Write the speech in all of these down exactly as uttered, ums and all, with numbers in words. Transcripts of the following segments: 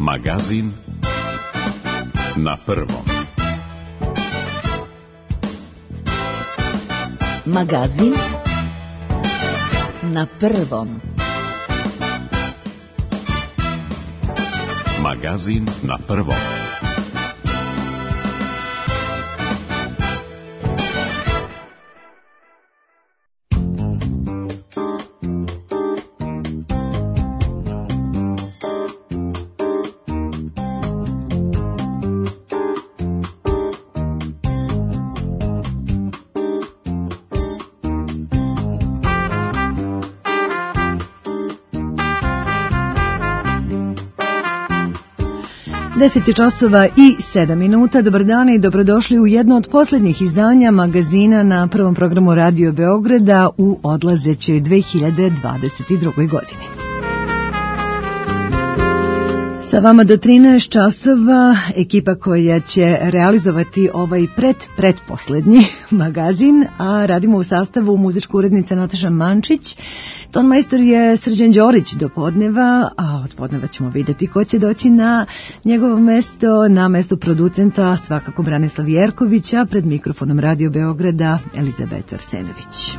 Magazin na prvom. Magazin na prvom. Magazin na prvom. deset časova i sedam minuta. Dobar dan i dobrodošli u jedno od posljednjih izdanja magazina na prvom programu Radio Beograda u odlazećoj dve hiljade dvadeset druge. godini. Sa vama do trinaest časova ekipa koja će realizovati ovaj pred pretposlednji magazin, a radimo u sastavu muzička urednica Nataša Mančić. Ton majstor je Srđan Đorić do podneva, a od podneva ćemo vidjeti ko će doći na njegovo mesto, na mesto producenta svakako Branislav Jerkovića, pred mikrofonom Radio Beograda Elizabeta Arsenović.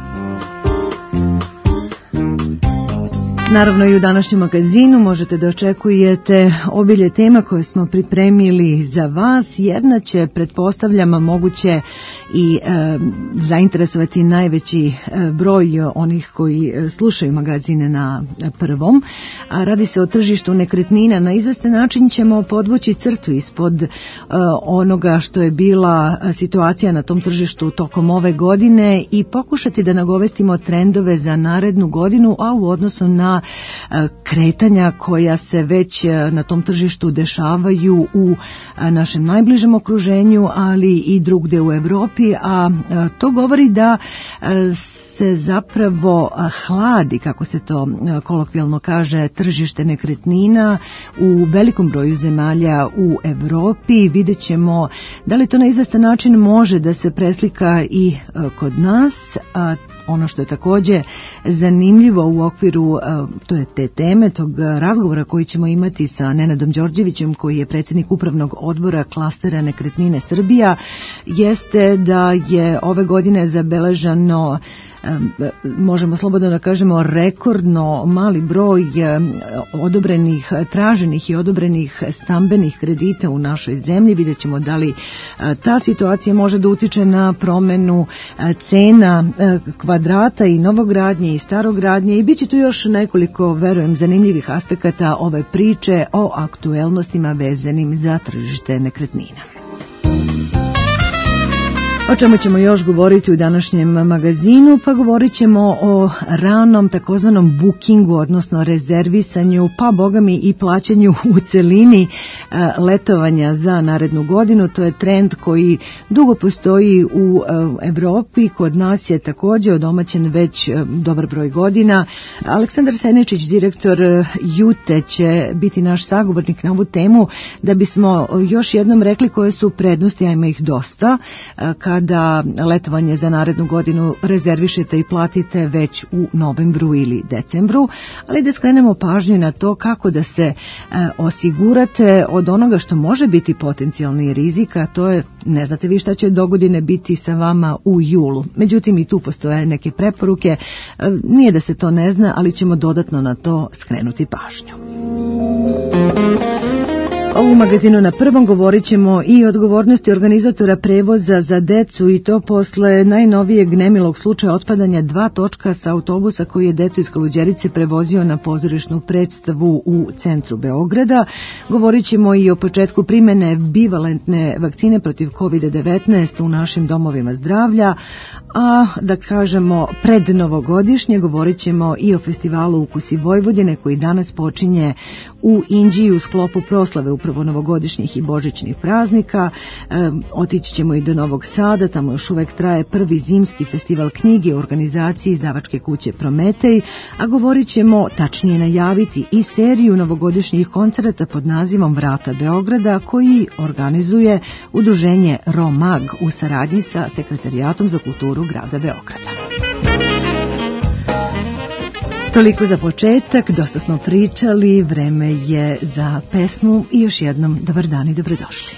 Naravno i u današnjem magazinu možete da očekujete obilje tema koje smo pripremili za vas. Jedna će, pretpostavljam, moguće i e, zainteresovati najveći e, broj onih koji slušaju magazine na prvom. A radi se o tržištu nekretnina. Na izvestan način ćemo podvući crtu ispod e, onoga što je bila situacija na tom tržištu tokom ove godine i pokušati da nagovestimo trendove za narednu godinu, a u odnosu na kretanja koja se već na tom tržištu dešavaju u našem najbližem okruženju, ali i drugde u Evropi, a to govori da se zapravo hladi, kako se to kolokvijalno kaže, tržište nekretnina u velikom broju zemalja u Evropi. Vidjet ćemo da li to na izvestan način može da se preslika i kod nas. A ono što je također zanimljivo u okviru to je te teme, tog razgovora koji ćemo imati sa Nenadom Đorđevićem, koji je predsjednik upravnog odbora klastera Nekretnine Srbija, jeste da je ove godine zabeleženo, možemo slobodno da kažemo, rekordno mali broj odobrenih, traženih i odobrenih stambenih kredita u našoj zemlji. Vidjet ćemo da li ta situacija može da utiče na promenu cena kvadrata i novogradnje i starogradnje, i bit će tu još nekoliko, verujem, zanimljivih aspekata ove priče o aktuelnostima vezanim za tržište nekretnina. O čemu ćemo još govoriti u današnjem magazinu? Pa govorit ćemo o ranom takozvanom bookingu, odnosno rezervisanju, pa bogami i plaćanju u celini letovanja za narednu godinu. To je trend koji dugo postoji u Evropi, kod nas je također odomaćen već dobar broj godina. Aleksandar Seničić, direktor Jute, će biti naš sagovornik na ovu temu, da bismo još jednom rekli koje su prednosti, a ima ih dosta, kad da letovanje za narednu godinu rezervišete i platite već u novembru ili decembru, ali da skrenemo pažnju na to kako da se e, osigurate od onoga što može biti potencijalni rizik, a to je, ne znate vi šta će dogodine biti sa vama u julu. Međutim, i tu postoje neke preporuke, e, nije da se to ne zna, ali ćemo dodatno na to skrenuti pažnju. U magazinu na prvom govorit ćemo i o odgovornosti organizatora prevoza za decu, i to posle najnovijeg nemilog slučaja otpadanja dva točka sa autobusa koji je decu iz Kaluđerice prevozio na pozorišnu predstavu u centru Beograda. Govorit ćemo i o početku primjene bivalentne vakcine protiv kovid devetnaest u našim domovima zdravlja, a da kažemo pred novogodišnje govorit ćemo i o festivalu Ukusi Vojvodine koji danas počinje u Inđiji u sklopu proslave upravo novogodišnjih i božićnih praznika. E, otići ćemo i do Novog Sada, tamo još uvek traje prvi zimski festival knjige u organizaciji izdavačke kuće Prometej, a govorit ćemo, tačnije najaviti, i seriju novogodišnjih koncerata pod nazivom Vrata Beograda koji organizuje udruženje Romag u saradnji sa Sekretarijatom za kulturu grada Beograda. Toliko za početak, dosta smo pričali, vreme je za pesmu i još jednom dobar dan i dobrodošli.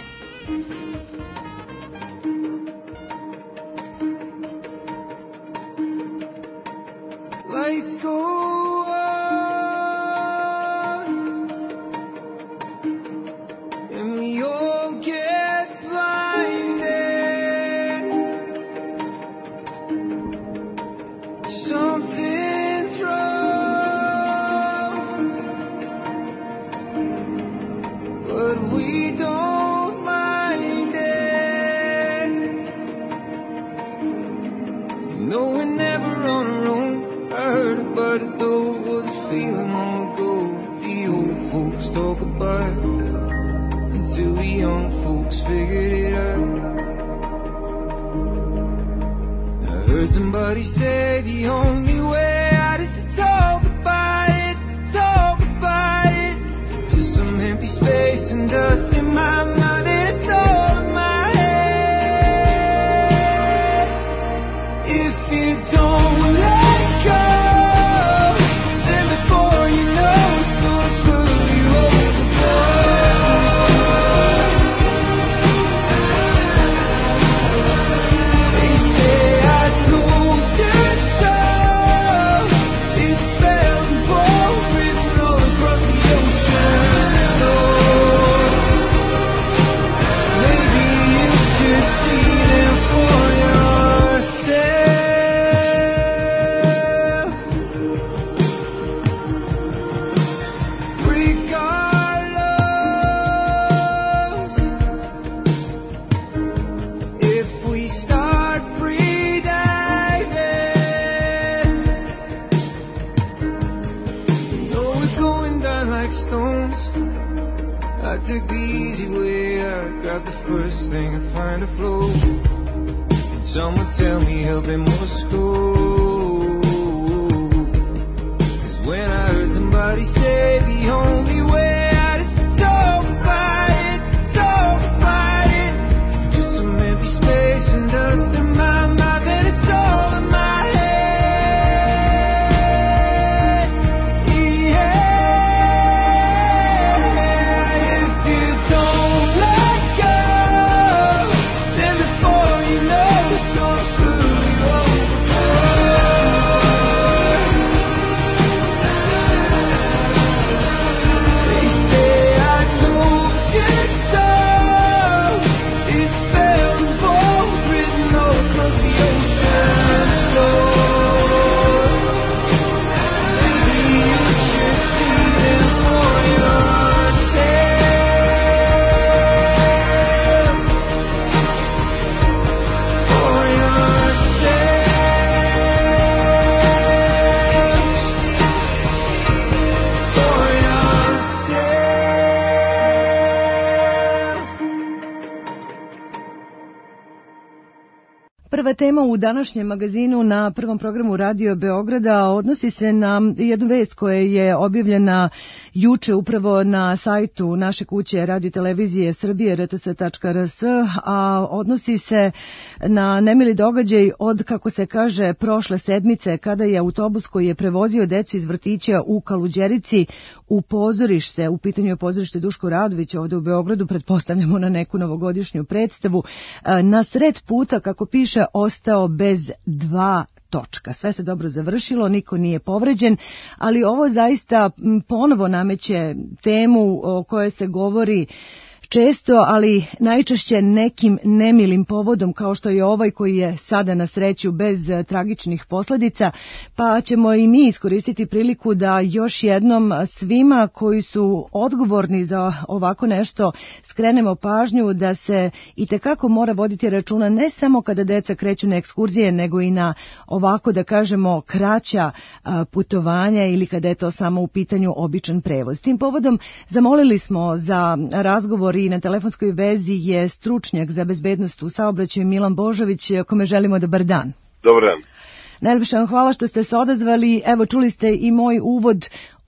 Prva tema u današnjem magazinu na prvom programu Radio Beograda odnosi se na jednu vest koja je objavljena juče upravo na sajtu naše kuće Radio Televizije Srbije r t s tačka r s, a odnosi se na nemili događaj od, kako se kaže, prošle sedmice, kada je autobus koji je prevozio decu iz vrtića u Kaluđerici u pozorište, u pitanju je pozorište Duško Radović ovde u Beogradu, pretpostavljamo na neku novogodišnju predstavu, na sred puta, kako piše, ostao bez dva točka. Sve se dobro završilo, niko nije povređen, ali ovo zaista ponovo nameće temu o kojoj se govori često, ali najčešće nekim nemilim povodom, kao što je ovaj koji je sada na sreću bez tragičnih posljedica, pa ćemo i mi iskoristiti priliku da još jednom svima koji su odgovorni za ovako nešto skrenemo pažnju da se itekako mora voditi računa ne samo kada deca kreću na ekskurzije, nego i na ovako, da kažemo, kraća putovanja ili kada je to samo u pitanju običan prevoz. Tim povodom zamolili smo za razgovor i na telefonskoj vezi je stručnjak za bezbednost u saobraćaju Milan Božović, kome želimo dobar dan. Dobar dan. Najljepše vam hvala što ste se odazvali. Evo, čuli ste i moj uvod.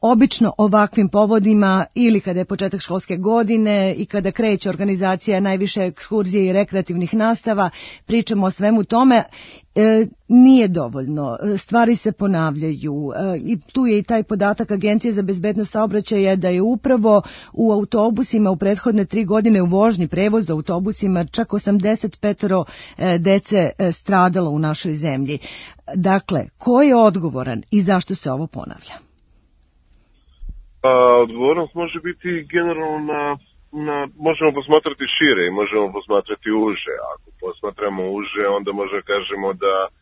obično ovakvim povodima ili kada je početak školske godine i kada kreće organizacija najviše ekskurzije i rekreativnih nastava, pričamo o svemu tome. E, nije dovoljno, stvari se ponavljaju e, i tu je i taj podatak Agencije za bezbednost saobraćaja da je upravo u autobusima u prethodne tri godine u vožnji prevoza autobusima čak osamdeset pet e, dece e, stradalo u našoj zemlji. Dakle, ko je odgovoran i zašto se ovo ponavlja? A, odgovornost može biti generalno na, na, možemo posmatrati šire i možemo posmatrati uže. Ako posmatramo uže, onda možemo kažemo da uh,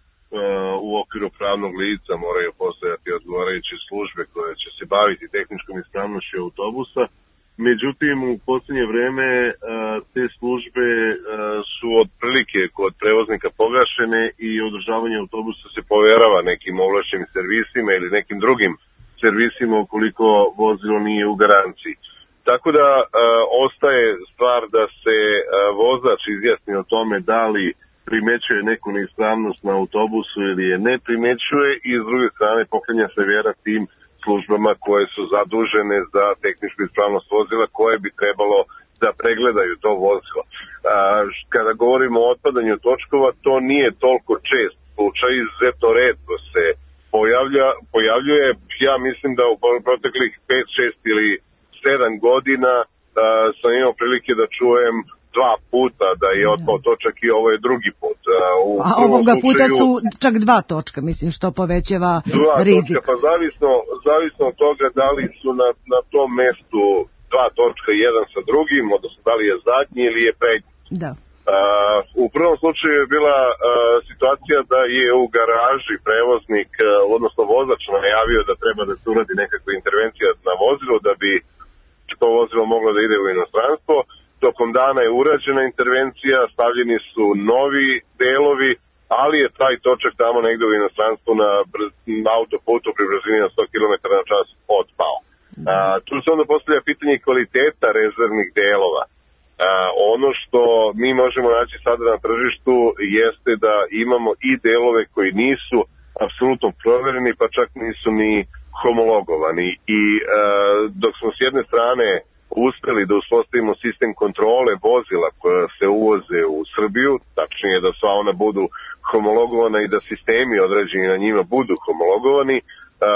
u okviru pravnog lica moraju postojati odgovarajuće službe koje će se baviti tehničkom ispravnošću autobusa. Međutim, u posljednje vreme uh, te službe uh, su otprilike kod prevoznika pogašene i održavanje autobusa se povjerava nekim ovlašćenim servisima ili nekim drugim servisima ukoliko vozilo nije u garanciji. Tako da e, ostaje stvar da se e, vozač izjasni o tome da li primećuje neku neispravnost na autobusu ili je ne primećuje i s druge strane poklanja se vjera tim službama koje su zadužene za tehničku ispravnost vozila koje bi trebalo da pregledaju to vozilo. E, kada govorimo o otpadanju točkova, to nije toliko čest slučaj, izuzetno retko se pojavlja, pojavljuje. Ja mislim da u proteklih pet, šest ili sedam godina uh, sam imao prilike da čujem dva puta da je otpao točak i ovo je drugi put. Uh, u A ovoga slučaju, puta su čak dva točka, mislim, što povećava dva rizik. Točka, pa zavisno, zavisno od toga da li su na, na tom mestu dva točka jedan sa drugim, odnosno da li je zadnji ili je prednji. Da. Uh, u prvom slučaju je bila uh, situacija da je u garaži prevoznik, uh, odnosno vozač najavio da treba da se uradi nekakva intervencija na vozilu da bi to vozilo moglo da ide u inostranstvo. Tokom dana je urađena intervencija, stavljeni su novi delovi, ali je taj točak tamo negde u inostranstvu na, na autoputu pri brzini na sto kilometara na čas otpao. Uh, tu se onda postavlja pitanje kvaliteta rezervnih delova. Uh, ono što mi možemo naći sada na tržištu jeste da imamo i delove koji nisu apsolutno provereni, pa čak nisu ni homologovani. I uh, dok smo s jedne strane uspeli da uspostavimo sistem kontrole vozila koja se uvoze u Srbiju, tačnije da sva ona budu homologovana i da sistemi određeni na njima budu homologovani, uh,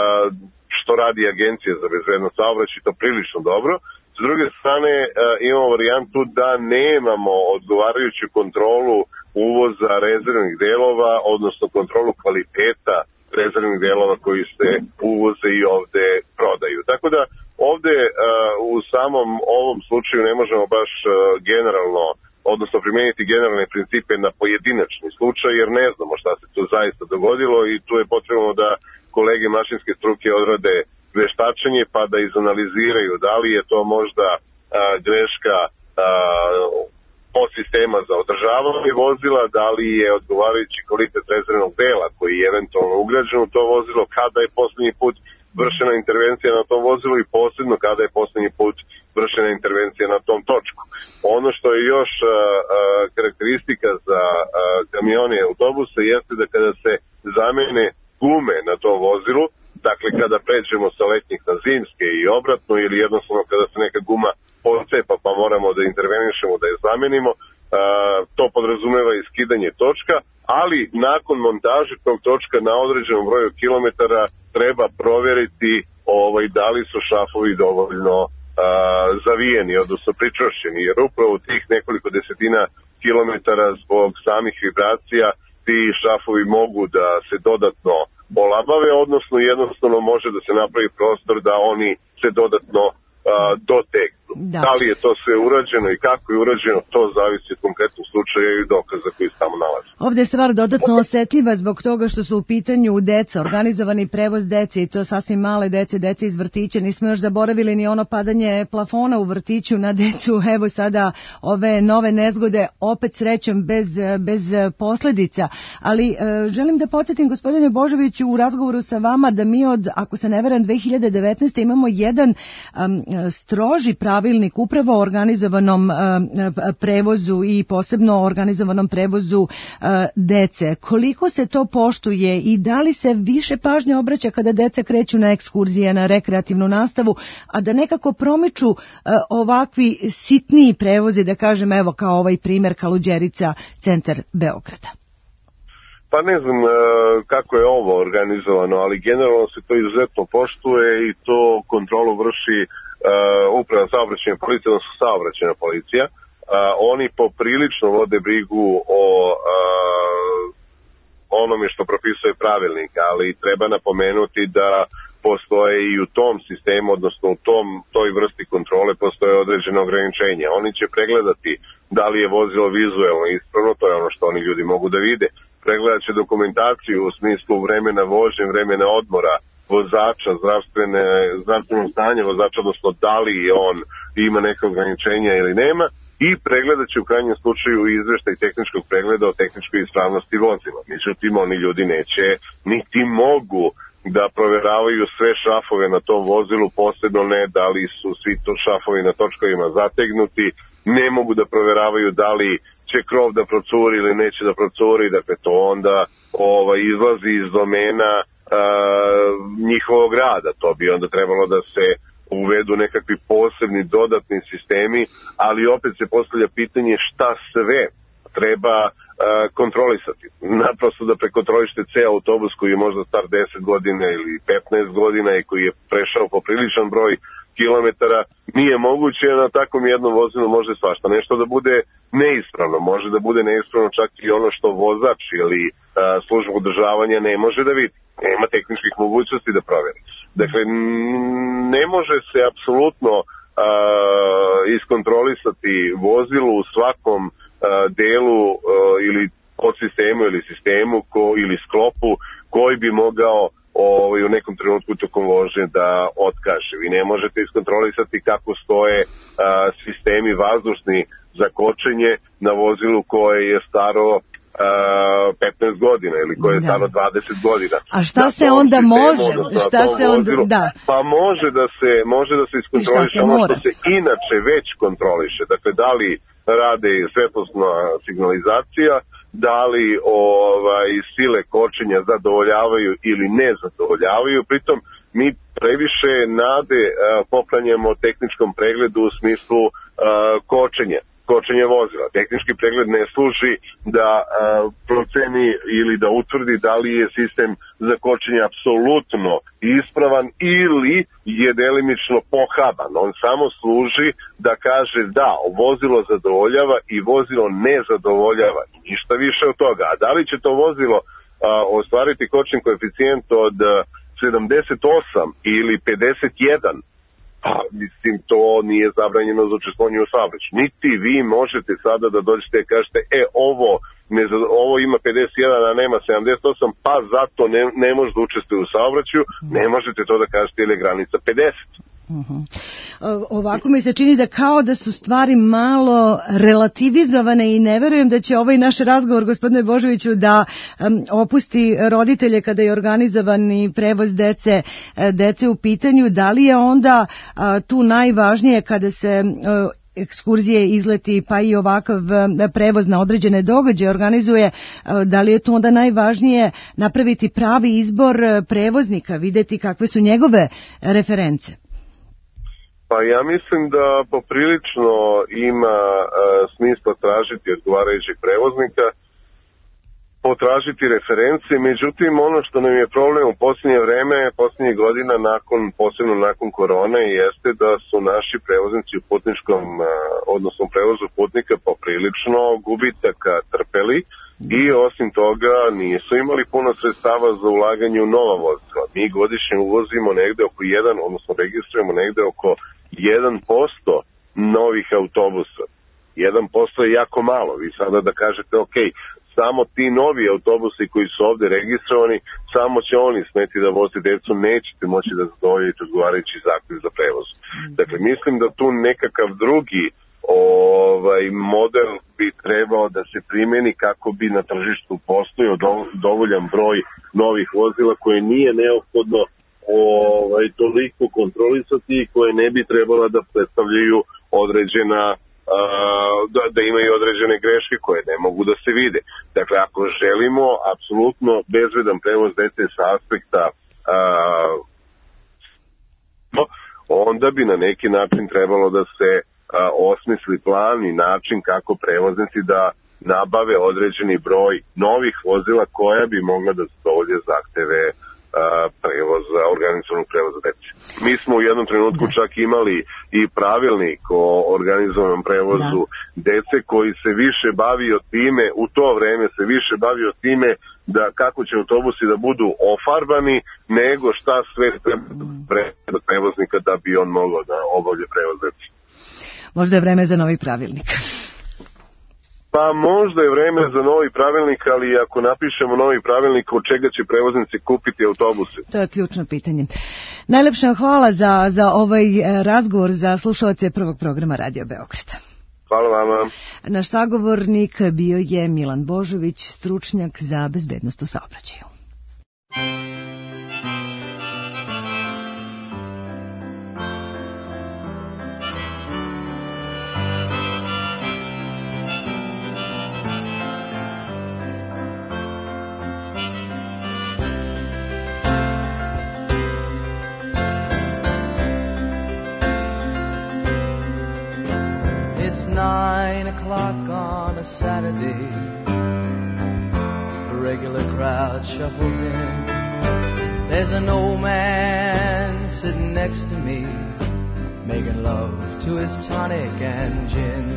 što radi Agencija za bezbednost saobraćaja, to prilično dobro. S druge strane uh, imamo varijantu da nemamo odgovarajuću kontrolu uvoza rezervnih delova, odnosno kontrolu kvaliteta rezervnih delova koji se uvoze i ovde prodaju. Tako da ovde uh, u samom ovom slučaju ne možemo baš uh, generalno, odnosno primijeniti generalne principe na pojedinačni slučaj, jer ne znamo šta se tu zaista dogodilo i tu je potrebno da kolege mašinske struke odrade veštačenje pa da izanaliziraju da li je to možda a, greška a, od sistema za održavanje vozila, da li je odgovarajući kvalitet rezervnog dela koji je eventualno ugrađen u to vozilo, kada je posljednji put vršena intervencija na tom vozilu i posebno kada je posljednji put vršena intervencija na tom točku. Ono što je još a, a, karakteristika za a, kamione i autobuse jeste da kada se zamene gume na tom vozilu, dakle kada pređemo sa letnjih na zimske i obratno ili jednostavno kada se neka guma pocepa pa moramo da intervenišemo da je zamenimo, uh, to podrazumeva i skidanje točka, ali nakon montaže tog točka na određenom broju kilometara treba provjeriti ovaj, da li su šafovi dovoljno uh, zavijeni, odnosno pričvršćeni, jer upravo u tih nekoliko desetina kilometara zbog samih vibracija ti šafovi mogu da se dodatno olabave, odnosno jednostavno može da se napravi prostor da oni se dodatno uh, dotegnu. Da. Da li je to sve urađeno i kako je urađeno, to zavisi od konkretnog slučaja i dokaza koji se tamo nalaze. Ovdje je stvar dodatno osjetljiva zbog toga što su u pitanju deca, organizovani prevoz dece i to sasvim male dece, dece iz vrtića. Nismo još zaboravili ni ono padanje plafona u vrtiću na decu. Evo sada ove nove nezgode, opet srećom bez, bez posljedica. Ali e, želim da podsjetim, gospodine Božoviću, u razgovoru sa vama da mi od, ako se ne veram, dve hiljade devetnaeste imamo jedan um, stroži pravilnik pravilnik upravo o organizovanom prevozu i posebno o organizovanom prevozu dece. Koliko se to poštuje i da li se više pažnje obraća kada deca kreću na ekskurzije, na rekreativnu nastavu, a da nekako promiču ovakvi sitniji prevozi, da kažem, evo kao ovaj primjer Kaluđerica, centar Beograda? Pa ne znam kako je ovo organizovano, ali generalno se to izuzetno poštuje i to kontrolu vrši uh, uprava saobraćajna policija, odnosno saobraćajna policija. Uh, oni poprilično vode brigu o uh, onome što propisuje pravilnik, ali treba napomenuti da postoje i u tom sistemu, odnosno u tom, toj vrsti kontrole postoje određene ograničenja. Oni će pregledati da li je vozilo vizuelno ispravno, to je ono što oni ljudi mogu da vide. Pregledat će dokumentaciju u smislu vremena vožnje, vremena odmora vozača, zdravstvene, zdravstveno stanje vozača, odnosno da li on ima neke ograničenja ili nema, i pregledat će u krajnjem slučaju izveštaj tehničkog pregleda o tehničkoj ispravnosti vozila. Međutim, oni ljudi neće, niti mogu da proveravaju sve šrafove na tom vozilu, posebno ne da li su svi to šrafovi na točkovima zategnuti, ne mogu da proveravaju da li će krov da procuri ili neće da procuri, dakle to onda ovaj, izlazi iz domena a, njihovog rada. To bi onda trebalo da se uvedu nekakvi posebni dodatni sistemi, ali opet se postavlja pitanje šta sve treba a, kontrolisati. Naprosto da prekontrolište ceo autobus koji je možda star deset godina ili petnaest godina i koji je prešao popriličan broj kilometara, nije moguće. Na takvom jednom vozilu može svašta nešto da bude neispravno, može da bude neispravno čak i ono što vozač ili a, služba održavanja ne može da vidi, nema tehničkih mogućnosti da proveri. Dakle, ne može se apsolutno a, iskontrolisati vozilo u svakom a, delu a, ili podsistemu ili sistemu ko, ili sklopu koji bi mogao ovaj, u nekom trenutku tokom vožnje da otkaže. Vi ne možete iskontrolisati kako stoje a, sistemi vazdušni za kočenje na vozilu koje je staro a, petnaest godina ili koje je da. staro dvadeset godina. A šta da, se onda može? Šta se onda, vozilu, da. Pa može da se, može da se iskontroliše ono što se inače već kontroliše. Dakle, da li rade svetlosna signalizacija, da li ovaj, sile kočenja zadovoljavaju ili ne zadovoljavaju. Pritom mi previše nade a, poklanjamo tehničkom pregledu u smislu a, kočenja. kočenje vozila. Tehnički pregled ne služi da a, proceni ili da utvrdi da li je sistem za kočenje apsolutno ispravan ili je delimično pohaban. On samo služi da kaže da, vozilo zadovoljava i vozilo ne zadovoljava. Ništa više od toga. A da li će to vozilo a, ostvariti kočni koeficijent od a, sedamdeset osam ili pedeset jedan, pa, mislim, to nije zabranjeno za učestvovanje u saobraćaju. Niti vi možete sada da dođete i kažete, e, ovo, ne, ovo ima pedeset jedan, a nema sedamdeset osam, pa zato ne, ne može da učestvuje u saobraćaju, ne možete to da kažete ili je granica pedeset. Uh-huh. Ovako mi se čini da kao da su stvari malo relativizovane i ne verujem da će ovaj naš razgovor, gospodine Božoviću, da um, opusti roditelje kada je organizovani prevoz dece, dece u pitanju. Da li je onda uh, tu najvažnije kada se uh, ekskurzije, izleti, pa i ovakav prevoz na određene događaje organizuje, da li je to onda najvažnije napraviti pravi izbor prevoznika, videti kakve su njegove reference? Pa ja mislim da poprilično ima e, smisla tražiti odgovarajućeg prevoznika, potražiti reference, međutim ono što nam je problem u posljednje vreme, posljednjih godina, nakon, posebno nakon korone, jeste da su naši prevoznici u putničkom, odnosno prevozu putnika poprilično gubitaka trpeli i osim toga nisu imali puno sredstava za ulaganje u nova vozila. Mi godišnje uvozimo negde oko jedan, odnosno registrujemo negde oko jedan posto novih autobusa. jedan posto je jako malo. Vi sada da kažete, ok, samo ti novi autobusi koji su ovde registrovani, samo će oni smeti da vozi decu, nećete moći da zadovoljite odgovarajući zahtev za prevoz. Dakle, mislim da tu nekakav drugi ovaj model bi trebao da se primeni kako bi na tržištu postojao dovoljan broj novih vozila koje nije neophodno ovaj, toliko kontrolisati i koje ne bi trebala da predstavljaju određena, uh, da, da imaju određene greške koje ne mogu da se vide. Dakle, ako želimo apsolutno bezbedan prevoz dece sa aspekta uh, onda bi na neki način trebalo da se uh, osmisli plan i način kako prevoznici da nabave određeni broj novih vozila koja bi mogla da zadovolje zahteve prevoza, organizovanog prevoza dece. Mi smo u jednom trenutku da. čak imali i pravilnik o organizovanom prevozu da. dece koji se više bavio time, u to vreme se više bavio time da kako će autobusi da budu ofarbani nego šta sve treba da prevoznika da bi on mogao da obavlja prevoz dece. Možda je vreme za novi pravilnik. Pa možda je vreme za novi pravilnik, ali ako napišemo novi pravilnik, od čega će prevoznici kupiti autobuse? To je ključno pitanje. Najlepša hvala za, za ovaj razgovor za slušalce prvog programa Radio Beograda. Hvala vama. Naš sagovornik bio je Milan Božović, stručnjak za bezbednost u saobraćaju. Nine o'clock on a Saturday, a regular crowd shuffles in. There's an old man sitting next to me, making love to his tonic and gin.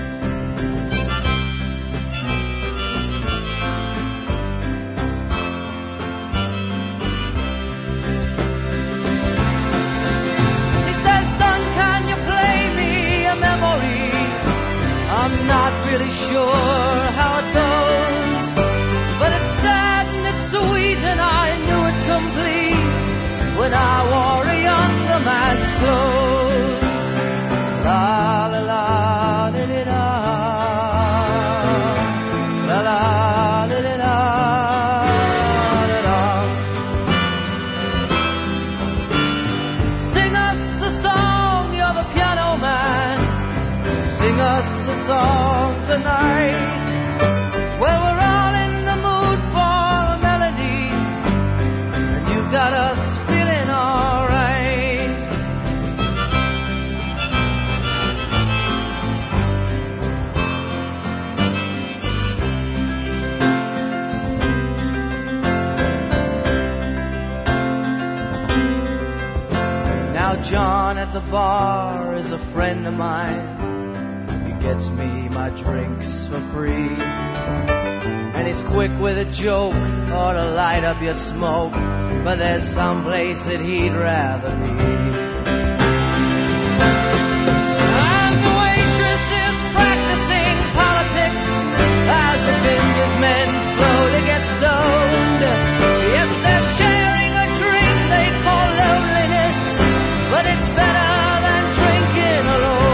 He says, son, can you play me a memory? I'm not really sure how it goes, but it's sad and it's sweet and I knew it complete when I wore a younger man's clothes. La la la la la la la la la la la. Sing us a song, you're the piano man. Sing us a song tonight. Well, we're all in the mood for a melody, and you got us feeling all right. Now John at the bar is a friend of mine. Gets me my drinks for free, and he's quick with a joke or to light up your smoke, but there's some place that he'd rather be. And the waitress is practicing politics as the businessmen slowly get stoned. Yes, they're sharing a drink they call loneliness, but it's better than drinking alone.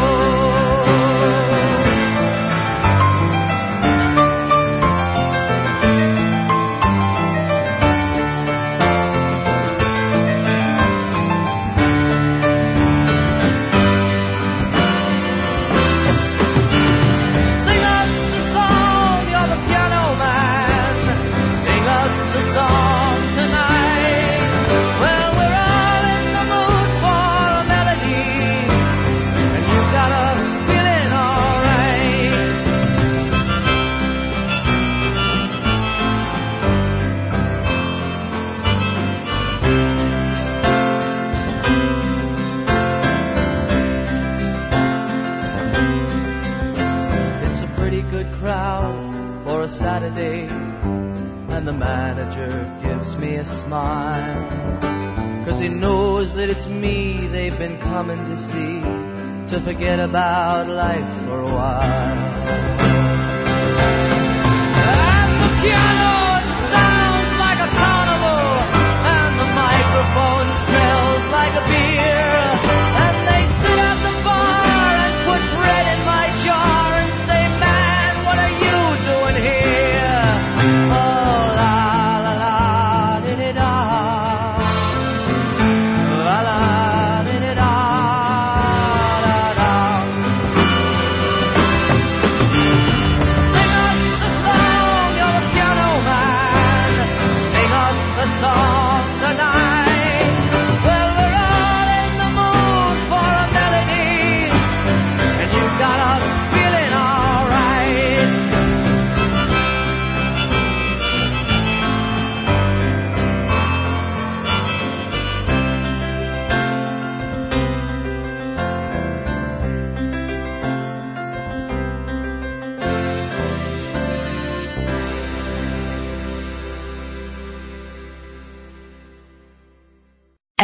Saturday, and the manager gives me a smile, 'cause he knows that it's me they've been coming to see, to forget about life for a while. And the piano sounds like a carnival, and the microphone smells like a beer, and they sit at the bar and put bread in my jar and say, man, what are you doing here? Oh, la la la, di di da.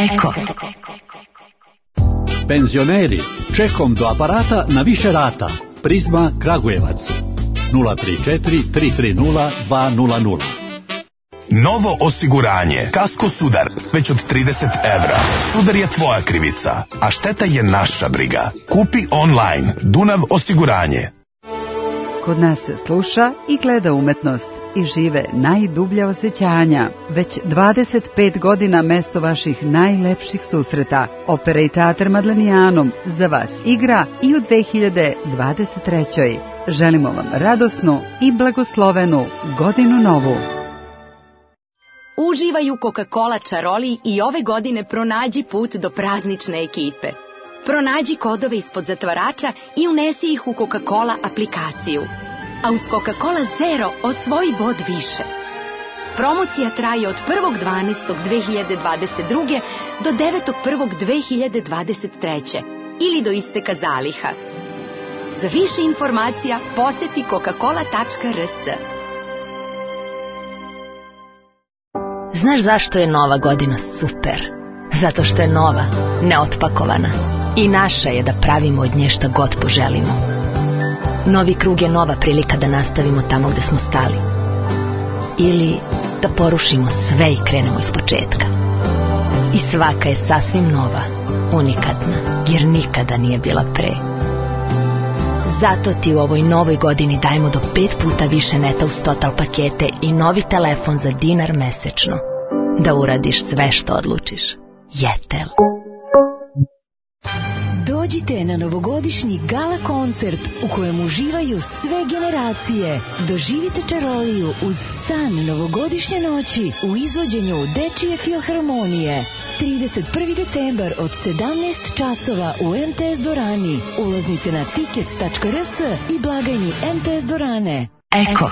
Eko. Penzioneri, čekom do aparata na više rata. Prizma Kragujevac. nula tri četiri tri tri nula dva nula nula. Novo osiguranje. Kasko Sudar. Već od trideset evra. Sudar je tvoja krivica, a šteta je naša briga. Kupi online. Dunav osiguranje. Kod nas se sluša i gleda umetnost i žive najdublja osjećanja. Već dvadeset pet godina mesto vaših najlepših susreta. Opera i teatr Madlenijanom za vas igra i u dve hiljade dvadeset trećoj. Želimo vam radosnu i blagoslovenu godinu novu. Uživaj u Coca-Cola čaroli i ove godine pronađi put do praznične ekipe. Pronađi kodove ispod zatvarača i unesi ih u Coca-Cola aplikaciju. A uz Coca-Cola Zero osvoji bod više. Promocija traje od prvog dvanaestog dve hiljade dvadeset druge do devetog prvog dve hiljade dvadeset treće ili do isteka zaliha. Za više informacija poseti coca cola tačka r s. Znaš zašto je nova godina super? Zato što je nova, neotpakovana. I naša je da pravimo od nje šta god poželimo. Novi krug je nova prilika da nastavimo tamo gde smo stali. Ili da porušimo sve i krenemo iz početka. I svaka je sasvim nova, unikatna, jer nikada nije bila pre. Zato ti u ovoj novoj godini dajemo do pet puta više neta uz Total pakete i novi telefon za dinar mesečno. Da uradiš sve što odlučiš. Jetel. Dođite na novogodišnji gala koncert u kojem uživaju sve generacije. Doživite čaroliju uz san novogodišnje noći u izvođenju Dečije filharmonije. trideset prvi decembar od sedamnaest časova u em te es Dorani. Ulaznice na tickets tačka r s i blagajni em te es Dorane. Eko.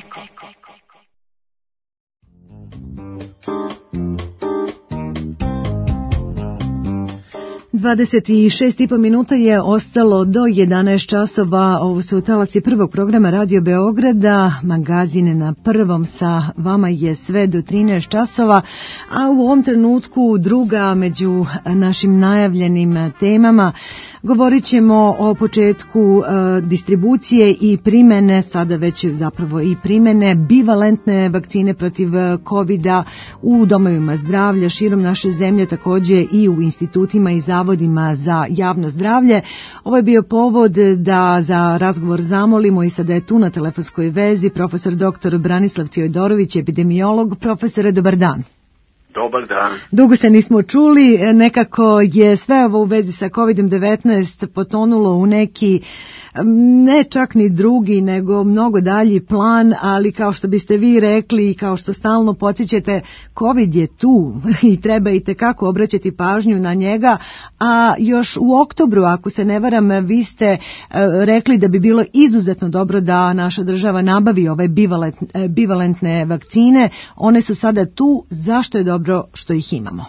dvadeset šest i po minuta je ostalo do jedanaest časova. Ovo su talasi prvog programa Radio Beograda. Magazine na prvom sa vama je sve do trinaest časova, a u ovom trenutku druga među našim najavljenim temama. Govorit ćemo o početku e, distribucije i primene, sada već zapravo i primene, bivalentne vakcine protiv kovida u domovima zdravlja širom naše zemlje, također i u institutima i zavodima za javno zdravlje. Ovo je bio povod da za razgovor zamolimo i sada je tu na telefonskoj vezi profesor doktor Branislav Teodorović, epidemiolog. Profesore, dobar dan. Dobar dan. Dugo se nismo čuli, nekako je sve ovo u vezi sa kovid devetnaest potonulo u neki, ne čak ni drugi, nego mnogo dalji plan, ali kao što biste vi rekli i kao što stalno podsjećate, COVID je tu i treba i tekako obraćati pažnju na njega, a još u oktobru, ako se ne varam, vi ste rekli da bi bilo izuzetno dobro da naša država nabavi ove bivalent, bivalentne vakcine. One su sada tu, zašto je dobro što ih imamo?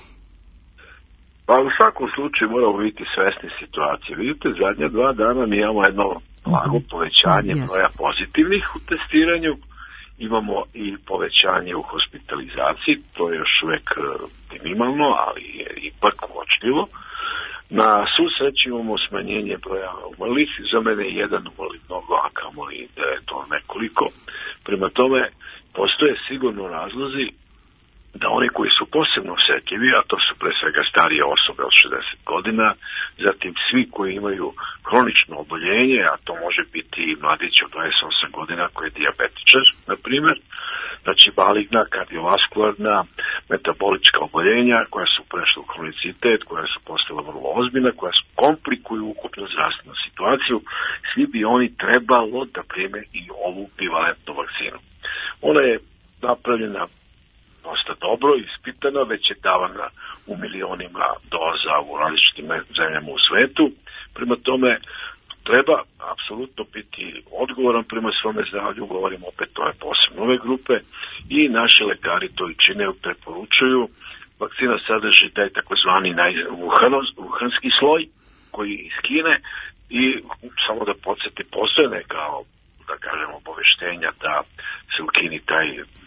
Pa u svakom slučaju moramo biti svesni situacije. Vidite, zadnja dva dana mi imamo jedno blago povećanje yes. broja pozitivnih u testiranju, imamo i povećanje u hospitalizaciji, to je još uvek minimalno, ali je ipak uočljivo. Na svu sreću imamo smanjenje broja umrlih, za mene je jedan umrli mnogo, a kamoli da je to nekoliko. Prema tome, postoje sigurno razlozi da oni koji su posebno osjetljivi, a to su pre svega starije osobe od šezdeset godina, zatim svi koji imaju hronično oboljenje, a to može biti i mladić od dvadeset osam godina koji je dijabetičar, na primjer, znači maligna, kardiovaskularna, metabolička oboljenja koja su prešla u kronicitet, koja su postala vrlo ozbiljna, koja su komplikuju ukupnu zdravstvenu situaciju, svi bi oni trebalo da prime i ovu bivalentnu vakcinu. Ona je napravljena dosta dobro, ispitana, već je davana u milionima doza u različitim zemljama u svetu. Prema tome, treba apsolutno biti odgovoran prema svome zdravlju, govorimo opet ove posebne ove grupe i naši lekari to i čine, preporučuju. Vakcina sadrži taj takozvani wuhanski sloj koji iz Kine i samo da podsjeti, postoje neka, da kažemo, obaveštenja da se u Kini taj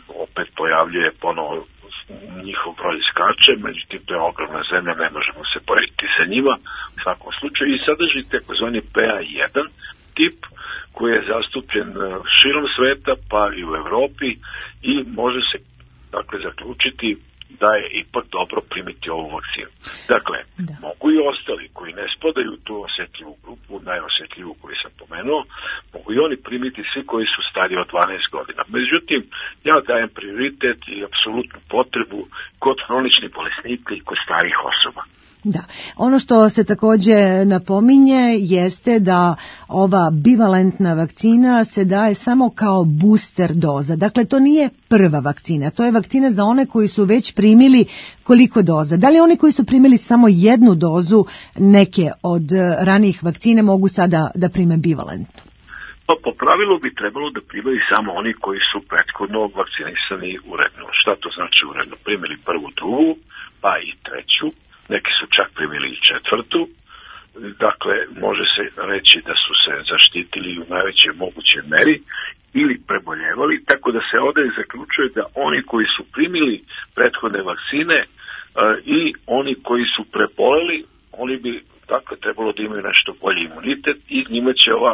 opet pojavljuje ponovo njihov broj skače, međutim to je ogromna zemlja, ne možemo se porediti sa njima u svakom slučaju i sadrži takozvani P A jedan tip koji je zastupljen širom sveta pa i u Evropi i može se dakle zaključiti da je ipak dobro primiti ovu vakcinu. Dakle, da. Mogu i ostali koji ne spadaju u tu osjetljivu grupu, najosjetljivu koju sam pomenuo, mogu i oni primiti svi koji su stariji od dvanaest godina. Međutim, ja dajem prioritet i apsolutnu potrebu kod hroničnih bolesnika i kod starih osoba. Da. Ono što se također napominje jeste da ova bivalentna vakcina se daje samo kao booster doza. Dakle, to nije prva vakcina, to je vakcina za one koji su već primili koliko doza. Da li oni koji su primili samo jednu dozu neke od ranijih vakcine mogu sada da prime bivalentnu? Pa po pravilu bi trebalo da primaju samo oni koji su prethodno vakcinisani uredno. Šta to znači uredno? Primili prvu, drugu, pa i treću. Neki su čak primili i četvrtu, dakle može se reći da su se zaštitili u najvećoj mogućoj meri ili preboljevali, tako da se ovdje zaključuje da oni koji su primili prethodne vakcine uh, i oni koji su preboleli, oni bi dakle trebalo da imaju nešto bolji imunitet i njima će ova,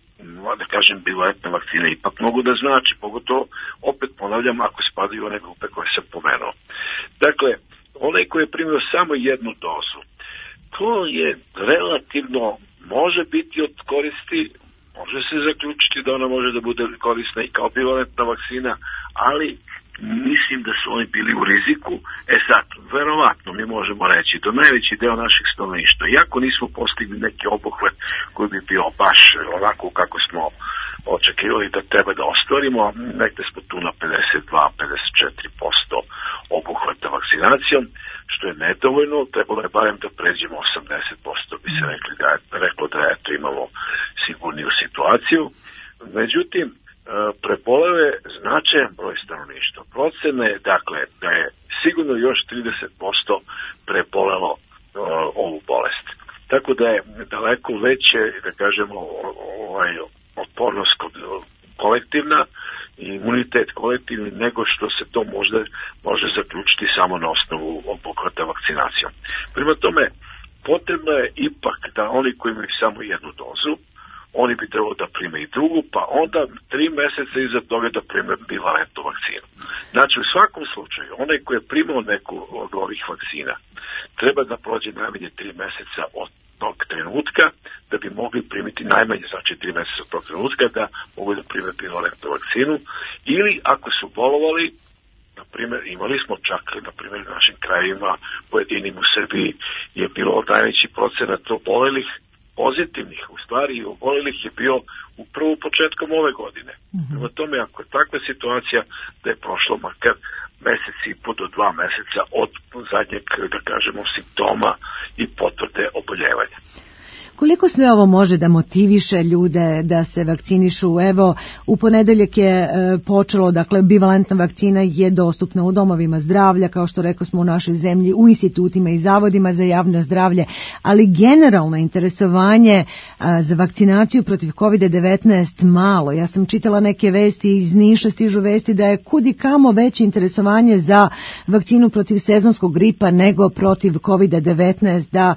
da kažem, bivalentna vakcina ipak mnogo da znači, pogotovo opet ponavljam ako spadaju one grupe koje sam pomenuo. Dakle, onaj koji je primio samo jednu dozu, to je relativno, može biti od koristi, može se zaključiti da ona može da bude korisna i kao bivalentna vakcina, ali mislim da su oni bili u riziku. E sad, verovatno mi možemo reći da najveći deo naših stanovništva, iako nismo postigli neki obuhvat koji bi bio baš onako kako smo očekivali da treba da ostvarimo, nekde smo tu na pedeset dva do pedeset četiri posto obuhvata vakcinacijom, što je nedovoljno, trebalo je barem da pređemo osamdeset posto, bi se rekli da je, reklo da eto imamo sigurniju situaciju. Međutim, preboleo je značajan broj stanovništva. Procena je dakle da je sigurno još trideset posto prebolelo uh, ovu bolest. Tako da je daleko veće, da kažemo, ovaj, otpornost kolektivna i imunitet kolektivni nego što se to možda može zaključiti samo na osnovu obuhvata vakcinacijom. Prema tome, potrebno je ipak da oni koji imaju samo jednu dozu, oni bi trebalo da prime i drugu, pa onda tri meseca iza toga da prime bivalentnu vakcinu. Znači, u svakom slučaju, onaj koji je primao neku od ovih vakcina, treba da prođe najmanje tri meseca od tog trenutka, da bi mogli primiti najmanje, znači tri meseca od tog trenutka, da mogu da prime bivalentnu vakcinu, ili ako su bolovali, na primjer, imali smo čak, na primjer, u našim krajevima, pojedinim u Srbiji, je bilo najveći procenat obolelih pozitivnih, u stvari obolelih je bio upravo početkom ove godine. Mm-hmm. Prema tome, ako je takva situacija da je prošlo makar mesec i po do dva meseca od zadnjeg, da kažemo, simptoma i potvrde oboljevanja. Koliko sve ovo može da motiviše ljude da se vakcinišu? Evo, u ponedeljak je e, počelo, dakle, bivalentna vakcina je dostupna u domovima zdravlja, kao što rekao smo u našoj zemlji, u institutima i zavodima za javno zdravlje, ali generalno interesovanje a, za vakcinaciju protiv kovid devetnaest malo. Ja sam čitala neke vesti iz Niša, stižu vesti da je kud i kamo veće interesovanje za vakcinu protiv sezonskog gripa nego protiv kovid devetnaest, da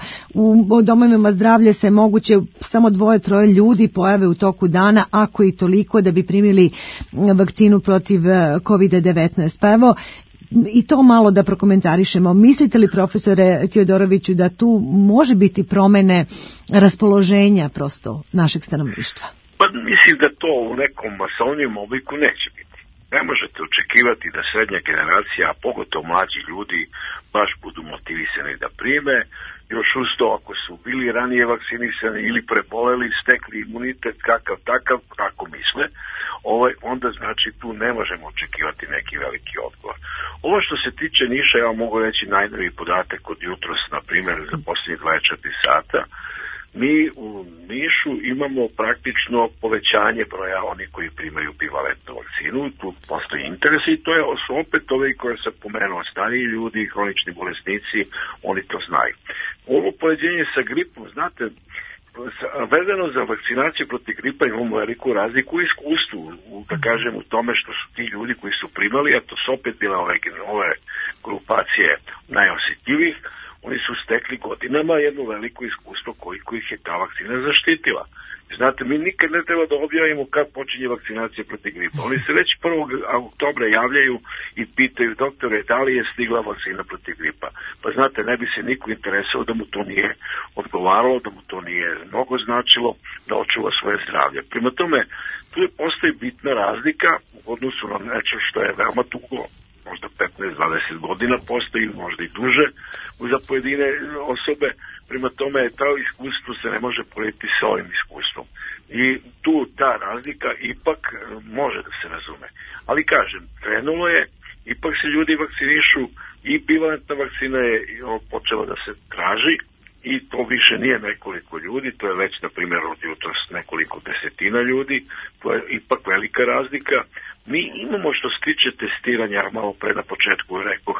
u domovima zdravlja se moguće samo dvoje, troje ljudi pojave u toku dana, ako i toliko, da bi primili vakcinu protiv kovid devetnaest. Pa evo, i to malo da prokomentarišemo. Mislite li, profesore Teodoroviću, da tu može biti promene raspoloženja prosto našeg stanovništva? Pa mislim da to u nekom masovnijem obliku neće biti. Ne možete očekivati da srednja generacija, a pogotovo mlađi ljudi, baš budu motivisani da prime. Još uz to, ako su bili ranije vakcinisani ili preboleli, stekli imunitet kakav takav, kako misle, ovaj, onda znači tu ne možemo očekivati neki veliki odgovor. Ovo što se tiče Niša, ja mogu reći najnoviji podatak od jutros, na primjer, za posljednjih dvadeset četiri sata. Mi u Nišu imamo praktično povećanje broja onih koji primaju bivalentnu vakcinu, tu postoji interes i to je opet ovi koje sam pomenuo, stariji ljudi, hronični bolesnici, oni to znaju. Ovo poređenje sa gripom, znate, vezano za vakcinaciju protiv gripa imamo veliku razliku u iskustvu, da kažem u tome što su ti ljudi koji su primali, a to su opet bile ove, ove grupacije najosjetljivih, oni su stekli godinama jedno veliko iskustvo koliko ih je ta vakcina zaštitila. Znate, mi nikad ne treba da objavimo kad počinje vakcinacija protiv gripa. Oni se već prvog oktobra javljaju i pitaju doktore da li je stigla vakcina protiv gripa. Pa znate, ne bi se niko interesao da mu to nije odgovaralo, da mu to nije mnogo značilo, da očuva svoje zdravlje. Prema tome, tu je postoji bitna razlika u odnosu na nešto što je veoma dugo, možda petnaest do dvadeset godina postoji, možda i duže za pojedine osobe. Prema tome, to iskustvo se ne može porediti sa ovim iskustvom. I tu ta razlika ipak može da se razume. Ali kažem, krenulo je, ipak se ljudi vakcinišu i bivalentna vakcina je počela da se traži i to više nije nekoliko ljudi, to je već, na primjer, od jutros nekoliko desetina ljudi, to je ipak velika razlika. Mi imamo što se tiče testiranja, malo pre na početku rekoh,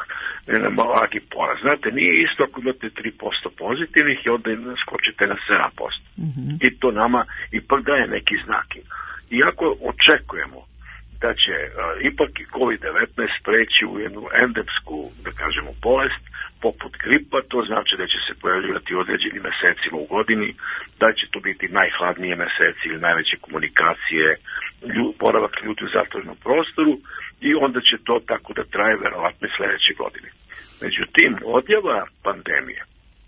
lagi porast. Znate, nije isto ako imate tri posto pozitivnih i onda skočite na sedam posto. Mm-hmm. I to nama ipak daje neki znak. Iako očekujemo da će uh, ipak i kovid devetnaest preći u jednu endemsku, da kažemo, bolest, poput gripa, to znači da će se pojavljivati određeni mesecima u godini, da će to biti najhladnije meseci ili najveće komunikacije, ljud, boravak ljudi u zatvorenom prostoru i onda će to tako da traje verovatno i sledeće godine. Međutim, odjava pandemije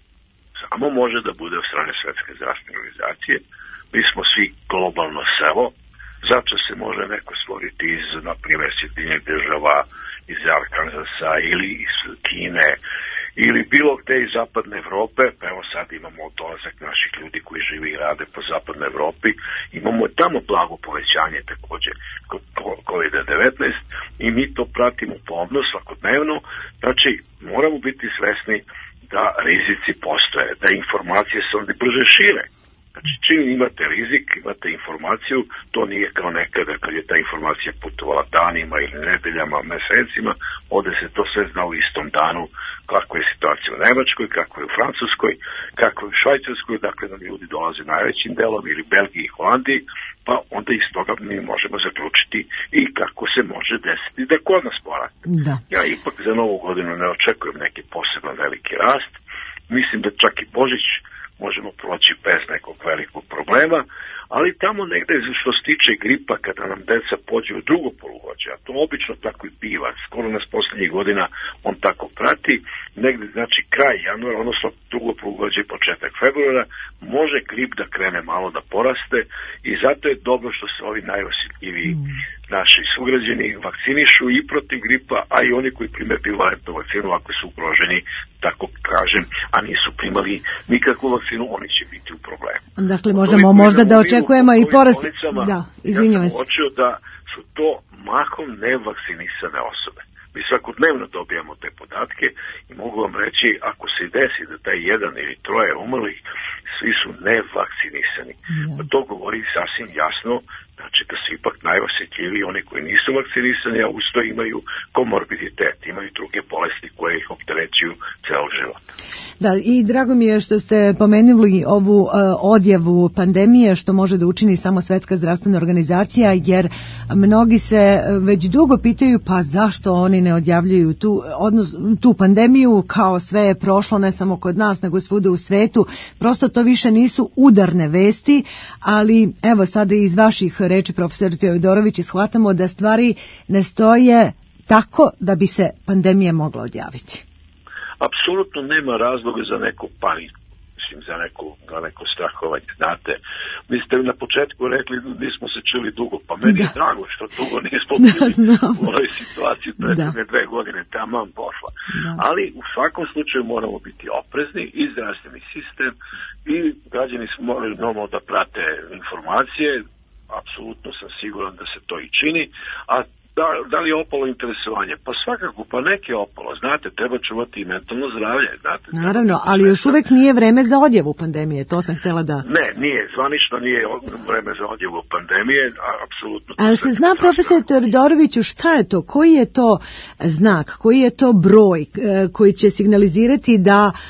samo može da bude od strane Svetske zdravstvene organizacije. Mi smo svi globalno selo, zato se može neko stvoriti iz, na primjer, Sjedinjenih država, iz Arkansasa ili iz Kine, ili bilo gde iz zapadne Evrope. Pa evo sad imamo dolazak naših ljudi koji živi i rade po zapadnoj Evropi. Imamo tamo blago povećanje takođe kod kovid devetnaest i mi to pratimo pomno svakodnevno. Znači, moramo biti svesni da rizici postoje, da informacije se onda brže šire. Znači, čim imate rizik, imate informaciju, to nije kao nekada kad je ta informacija putovala danima ili nedeljama, mesecima, ovde se to sve zna u istom danu, kako je situacija u Nemačkoj, kako je u Francuskoj, kako je u Švajcarskoj, dakle nam ljudi dolaze najvećim delom, ili Belgiji i Holandiji, pa onda iz toga mi možemo zaključiti i kako se može desiti da kod nas porasti. Da. Ja ipak za novu godinu ne očekujem neki poseban veliki rast, mislim da čak i Božić možemo proći bez nekog velikog problema, ali tamo negde što se tiče gripa, kada nam deca pođe u drugo polugođe, a to obično tako i biva, skoro nas poslednjih godina on tako prati, negde znači kraj januara, odnosno drugo polugođe i početak februara, može grip da krene malo da poraste i zato je dobro što se ovi najosjetljiviji mm. naši sugrađani vakcinišu i protiv gripa, a i oni koji prime bivalentnu vakcinu ako su ugroženi, tako kažem, a nisu primali nikakvu vakcinu, oni će biti u problemu. Dakle, možemo možda da očekujemo i porast. Da, izvinjavam se. Ja sam očeo da su to mahom nevakcinisane osobe. Mi svakodnevno dobijamo te podatke i mogu vam reći, ako se desi da taj jedan ili troje umrlih, svi su nevakcinisani. Ja. To govori sasvim jasno, znači da su ipak najosjetljiviji oni koji nisu vakcinisani, a usto imaju komorbiditet, imaju druge bolesti koje ih opterećuju ceo život. Da, i drago mi je što ste pomenuli ovu uh, odjavu pandemije, što može da učini samo Svetska zdravstvena organizacija, jer mnogi se već dugo pitaju pa zašto oni ne odjavljuju tu, odnos, tu pandemiju, kao sve je prošlo ne samo kod nas nego svuda u svetu, prosto to više nisu udarne vesti, ali evo sada iz vaših reči, profesor Teodorović, shvatamo da stvari ne stoje tako da bi se pandemija mogla odjaviti. Apsolutno nema razloga za neku paniku, mislim, za neko, za neko strahovanje, znate. Vi ste na početku rekli, nismo se čuli dugo, pa meni da. je drago što dugo nismo bili da, u ovoj situaciji, prethodne dve godine, tamam pošla. Da. Ali u svakom slučaju moramo biti oprezni i zdravstveni sistem i građani smo morali normalno da prate informacije, apsolutno sam siguran da se to i čini, a Da, da li je opalo interesovanje? Pa svakako, pa neke opalo, znate, treba čuvati i mentalno zdravlje, znate. Naravno, ali još uvek nije vreme za odjavu pandemije, to sam htjela da... Ne, nije, zvanično nije vreme za odjavu pandemije, a apsolutno... Ali se zna, profesor Teodoroviću, šta je to, koji je to znak, koji je to broj koji će signalizirati da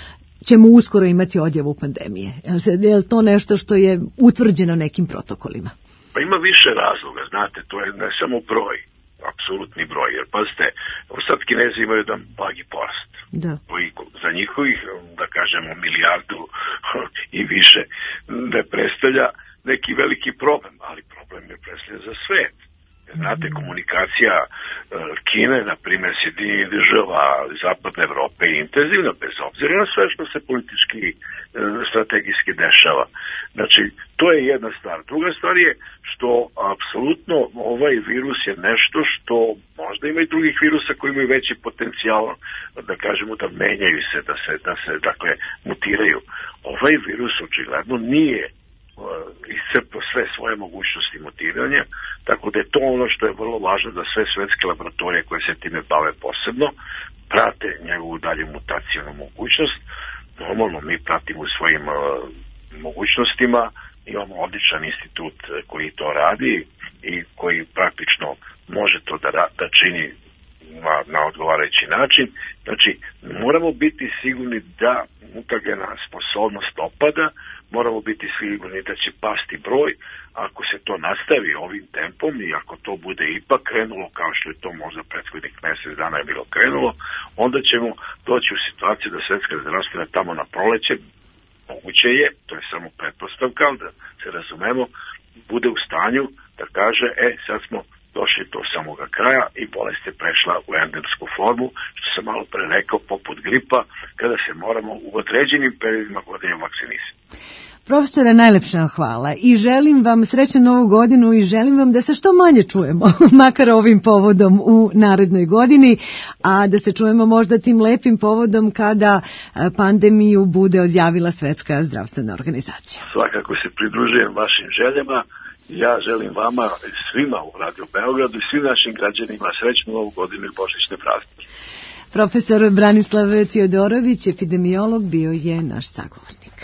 ćemo uskoro imati odjavu pandemije? Je li to nešto što je utvrđeno nekim protokolima? Pa ima više razloga, znate, to je ne samo broj, apsolutni broj, jer pazite, sad Kinezi imaju jedan blagi porast, da. koji za njihovih, da kažemo, milijardu i više ne predstavlja neki veliki problem, ali problem je predstavlja za svet. Znate, komunikacija Kine, na primjer, Sjedinjenih država, Zapadne Evrope je intenzivna, bez obzira na sve što se politički, strategijski dešava. Znači, to je jedna stvar. Druga stvar je što apsolutno ovaj virus je nešto što možda ima i drugih virusa koji imaju veći potencijal, da kažemo, da menjaju se, da se, da se dakle, mutiraju. Ovaj virus očigledno nije iscrpao sve svoje mogućnosti mutiranja, tako da je to ono što je vrlo važno, da sve svetske laboratorije koje se time bave posebno prate njegovu dalju mutacijonu mogućnost. Normalno mi pratimo svojim uh, mogućnostima, imamo odličan institut koji to radi i koji praktično može to da, da čini na, na odgovarajući način. Znači, moramo biti sigurni da mutagena sposobnost opada, moramo biti sigurni da će pasti broj. Ako se to nastavi ovim tempom i ako to bude ipak krenulo kao što je to možda prethodnih mjesec dana je bilo krenulo, onda ćemo doći u situaciju da Svetska zdravstvena tamo na proleće, moguće je, to je samo pretpostavka, da se razumemo, bude u stanju da kaže, e, sad smo došli do samoga kraja i bolest je prešla u endemsku formu, što sam malo pre rekao, poput gripa, kada se moramo u određenim periodima godine vakcinisati. Profesore, najlepša hvala i želim vam srećnu novu godinu i želim vam da se što manje čujemo, makar ovim povodom u narednoj godini, a da se čujemo možda tim lepim povodom kada pandemiju bude odjavila Svetska zdravstvena organizacija. Svakako se pridružujem vašim željama. Ja želim vama, svima u Radio Beogradu i svim našim građanima srećnu novu godinu i božićne praznike. Profesor Branislav Teodorović, epidemiolog, bio je naš sagovornik.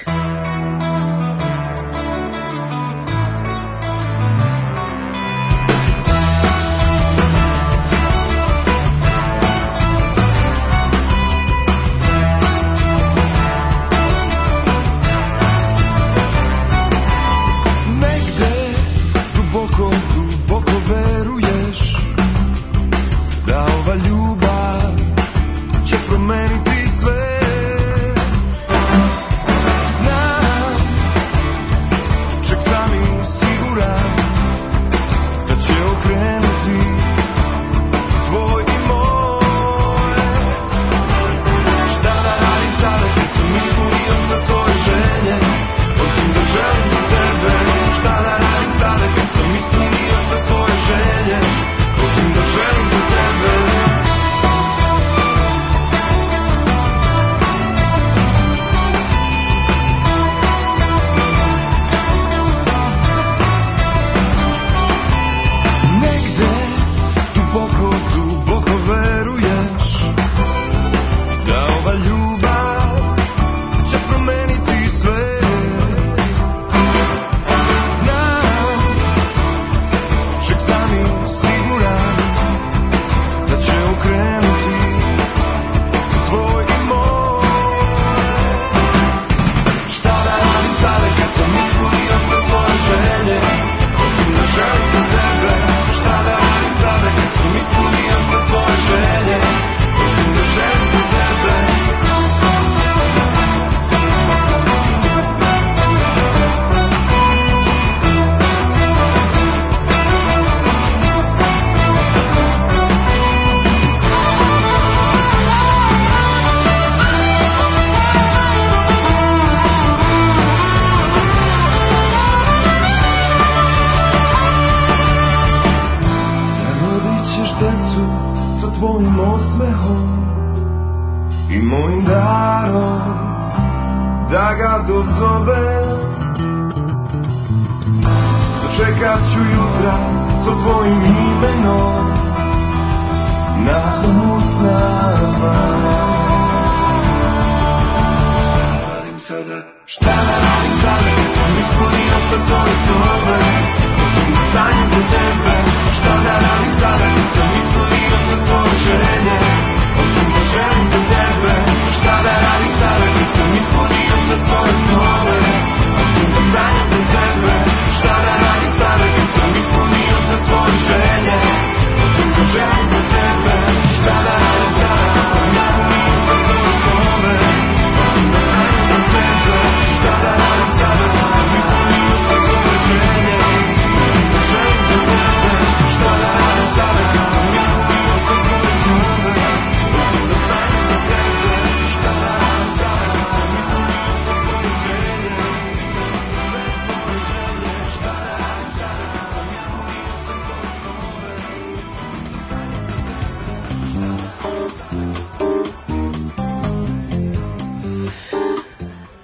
Šta da radim sada kad sam ispunio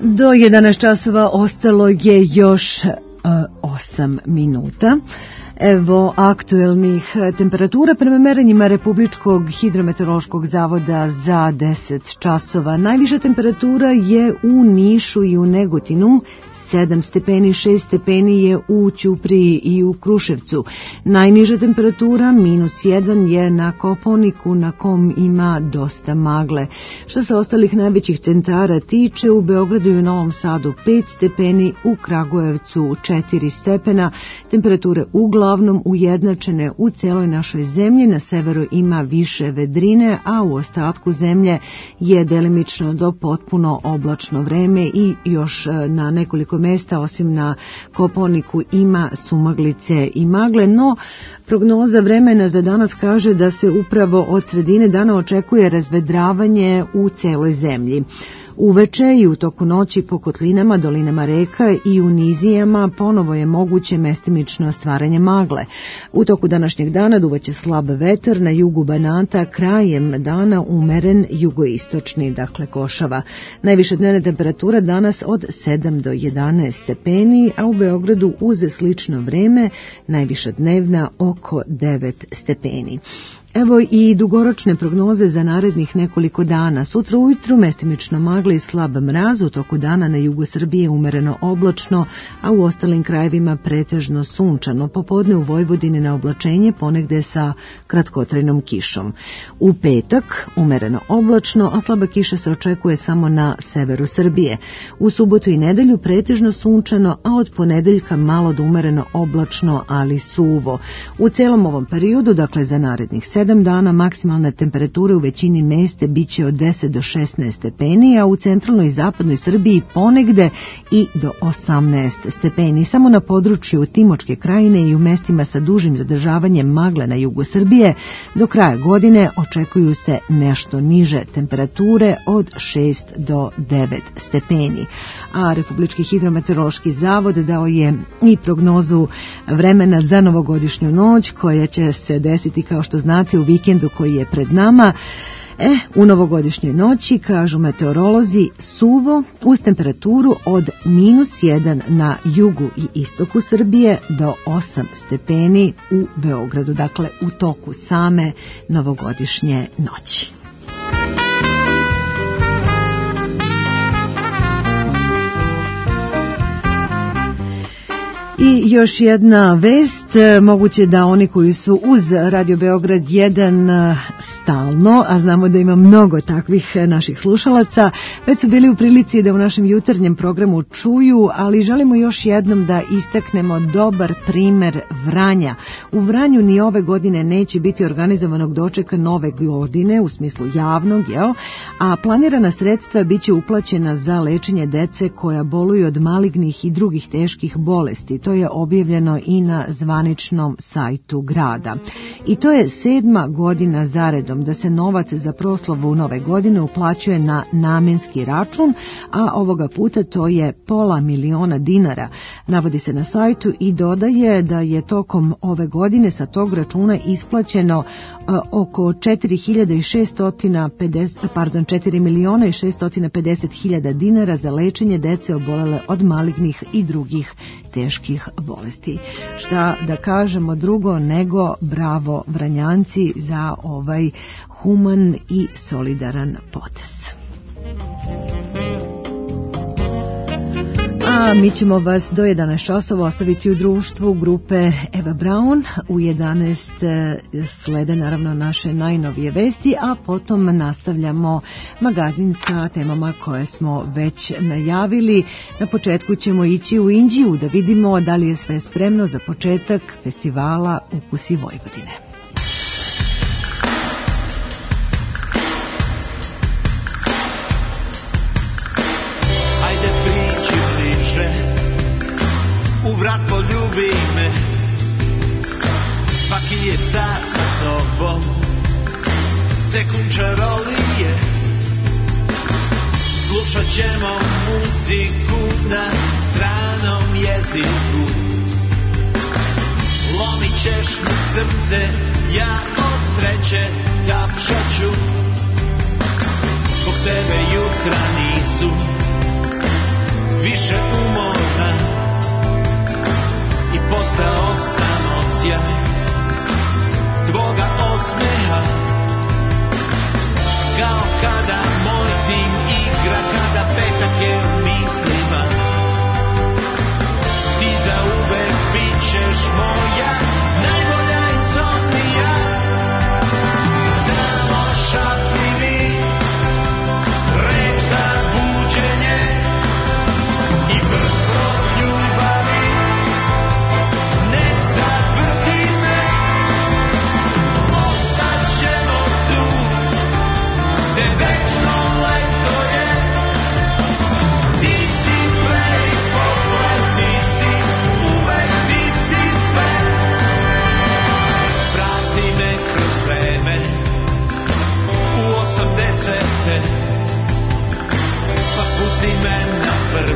Do jedanaest časova ostalo je još uh, osam minuta. Evo aktuelnih temperatura prema merenjima Republičkog hidrometeorološkog zavoda za deset časova. Najviša temperatura je u Nišu i u Negotinu, sedam stepeni, šest stepeni je u Ćupriji i u Kruševcu. Najniža temperatura, minus jedan, je na Kopaoniku, na kom ima dosta magle. Što se ostalih najvećih centara tiče, u Beogradu i u Novom Sadu pet stepeni, u Kragujevcu četiri stepena. Temperature uglavnom ujednačene u celoj našoj zemlji. Na severu ima više vedrine, a u ostatku zemlje je delimično do potpuno oblačno vreme i još na nekoliko mesta, osim na Kopaoniku, ima sumaglice i magle, no prognoza vremena za danas kaže da se upravo od sredine dana očekuje razvedravanje u celoj zemlji. Uveče i u toku noći po kotlinama, dolinama reka i u nizijama ponovo je moguće mestimično stvaranje magle. U toku današnjeg dana duvaće slab vetar, na jugu Banata, krajem dana umeren jugoistočni, dakle košava. Najviša dnevna temperatura danas od sedam do jedanaest stepeni, a u Beogradu uz slično vreme najviša dnevna oko devet stepeni. Evo i dugoročne prognoze za narednih nekoliko dana. Sutra ujutru mestimično magla i slab mraz, u toku dana na jugu Srbije umereno oblačno, a u ostalim krajevima pretežno sunčano. Popodne u Vojvodini na oblačenje, ponegde sa kratkotrajnom kišom. U petak umereno oblačno, a slaba kiša se očekuje samo na severu Srbije. U subotu i nedelju pretežno sunčano, a od ponedeljka malo do umereno oblačno, ali suvo. U celom ovom periodu, dakle za narednih sedam dana, maksimalne temperature u većini mesta biće od deset do šesnaest stepeni, a u centralnoj i zapadnoj Srbiji ponegde i do osamnaest stepeni. Samo na području Timočke krajine i u mestima sa dužim zadržavanjem magle na jugu Srbije do kraja godine očekuju se nešto niže temperature od šest do devet stepeni. A Republički hidrometeorološki zavod dao je i prognozu vremena za novogodišnju noć, koja će se desiti, kao što znate, u vikendu koji je pred nama. E, u novogodišnjoj noći, kažu meteorolozi, suvo uz temperaturu od minus jedan na jugu i istoku Srbije do osam stepeni u Beogradu, dakle u toku same novogodišnje noći. I još jedna vest, moguće da oni koji su uz Radio Beograd jedan stalno, a znamo da ima mnogo takvih naših slušalaca, već su bili u prilici da u našem jutarnjem programu čuju, ali želimo još jednom da istaknemo dobar primer Vranja. U Vranju ni ove godine neće biti organizovanog dočeka nove godine, u smislu javnog, jel? A planirana sredstva biće uplaćena za lečenje dece koja boluju od malignih i drugih teških bolesti. To je objavljeno i na zvaničnom sajtu grada. I to je sedma godina zaredom da se novac za proslavu nove godine uplaćuje na namenski račun, a ovoga puta to je pola miliona dinara. Navodi se na sajtu i dodaje da je tokom ove godine sa tog računa isplaćeno uh, oko četiri hiljade šesto pedeset, pardon, četiri miliona i šesto pedeset hiljada dinara za lečenje dece obolele od malignih i drugih teških bolesti. Šta da kažemo drugo nego bravo Vranjanci za ovaj human i solidaran potez. A mi ćemo vas do jedanaest časova ostaviti u društvu grupe Eva Braun. U jedanaest slede naravno naše najnovije vesti, a potom nastavljamo magazin sa temama koje smo već najavili. Na početku ćemo ići u Inđiju da vidimo da li je sve spremno za početak festivala Ukusi Vojvodine. Vrat poljubi me, svaki je sat sa tobom, sekund čarolije. Slušat ćemo muziku na stranom jeziku. Lomit ćeš mi srce, ja od sreće tapšat ću. Zbog tebe jutra nisu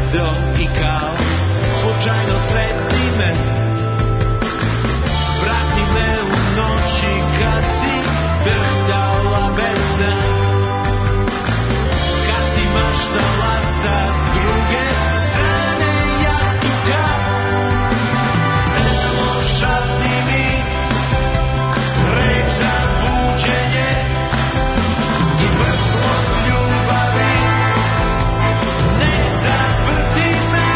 brdo i kao, slučajno sretni me, vrati me u noći kad si drhtala bez sna, kad si maštala sa druge strane jastuka. Selo šapni mi reč za buđenje i vrtlo ljubavi, nek zavrti me,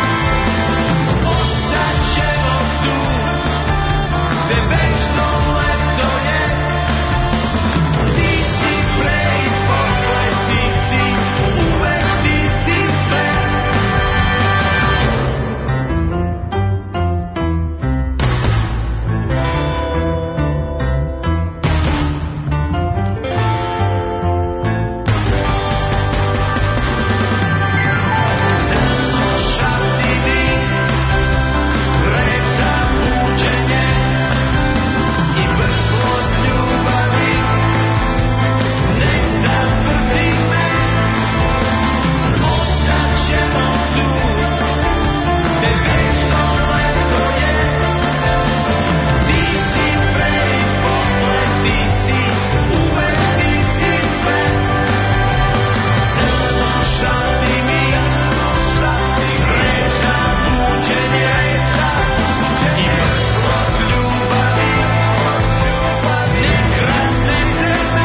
ostaćemo tu, gde večno leto je. Ti si pre i posle, ti si uvek, ti si sve. Šapni mi reč za buđenje i vrtlo ljubavi, nek zavrti me, ostaćemo tu, gde večno leto je. Ti si pre i posle, ti si uvek, ti si sve. Selo šapni mi reč za buđenje i vrtlo ljubavi, nek rasne zeme,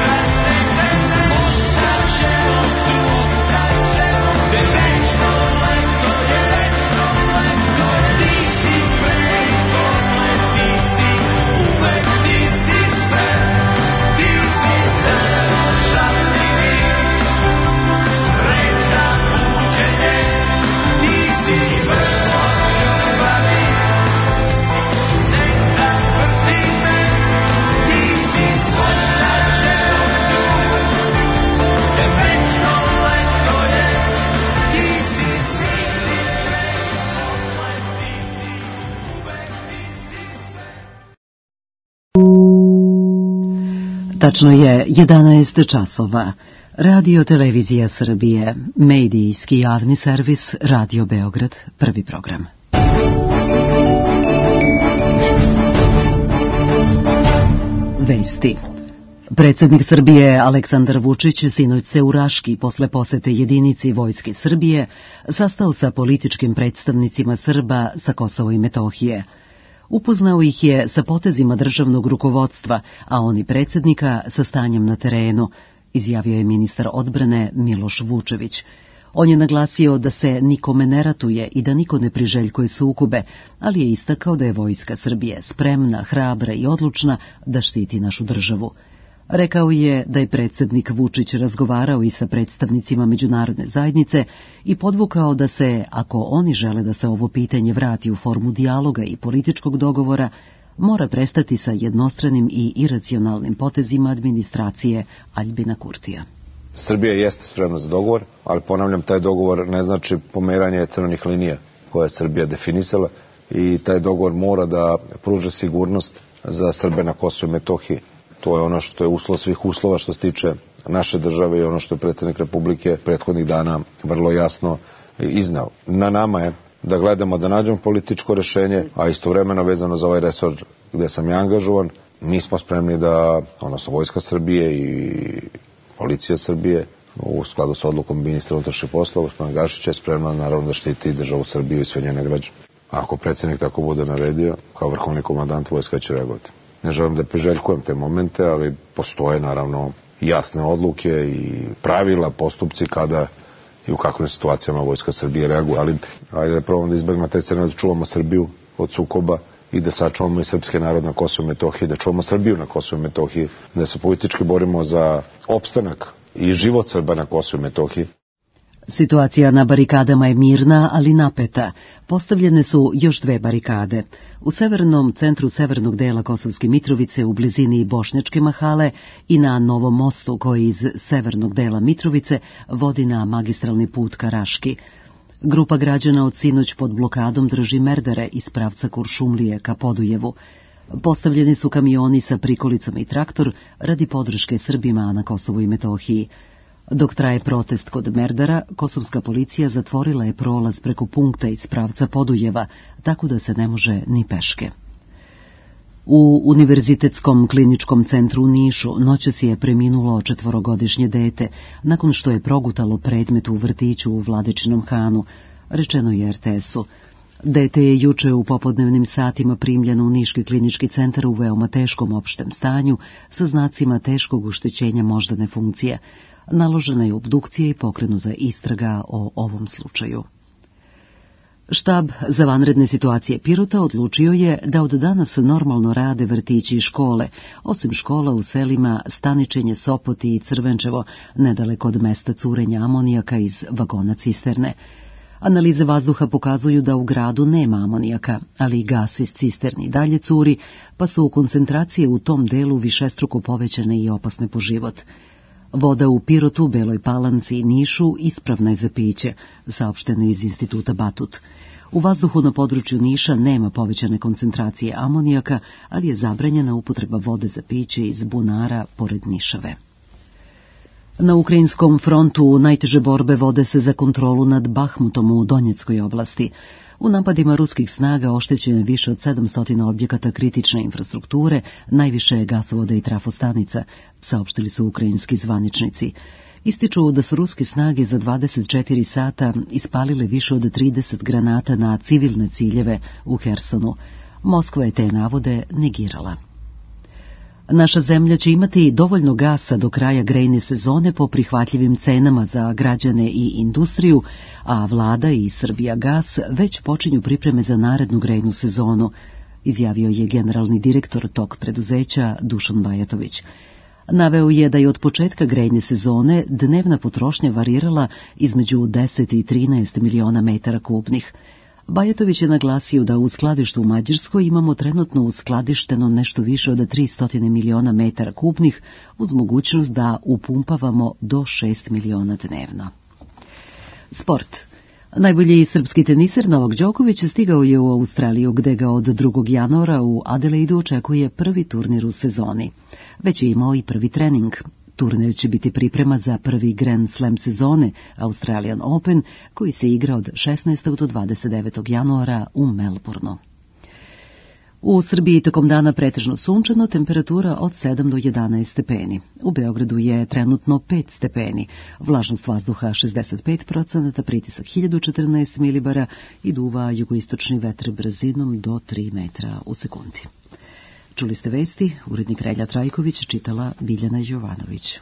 ostaćemo tu, gde večno leto je. Ti si pre i posle, ti si uvek, ti si sve. Ti si selo šapni mi reč za buđenje, ti si vrtlo ljubavi, nek zavrti me, ti si sve. Ostaćemo tu, gde večno leto je. Ti si sve, ti si pre i posle, ti si uvek, ti si sve. Tačno je jedanaest časova. Radio Televizija Srbije, medijski javni servis Radio Beograd, prvi program. Vesti. Predsjednik Srbije Aleksandar Vučić sinoć se u Raški posle posete jedinici Vojske Srbije sastao sa političkim predstavnicima Srba sa Kosova i Metohije. Upoznao ih je sa potezima državnog rukovodstva, a oni predsjednika sa stanjem na terenu, izjavio je ministar odbrane Miloš Vučević. On je naglasio da se nikome ne ratuje i da niko ne priželjkuje sukobe, ali je istakao da je Vojska Srbije spremna, hrabra i odlučna da štiti našu državu. Rekao je da je predsjednik Vučić razgovarao i sa predstavnicima međunarodne zajednice i podvukao da se, ako oni žele da se ovo pitanje vrati u formu dijaloga i političkog dogovora, mora prestati sa jednostranim i iracionalnim potezima administracije Aljbina Kurtija. Srbija jeste spremna za dogovor, ali ponavljam, taj dogovor ne znači pomeranje crvenih linija koje je Srbija definisala i taj dogovor mora da pruža sigurnost za Srbe na Kosovu i Metohiji. To je ono što je uslov svih uslova što se tiče naše države i ono što je predsjednik Republike prethodnih dana vrlo jasno iznao. Na nama je da gledamo da nađemo političko rešenje, a istovremeno vezano za ovaj resor gde sam ja angažovan, mi smo spremni da, odnosno Vojska Srbije i Policija Srbije, u skladu sa odlukom ministra unutrašnjih poslova, gospodina Gašića, je spremna naravno da štiti državu Srbiju i sve njene građane. Ako predsjednik tako bude naredio, kao vrhovni komandant vojska će reagovati. Ne želim da priželjkujem te momente, ali postoje naravno jasne odluke i pravila, postupci kada i u kakvim situacijama Vojska Srbije reaguje. Ali ajde da probamo da izbjegnemo taj scenarij, da čuvamo Srbiju od sukoba i da sačuvamo i srpski narod na Kosovu i Metohiji, da čuvamo Srbiju na Kosovu i Metohiji, da se politički borimo za opstanak i život Srba na Kosovu i Metohiji. Situacija na barikadama je mirna, ali napeta. Postavljene su još dve barikade. U severnom centru severnog dela Kosovske Mitrovice u blizini Bošnjačke Mahale i na Novom mostu koji iz severnog dela Mitrovice vodi na magistralni put ka Raški. Grupa građana od sinoć pod blokadom drži merdare iz pravca Kuršumlije ka Podujevu. Postavljeni su kamioni sa prikolicom i traktor radi podrške Srbima na Kosovu i Metohiji. Dok traje protest kod Merdara, kosovska policija zatvorila je prolaz preko punkta iz pravca Podujeva, tako da se ne može ni peške. U Univerzitetskom kliničkom centru u Nišu noćas je preminulo četvorogodišnje dete, nakon što je progutalo predmet u vrtiću u Vladičinom Hanu, rečeno je er te esu. Dete je juče u popodnevnim satima primljeno u Niški klinički centar u veoma teškom opštem stanju sa znacima teškog oštećenja moždane funkcije. Naložena je obdukcija i pokrenuta istraga o ovom slučaju. Štab za vanredne situacije Pirota odlučio je da od danas normalno rade vrtići i škole, osim škola u selima Staničenje, Sopoti i Crvenčevo, nedaleko od mesta curenja amonijaka iz vagona cisterne. Analize vazduha pokazuju da u gradu nema amonijaka, ali i gas iz cisterni dalje curi, pa su koncentracije u tom delu višestruko povećane i opasne po život. Voda u Pirotu, Beloj Palanci i Nišu ispravna je za piće, saopšteno iz Instituta Batut. U vazduhu na području Niša nema povećane koncentracije amonijaka, ali je zabranjena upotreba vode za piće iz bunara pored Nišave. Na ukrajinskom frontu najteže borbe vode se za kontrolu nad Bahmutom u Donjeckoj oblasti. U napadima ruskih snaga oštećeno je više od sedamsto objekata kritične infrastrukture, najviše gasovoda i trafostanica, saopštili su ukrajinski zvaničnici. Ističu da su ruske snage za dvadeset četiri sata ispalile više od trideset granata na civilne ciljeve u Hersonu. Moskva je te navode negirala. Naša zemlja će imati dovoljno gasa do kraja grejne sezone po prihvatljivim cenama za građane i industriju, a vlada i Srbija gas već počinju pripreme za narednu grejnu sezonu, izjavio je generalni direktor tog preduzeća Dušan Bajatović. Naveo je da je od početka grejne sezone dnevna potrošnja varirala između deset i trinaest miliona metara kubnih. Bajatović je naglasio da u skladištu u Mađarskoj imamo trenutno uskladišteno nešto više od tristo miliona metara kubnih, uz mogućnost da upumpavamo do šest miliona dnevno. Sport. Najbolji srpski teniser Novak Đoković stigao je u Australiju, gde ga od drugog januara u Adelaidu očekuje prvi turnir u sezoni. Već je imao i prvi trening. Turnir će biti priprema za prvi Grand Slam sezone, Australian Open, koji se igra od šesnaestog do dvadeset devetog januara u Melbourneu. U Srbiji tokom dana pretežno sunčano, temperatura od sedam do jedanaest stepeni. U Beogradu je trenutno pet stepeni, vlažnost vazduha šezdeset pet procenata, pritisak hiljadu četrnaest milibara i duva jugoistočni vetar brzinom do tri metra u sekundi. Čuli ste vesti, urednik Relja Trajković, čitala Biljana Jovanović.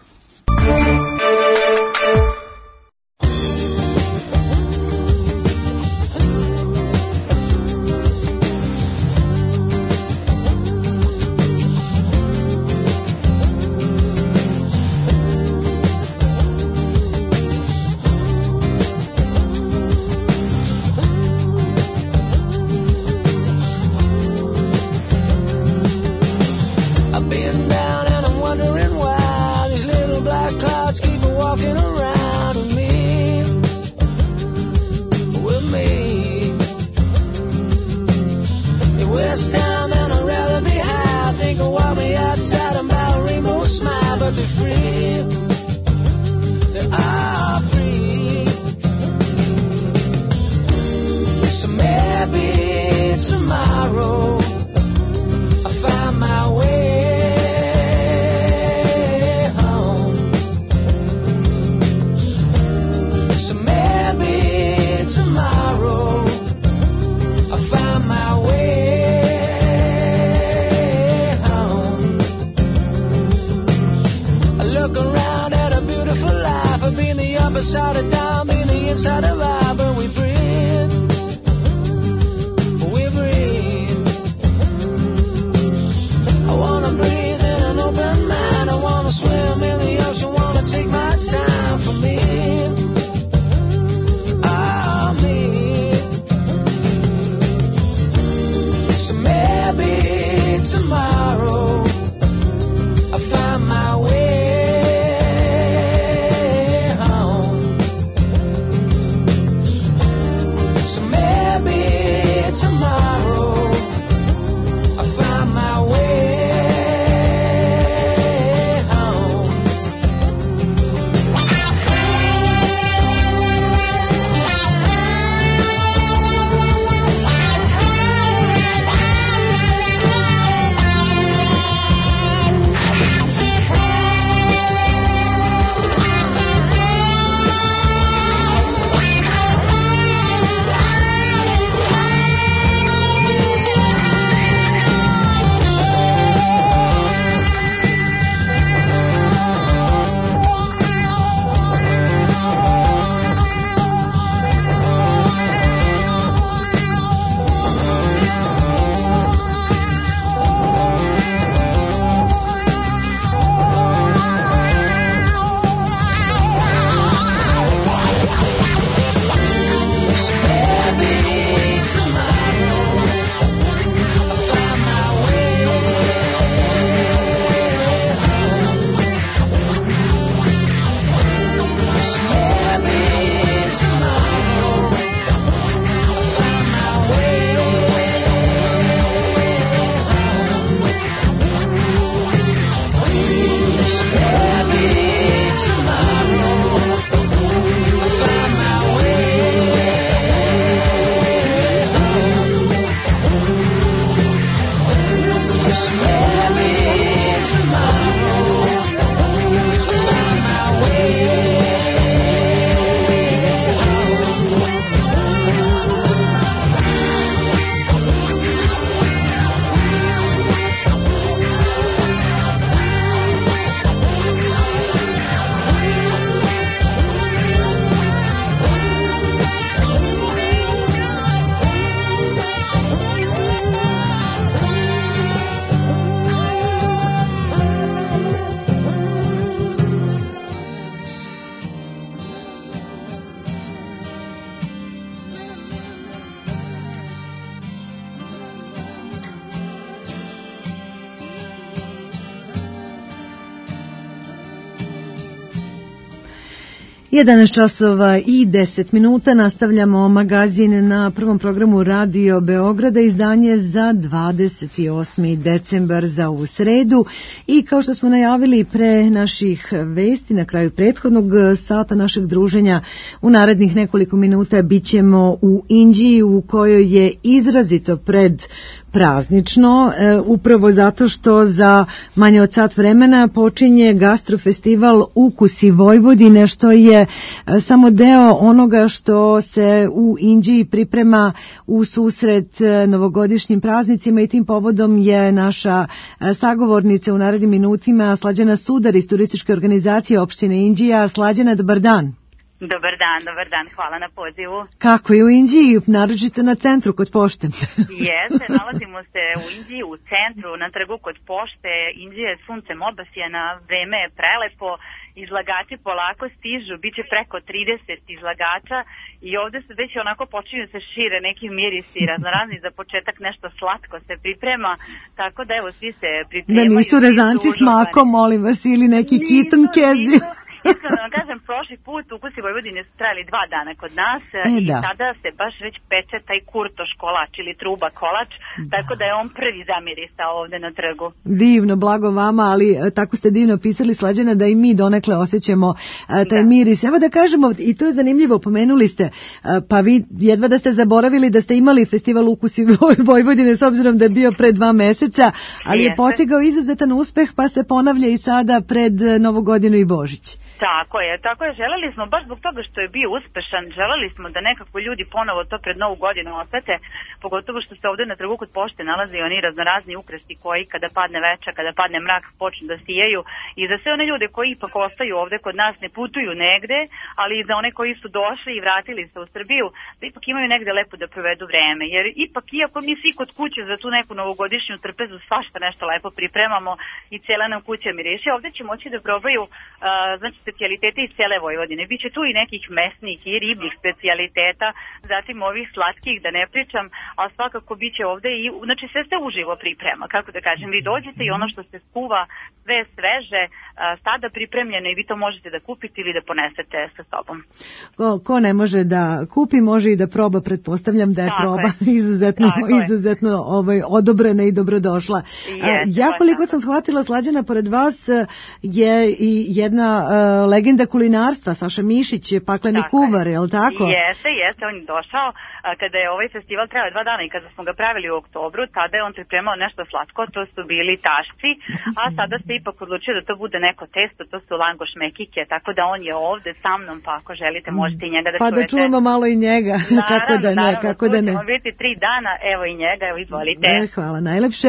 jedanaest časova i deset minuta nastavljamo magazin na prvom programu Radio Beograda, izdanje za dvadeset osmi decembar za ovu sredu i kao što smo najavili pre naših vesti na kraju prethodnog sata našeg druženja u narednih nekoliko minuta bićemo u Inđiji u kojoj je izrazito pred praznično, e, upravo zato što za manje od sat vremena počinje gastrofestival Ukusi Vojvodine, što je e, samo deo onoga što se u Inđiji priprema u susret e, novogodišnjim praznicima i tim povodom je naša e, sagovornica u narednim minutima Slađana Sudar iz turističke organizacije opštine Inđija. Slađana, dobar dan. Dobar dan, dobar dan, hvala na pozivu. Kako je u Inđiji, naročito na centru kod pošte? Jeste, nalazimo se u Inđiji, u centru, na trgu kod pošte. Inđija je suncem obasjena, vreme je prelepo, izlagači polako stižu, bit će preko trideset izlagača i ovde se već onako počinju se šire neki mirisi raznorazni, za početak nešto slatko se priprema, tako da evo svi se pripremaju. Da nisu rezanci s makom, molim vas, ili neki kitten kezi. Iskreno vam kažem, prošli put Ukusi Vojvodine su trajali dva dana kod nas e, i da. Tada se baš već peče taj kurtoš kolač ili truba kolač, da. Tako da je on prvi zamirisao ovde na trgu. Divno, blago vama, ali tako ste divno pisali, Slađana, da i mi donekle osjećamo a, taj da. miris. Evo da kažemo, i to je zanimljivo, pomenuli ste, a, pa vi jedva da ste zaboravili da ste imali festival Ukusi Vojvodine s obzirom da je bio pre dva meseca, ali Jeste. je postigao izuzetan uspeh pa se ponavlja i sada pred Novu godinu i Božić. Tako je, tako je, želeli smo, baš zbog toga što je bio uspešan, želeli smo da nekako ljudi ponovo to pred Novu godinu osete, pogotovo što se ovde na trgu kod pošte nalaze oni raznorazni ukrasi koji kada padne večer, kada padne mrak počnu da sijaju i za sve one ljude koji ipak ostaju ovde kod nas, ne putuju negde, ali i za one koji su došli i vratili se u Srbiju, da ipak imaju negde lepo da provedu vreme, jer ipak iako mi svi kod kuće za tu neku novogodišnju trpezu svašta nešto lepo pripremamo i cijela nam kuća miriši, ovde će moći da probaju, uh, znači specijalitete iz cele Vojvodine. Biće tu i nekih mesnih i ribnih specijaliteta, zatim ovih slatkih, da ne pričam, a svakako biće ovde i, znači sve se uživo priprema, kako da kažem, vi dođete i ono što se skuva, sve sveže, sada pripremljeno i vi to možete da kupite ili da ponesete sa sobom. Ko, ko ne može da kupi, može i da proba, pretpostavljam da je Tako proba je. izuzetno, izuzetno ovaj, odobrena i dobrodošla. Yes, ja koliko sam shvatila, Slađana, pored vas je i jedna uh, legenda kulinarstva, Saša Mišić, pakleni tako kuvar, je li tako? Jeste, jeste, on je došao kada je ovaj festival trajao dva dana i kada smo ga pravili u oktobru, tada je on pripremao nešto slatko, to su bili tašci, a sada se ipak odlučio da to bude neko testo, to su langoš mekike, tako da on je ovde sa mnom, pa ako želite možete i njega da pa čujete. Pa da čujemo malo i njega, naravno, kako da ne, naravno, kako da ne. Naravno, biti tri dana, evo i njega, evo izvolite. Ne, hvala najlepše.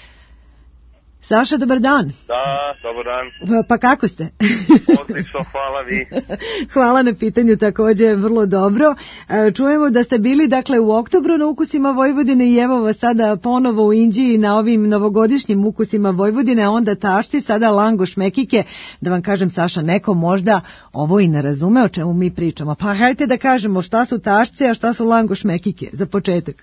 Saša, dobar dan. Da, dobar dan. Pa, pa kako ste? Odlično, hvala vi. Hvala na pitanju, takođe vrlo dobro. Čujemo da ste bili dakle u oktobru na Ukusima Vojvodine i evo vas sada ponovo u Inđiji na ovim novogodišnjim Ukusima Vojvodine, a onda tašci, sada langoš mekike. Da vam kažem, Saša, neko možda ovo i ne razume o čemu mi pričamo. Pa hajte da kažemo šta su tašci, a šta su langoš mekike za početak.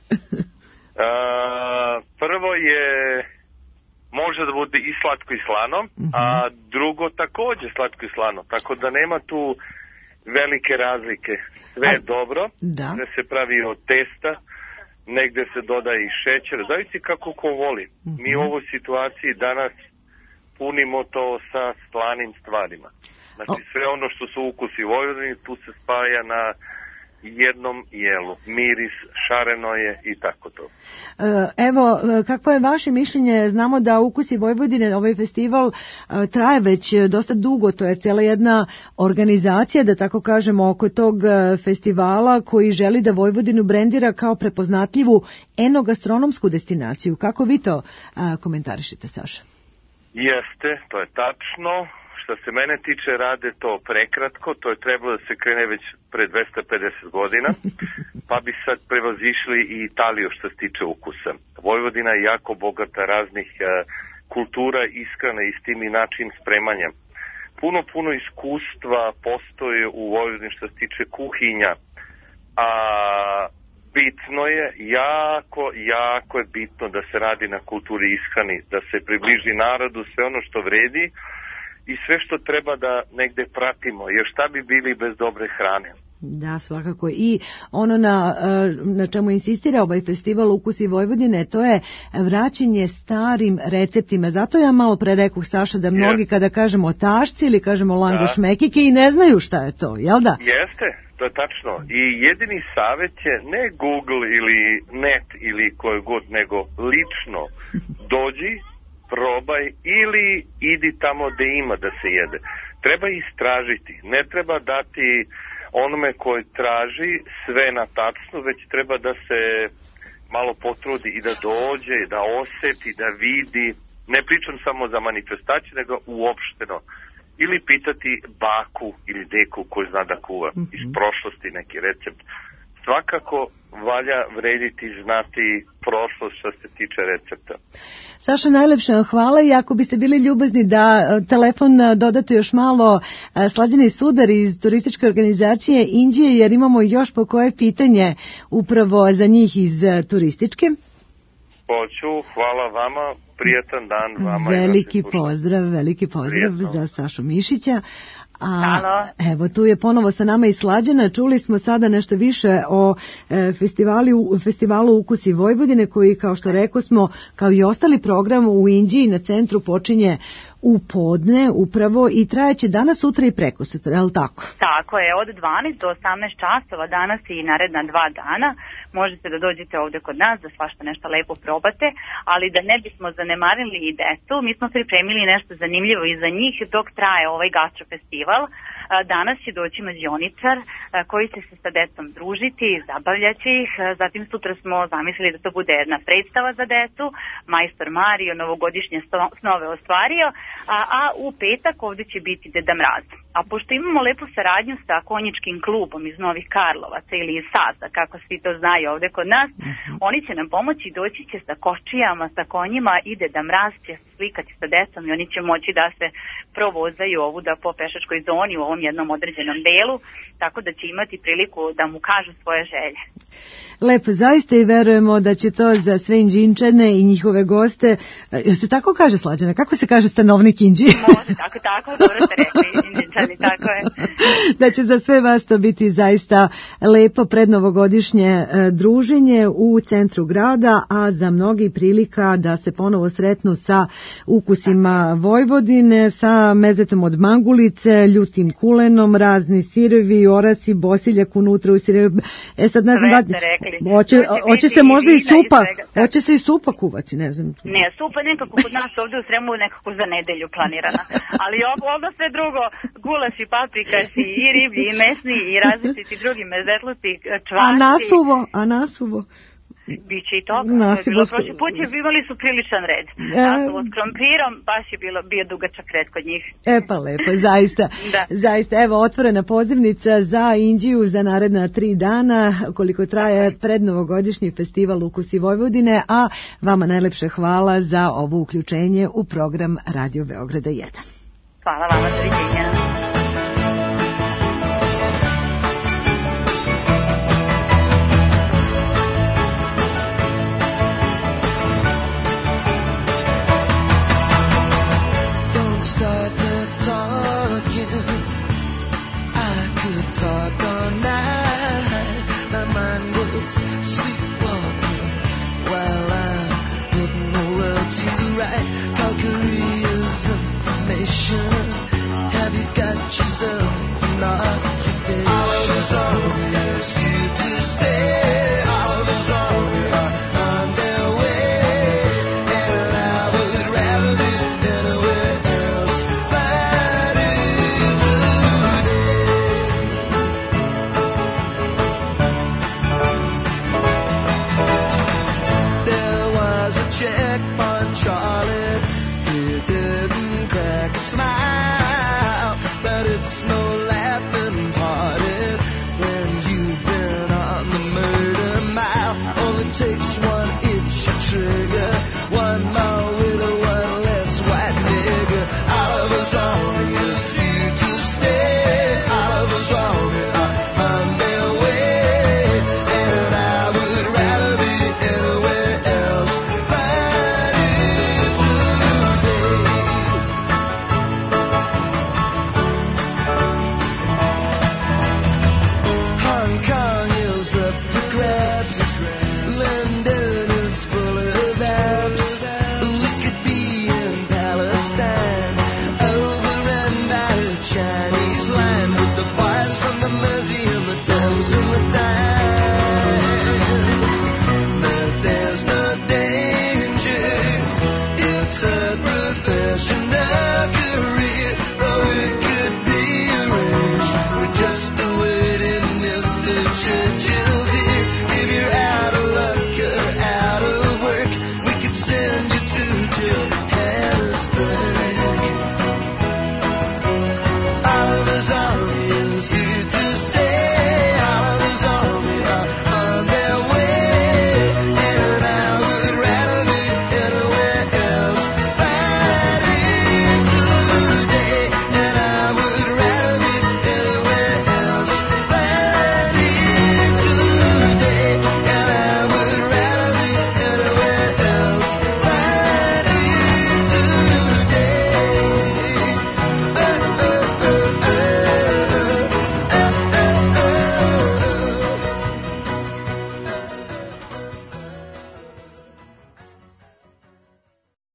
A, prvo je može da bude i slatko i slano, uh-huh. a drugo takođe slatko i slano, tako da nema tu velike razlike. Sve je dobro, da. Ne se pravi od testa, negde se doda i šećer, zavisi kako ko voli. Uh-huh. Mi u ovoj situaciji danas punimo to sa slanim stvarima. Znači sve ono što su ukusi Vojvodini, tu se spaja na jednom jelu, miris, šareno je i tako to. Evo, kakvo je vaše mišljenje? Znamo da Ukusi Vojvodine, ovaj festival traje već dosta dugo, to je cijela jedna organizacija, da tako kažemo, oko tog festivala koji želi da Vojvodinu brendira kao prepoznatljivu enogastronomsku destinaciju. Kako vi to komentarišete, Saša? Jeste, to je tačno. Što se mene tiče, rade to prekratko, to je trebalo da se krene već pre dvesta pedeset godina, pa bi sad prevazišli i Italiju što se tiče ukusa. Vojvodina je jako bogata raznih uh, kultura, ishrane i s tim i način spremanja. Puno, puno iskustva postoje u Vojvodini što se tiče kuhinja, a bitno je, jako, jako je bitno da se radi na kulturi ishrani, da se približi narodu sve ono što vredi, i sve što treba da negde pratimo, jer šta bi bili bez dobre hrane. Da, svakako. I ono na, na čemu insistira ovaj festival Ukusi Vojvodine, to je vraćanje starim receptima. Zato ja malo pre rekoh, Saša, da mnogi kada kažemo tašci ili kažemo langoš mekike i ne znaju šta je to, jel da? Jeste, to je tačno. I jedini savjet je ne Google ili net ili koje god, nego lično dođi, probaj ili idi tamo gde ima da se jede. Treba istražiti, ne treba dati onome koji traži sve na tacnu, već treba da se malo potrudi i da dođe, da oseti, da vidi. Ne pričam samo za manifestaciju, nego uopšteno. Ili pitati baku ili deku koji zna da kuva mm-hmm. iz prošlosti neki recept. Svakako valja vrediti znati prošlost što se tiče recepta. Saša, najlepše vam hvala i ako biste bili ljubazni da telefon dodate još malo Slađani Sudar iz turističke organizacije Inđije, jer imamo još po koje pitanje upravo za njih iz turističke. Hoću, hvala vama, prijatan dan vama. Veliki pozdrav, veliki pozdrav Prijetno. Za Sašu Mišića. A, evo, tu je ponovo sa nama i Slađana. Čuli smo sada nešto više o e, festivalu, festivalu Ukusi Vojvodine, koji, kao što rekao smo, kao i ostali program u Inđiji na centru počinje u podne upravo i trajeće danas, sutra i preko sutra, je li tako? Tako je, od dvanaest do osamnaest časova danas i naredna dva dana možete da dođete ovde kod nas da svašta nešto lepo probate, ali da ne bismo zanemarili i decu, mi smo pripremili nešto zanimljivo i za njih dok traje ovaj gastro festival. Danas će doći mazioničar koji će se sa decom družiti, zabavljaće ih, zatim sutra smo zamislili da to bude jedna predstava za decu, majstor Mario novogodišnje snove ostvario, a, a u petak ovde će biti Deda Mraz. A pošto imamo lepu saradnju sa konjičkim klubom iz Novih Karlovaca ili iz Saza, kako svi to znaju ovde kod nas, uh-huh. oni će nam pomoći, doći će sa kočijama, sa konjima i Deda Mraz će slikati sa decom i oni će moći da se provozaju ovuda po pešačkoj zoni u ovom jednom određenom delu, tako da će imati priliku da mu kažu svoje želje. Lepo, zaista i verujemo da će to za sve Inđinčane i njihove goste, jel se tako kaže, Slađana, kako se kaže stanovnik Inđije? Može, tako, tako, dobro ste rekli, Inđinčani, tako je. Da će za sve vas to biti zaista lepo prednovogodišnje e, druženje u centru grada, a za mnogi prilika da se ponovo sretnu sa ukusima Vojvodine, sa mezetom od mangulice, ljutim kulenom, razni sirevi, orasi, bosiljak unutra u sirevi. E sad ne znam da... Hoće, hoće se možda i supa, hoće se i supa kuvati, ne znam. Ne, supa nekako kod nas ovdje u Sremu nekako za nedelju planirana, ali ovo sve drugo, gulaš i paprika i riblji i mesni i različiti drugi mezetluci, čvarci. A nasuvo, a nasuvo? Biće i toga. Bilo prošli put je imali su priličan red. Nasuvo s krompirom, baš je bilo, bio dugačak red kod njih. E pa lepo, zaista. da. Zaista, evo, otvorena pozivnica za Inđiju za naredna tri dana, koliko traje prednovogodišnji festival Ukusi Vojvodine, a vama najlepše hvala za ovo uključenje u program Radio Beograda jedan. Hvala vama, doviđenja.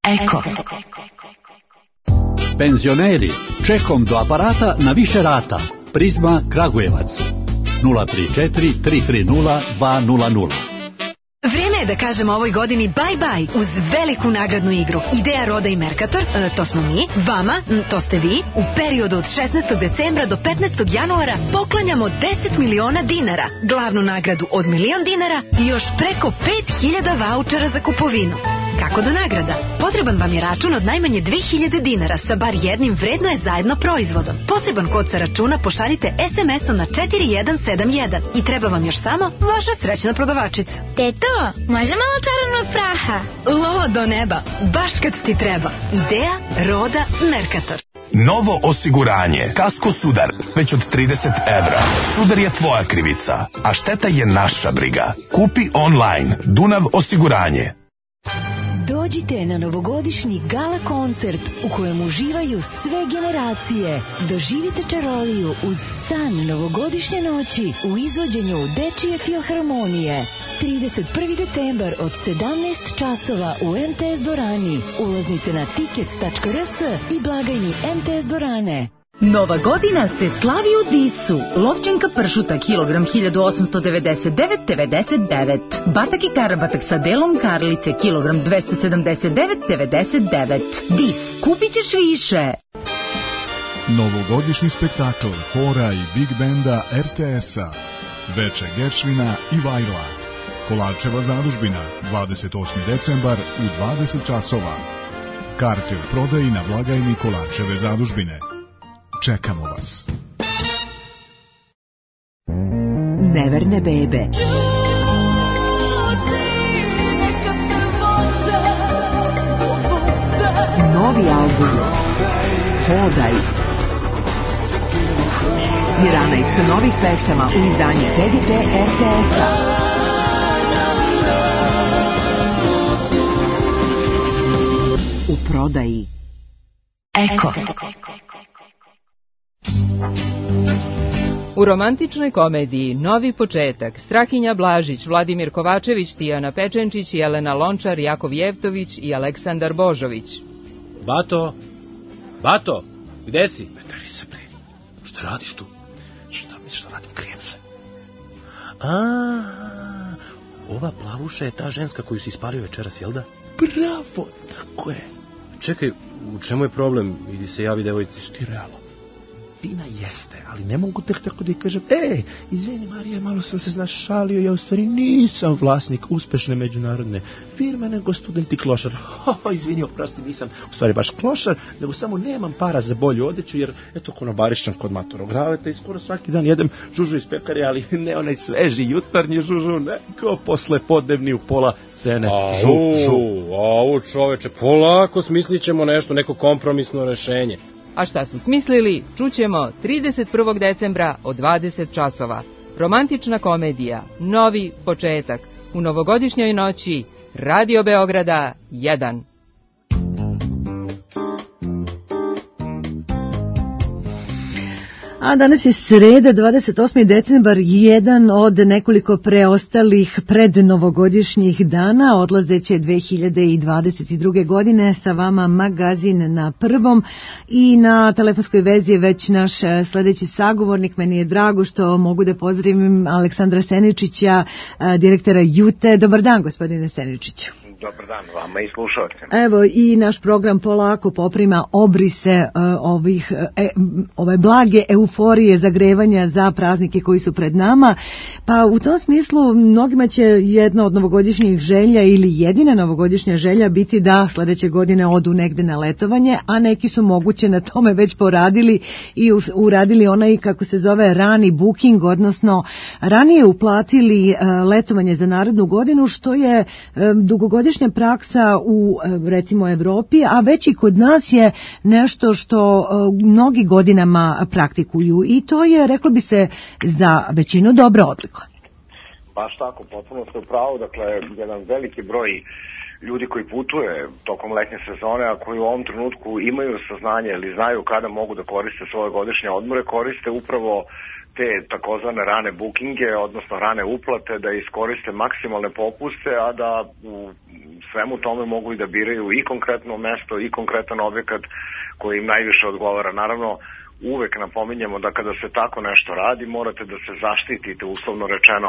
Eko. Penzioneri, čekom do aparata na više rata. Prizma Kragujevac. nula tri četiri tri tri nula dva nula nula. Vreme je da kažemo ovoj godini bye bye uz veliku nagradnu igru. Ideja Roda i Mercator, e, to smo mi, vama, to ste vi, u periodu od šesnaestog decembra do petnaestog januara poklanjamo deset miliona dinara, glavnu nagradu od milion dinara i još preko pet hiljada vaučera za kupovinu. Kako do nagrada? Potreban vam je račun od najmanje dve hiljade dinara sa bar jednim vredno je zajedno proizvodom. Poseban kod sa računa pošaljite es em esom na četiri jedan sedam jedan i treba vam još samo vaša srećna prodavačica. Teto, može malo čarobnog praha? Lova do neba, baš kad ti treba. Ideja Roda Mercator. Novo osiguranje. Kasko Sudar. Već od trideset evra. Sudar je tvoja krivica, a šteta je naša briga. Kupi online. Dunav osiguranje. Dođite na novogodišnji gala koncert u kojem uživaju sve generacije. Doživite čaroliju uz san novogodišnje noći u izvođenju Dečije filharmonije. trideset prvi decembar od sedamnaest časova u em te es dvorani. Ulaznice na tickets tačka er es i blagajni em te es dvorane. Nova godina se slavi u Disu. Lovčenka pršuta kilogram hiljadu osamsto devedeset devet devedeset devet. Batak i karabatak sa delom karlice kilogram dvesta sedamdeset devet devedeset devet. Dis, kupit ćeš više. Novogodišnji spektakl hora i big benda er te es-a. Veče Geršvina i Vajla. Kolarčeva zadužbina, dvadeset osmi decembar u dvadeset časova. Karte u prodaji na blagajni Kolarčeve zadužbine. Čekamo vas. Neverne bebe. Novi album Hodaj. jedanaest novih pesama u izdanju pe ge pe er te es-a. U prodaji Eko. U romantičnoj komediji Novi početak Strahinja Blažić, Vladimir Kovačević, Tijana Pečenčić, Jelena Lončar, Jakov Jevtović i Aleksandar Božović. Bato, Bato, gde si? Petari se, bre, šta radiš tu? Šta misliš da radim, krijem se. A, ova plavuša je ta ženska koju si ispalio večeras, jel da? Bravo, tako je. Čekaj, u čemu je problem? Idi se javi devojci. Šti realno. Fina jeste, ali ne mogu tek tako da je kažem, e, izvini Marija, malo sam se znaš šalio, ja u stvari nisam vlasnik uspešne međunarodne firme, nego student i klošar. Ho, izvini, oprosti, nisam u stvari baš klošar, nego samo nemam para za bolju odeću, jer eto konobarišćam kod Matorograveta i skoro svaki dan jedem žužu iz pekare, ali ne onaj sveži jutarnji žužu, nego posle podnevni u pola cene. Žu, žu. Au, čoveče, polako smislit ćemo nešto, neko kompromisno rešenje. A šta su smislili, čućemo trideset prvog decembra od dvadeset časova. Romantična komedija, Novi početak, u novogodišnjoj noći, Radio Beograda jedan. A danas je sreda, dvadeset osmi decembar, jedan od nekoliko preostalih prednovogodišnjih dana, odlazeće dve hiljade dvadeset druge. godine, sa vama magazin na prvom i na telefonskoj vezi je već naš sledeći sagovornik. Meni je drago što mogu da pozdravim Aleksandra Seničića, direktora Jute. Dobar dan, gospodine Seničiću. Dobar dan vama i slušalcima. Evo i naš program polako poprima obrise uh, ovih e, ove blage euforije zagrevanja za praznike koji su pred nama. Pa u tom smislu mnogima će jedna od novogodišnjih želja ili jedina novogodišnja želja biti da sledeće godine odu negde na letovanje, a neki su moguće na tome već poradili i uradili onaj, kako se zove, rani booking, odnosno ranije uplatili uh, letovanje za narednu godinu, što je uh, dugogodišnja praksa u, recimo, Evropi, a već i kod nas je nešto što mnogi godinama praktikuju i to je, reklo bi se, za većinu dobra odlika. Baš tako, potpuno ste u pravu, dakle, jedan veliki broj ljudi koji putuje tokom letnje sezone, a koji u ovom trenutku imaju saznanje ili znaju kada mogu da koriste svoje godišnje odmore, koriste upravo te takozvane rane bookinge, odnosno rane uplate, da iskoriste maksimalne popuste, a da u svemu tome mogu i da biraju i konkretno mesto i konkretan objekat koji im najviše odgovara. Naravno, uvek napominjemo da kada se tako nešto radi morate da se zaštitite, uslovno rečeno,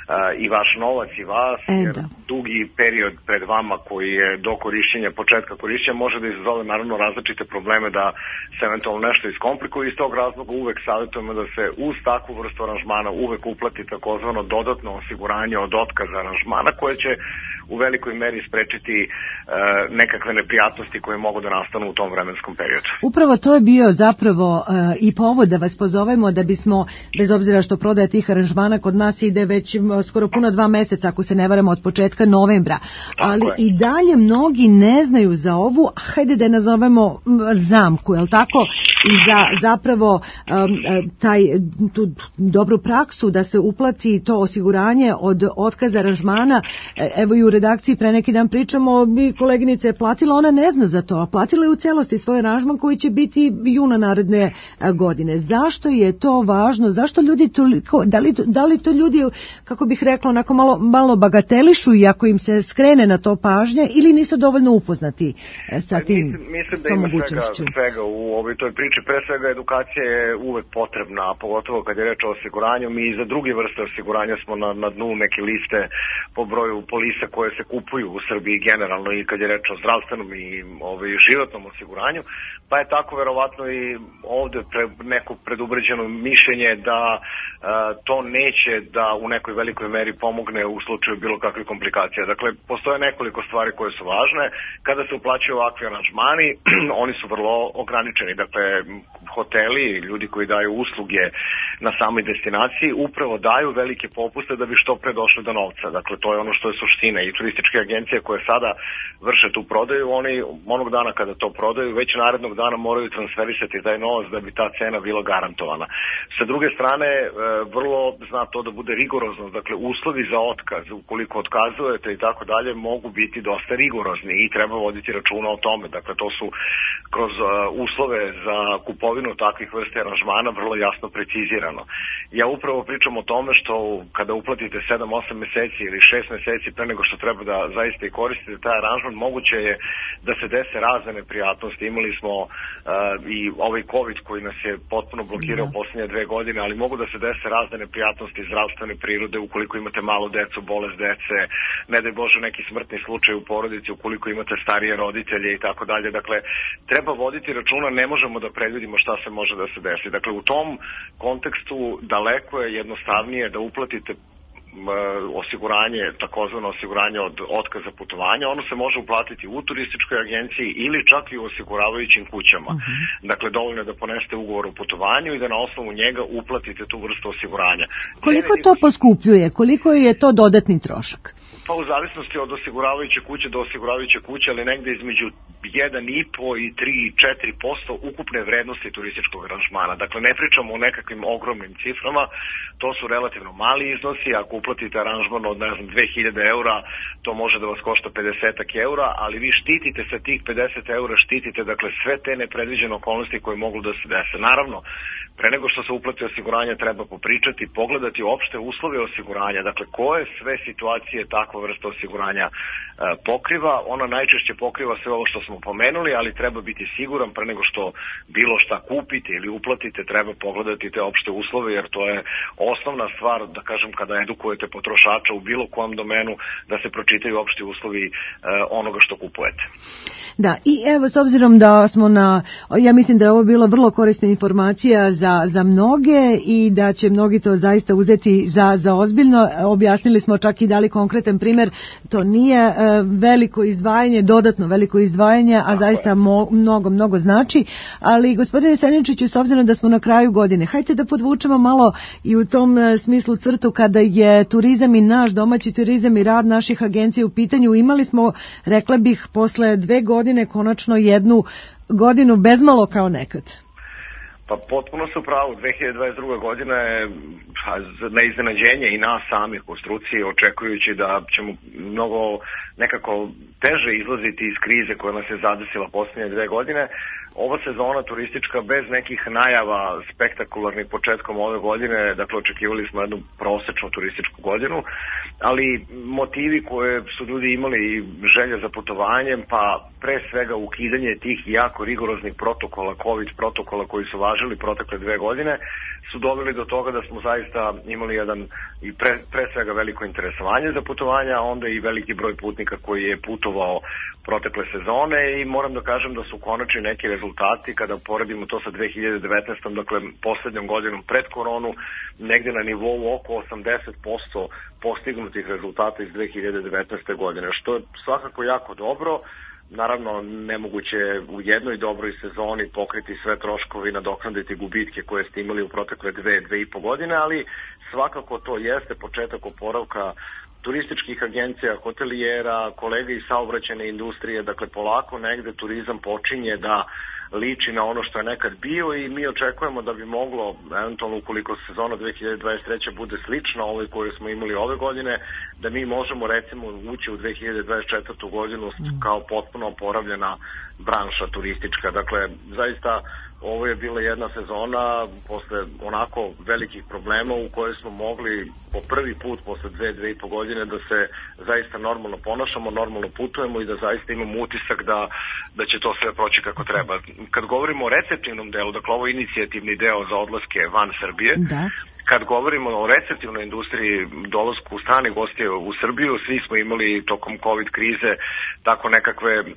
i vaš novac i vas, jer dugi period pred vama koji je do korišćenja, početka korišćenja, može da izazove naravno različite probleme da se eventualno nešto iskomplikuje. Iz tog razloga uvek savjetujemo da se uz takvu vrstu aranžmana uvek uplati takozvano dodatno osiguranje od otkaza aranžmana, koje će u velikoj meri sprečiti e, nekakve neprijatnosti koje mogu da nastanu u tom vremenskom periodu. Upravo to je bio zapravo e, i povod da vas pozovemo, da bismo, bez obzira što prodaja tih aranžmana kod nas ide već skoro puno dva meseca, ako se ne varamo, od početka novembra, ali i dalje mnogi ne znaju za ovu, hajde da je nazovemo zamku, je li tako, i za zapravo um, taj, tu dobru praksu da se uplati to osiguranje od otkaza aranžmana. Evo i u redakciji pre neki dan pričamo, bi koleginica je platila, ona ne zna za to, a platila je u celosti svoj aranžman koji će biti juna naredne godine. Zašto je to važno? Zašto ljudi toliko, da li, da li to ljudi, kako bih rekla, onako malo, malo bagatelišu i ako im se skrene na to pažnja, ili nisu dovoljno upoznati sa tim, mislim s da tom ima mogućnošću? svega, svega u ovoj toj priči. Pre svega edukacija je uvek potrebna, a pogotovo kad je reč o osiguranju. Mi i za druge vrste osiguranja smo na, na dnu neke liste po broju polisa koje se kupuju u Srbiji generalno, i kad je reč o zdravstvenom i ovaj, životnom osiguranju, pa je tako verovatno i ovde pre, neko predubređeno mišljenje da a, to neće da u nekoj velikoj meri pomogne u slučaju bilo kakve komplikacije. Dakle, postoje nekoliko stvari koje su važne. Kada se uplaćuju ovakvi aranžmani, oni su vrlo ograničeni. Dakle, hoteli, ljudi koji daju usluge na samoj destinaciji, upravo daju velike popuste da bi što pre došli do novca. Dakle, to je ono što je suština. I turističke agencije koje sada vrše tu prodaju, oni onog dana kada to prodaju, već narednog dana moraju transferisati taj novac da bi ta cena bila garantovana. Sa druge strane, vrlo zna to da bude rigorozno. Dakle, uslovi za otkaz, ukoliko otkazujete i tako dalje, mogu biti dosta rigorozni i treba voditi računa o tome. Dakle, to su kroz uslove za kupovinu takvih vrste aranžmana vrlo jasno precizirano. Ja upravo pričam o tome što kada uplatite sedam osam meseci ili šest meseci pre nego što treba da zaista i koristite taj aranžman, moguće je da se dese razne neprijatnosti. Imali smo uh, i ovaj COVID koji nas je potpuno blokirao da. Poslednje dve godine, ali mogu da se dese razne neprijatnosti zdravstvene prirode ukoliko imate malu decu, bolest dece, ne daj Bože neki smrtni slučaj u porodici, ukoliko imate starije roditelje i tako dalje. Dakle, treba voditi računa, ne možemo da predvidimo šta se može da se desi. Dakle, u tom kontekstu daleko je jednostavnije da uplatite osiguranje, takozvano osiguranje od otkaza putovanja. Ono se može uplatiti u turističkoj agenciji ili čak i u osiguravajućim kućama. Uh-huh. Dakle, dovoljno je da ponesete ugovor o putovanju i da na osnovu njega uplatite tu vrstu osiguranja. Koliko to poskupljuje? Koliko je to dodatni trošak? Pa u zavisnosti od osiguravajuće kuće do osiguravajuće kuće, ali negde između jedan i po i tri do četiri posto ukupne vrednosti turističkog aranžmana. Dakle, ne pričamo o nekakvim ogromnim ciframa, to su relativno mali iznosi. Ako uplatite aranžman od, ne znam, dve hiljade eura, to može da vas košta pedeset eura, ali vi štitite sa tih pedeset eura, štitite, dakle, sve te nepredviđene okolnosti koje mogu da se dese. Naravno, pre nego što se uplati osiguranje treba popričati, pogledati opšte uslove osiguranja, dakle, koje sve situacije takva vrsta osiguranja e, pokriva. Ona najčešće pokriva sve ovo što smo pomenuli, ali treba biti siguran pre nego što bilo šta kupite ili uplatite, treba pogledati te opšte uslove, jer to je osnovna stvar, da kažem, kada edukujete potrošača u bilo kojem domenu, da se pročitaju opšti uslovi e, onoga što kupujete. Da, i evo, s obzirom da smo na, ja mislim da je ovo bila vrlo korisna informacija za, za mnoge i da će mnogi to zaista uzeti za, za ozbiljno. Objasnili smo, čak i dali konkretan primjer, to nije e, veliko izdvajanje, dodatno veliko izdvajanje, a zaista mo, mnogo, mnogo znači. Ali, gospodine Senjačiću, s obzirom da smo na kraju godine, hajte da podvučemo malo i u tom e, smislu crtu kada je turizam i naš domaći turizam i rad naših agencija u pitanju. Imali smo, rekla bih, posle dve godine konačno jednu godinu bezmalo kao nekad. Pa potpuno su pravo, dve hiljade dvadeset druga godina je na iznenađenje i nas samih konstrukcije, očekujući da ćemo mnogo nekako teže izlaziti iz krize koja nas je zadesila posljednje dve godine. Ova sezona turistička bez nekih najava spektakularnih početkom ove godine, dakle očekivali smo jednu prosečnu turističku godinu, ali motivi koje su ljudi imali želje za putovanjem, pa pre svega ukidanje tih jako rigoroznih protokola, COVID protokola koji su važili protekle dve godine, su doveli do toga da smo zaista imali jedan i pre, pre svega veliko interesovanje za putovanja, a onda i veliki broj putnika koji je putovao protekle sezone i moram da kažem da su konačni neki rezultati kada poredimo to sa dve hiljade devetnaestom. dakle poslednjom godinom pred koronu, negde na nivou oko osamdeset posto postignutih rezultata iz dve hiljade devetnaeste. godine, što je svakako jako dobro. Naravno, nemoguće u jednoj dobroj sezoni pokriti sve troškovi i nadoknaditi gubitke koje ste imali u protekle dve, dve i po godine, ali svakako to jeste početak oporavka turističkih agencija, hotelijera, kolega iz saobraćajne industrije, dakle polako negde turizam počinje da liči na ono što je nekad bio i mi očekujemo da bi moglo, eventualno ukoliko sezona dve hiljade dvadeset treće. bude slična ovoj koju smo imali ove godine, da mi možemo recimo ući u dve hiljade dvadeset četvrtu. godinu kao potpuno oporavljena branša turistička. Dakle, zaista ovo je bila jedna sezona posle onako velikih problema u kojoj smo mogli po prvi put posle dve, dve i po godine da se zaista normalno ponašamo, normalno putujemo i da zaista imamo utisak da, da će to sve proći kako treba. Kad govorimo o receptivnom delu, dakle ovo je inicijativni deo za odlaske van Srbije, da. Kad govorimo o receptivnoj industriji, dolasku stranih gostija u Srbiju, svi smo imali tokom COVID krize tako nekakve, e,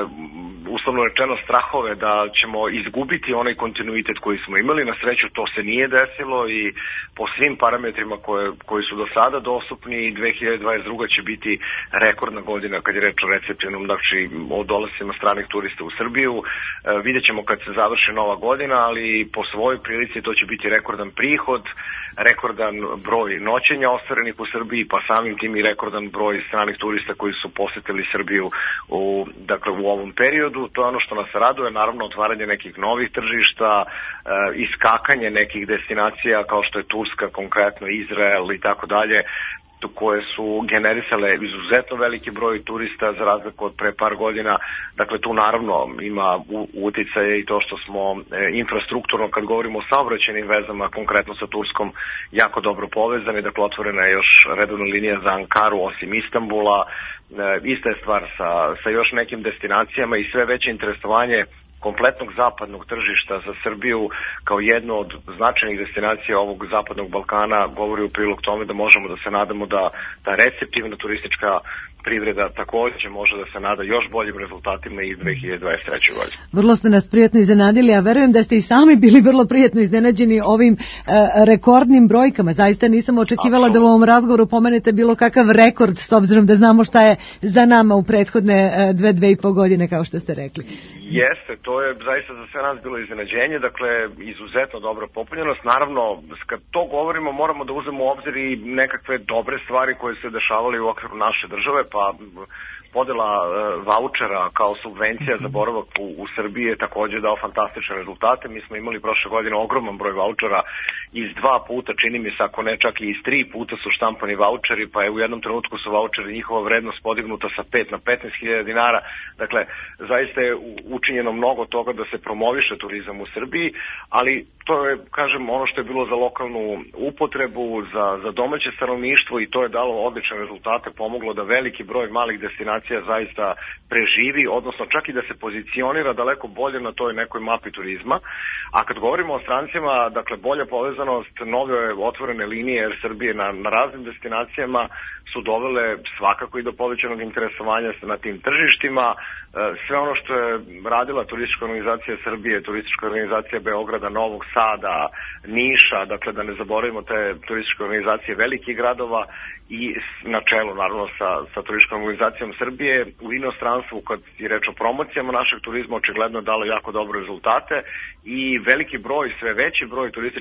uslovno rečeno, strahove da ćemo izgubiti onaj kontinuitet koji smo imali. Na sreću to se nije desilo i po svim parametrima koje, koji su do sada dostupni, dve hiljade dvadeset druga. će biti rekordna godina kad je reč o receptivnom, znači o dolascima stranih turista u Srbiju. E, vidjet ćemo kad se završi nova godina, ali po svojoj prilici to će biti rekordan prihod, rekordan broj noćenja ostvarenih u Srbiji, pa samim tim i rekordan broj stranih turista koji su posetili Srbiju u, dakle, u ovom periodu. To je ono što nas raduje, naravno otvaranje nekih novih tržišta, e, iskakanje nekih destinacija kao što je Turska, konkretno Izrael i tako dalje, koje su generisale izuzetno veliki broj turista za razliku od pre par godina. Dakle, tu naravno ima uticaje i to što smo e, infrastrukturno, kad govorimo o saobraćajnim vezama, konkretno sa Turskom, jako dobro povezani. Dakle, otvorena je još redovna linija za Ankaru osim Istanbula. E, ista je stvar sa, sa još nekim destinacijama i sve veće interesovanje kompletnog zapadnog tržišta za Srbiju kao jednu od značajnih destinacija ovog zapadnog Balkana govori u prilog tome da možemo da se nadamo da ta receptivna turistička privreda takođe može da se nada još boljim rezultatima i dve hiljade dvadeset treće. godine. Vrlo ste nas prijatno iznenadili, a verujem da ste i sami bili vrlo prijatno iznenađeni ovim e, rekordnim brojkama. Zaista nisam očekivala Absolutno. da u ovom razgovoru pomenete bilo kakav rekord, s obzirom da znamo šta je za nama u prethodne e, dve, dve i po godine, kao što ste rekli. Jeste, to je zaista za sve nas bilo iznenađenje, dakle izuzetno dobra popunjenost. Naravno, kad to govorimo moramo da uzmemo u obzir i nekakve dobre stvari koje se dešavali u okviru naše države, pa podela e, vaučera kao subvencija za boravak u, u Srbiji je takođe dao fantastične rezultate. Mi smo imali prošle godine ogroman broj vaučera, iz dva puta, čini mi se, ako ne čak i iz tri puta su štampani vaučeri, pa je u jednom trenutku su vaučeri, njihova vrednost podignuta sa pet na petnaest hiljada dinara. Dakle, zaista je učinjeno mnogo toga da se promoviše turizam u Srbiji, ali to je, kažem, ono što je bilo za lokalnu upotrebu, za, za domaće stanovništvo i to je dalo odlične rezultate, pomoglo da veliki broj malih destinacija zaista preživi, odnosno čak i da se pozicionira daleko bolje na toj nekoj mapi turizma. A kad govorimo o strancima, dakle bolja povezanost, nove otvorene linije Air Srbije na, na raznim destinacijama su dovele svakako i do povećanog interesovanja na tim tržištima. Sve ono što je radila turistička organizacija Srbije, turistička organizacija Beograda, Novog Sada, Niša, dakle da ne zaboravimo te turističke organizacije velikih gradova i na čelu naravno sa, sa turističkom organizacijom Srbije u inostranstvu, kad je reč o promocijama našeg turizma, očigledno je dalo jako dobre rezultate i veliki broj, sve veći broj turističkih agencija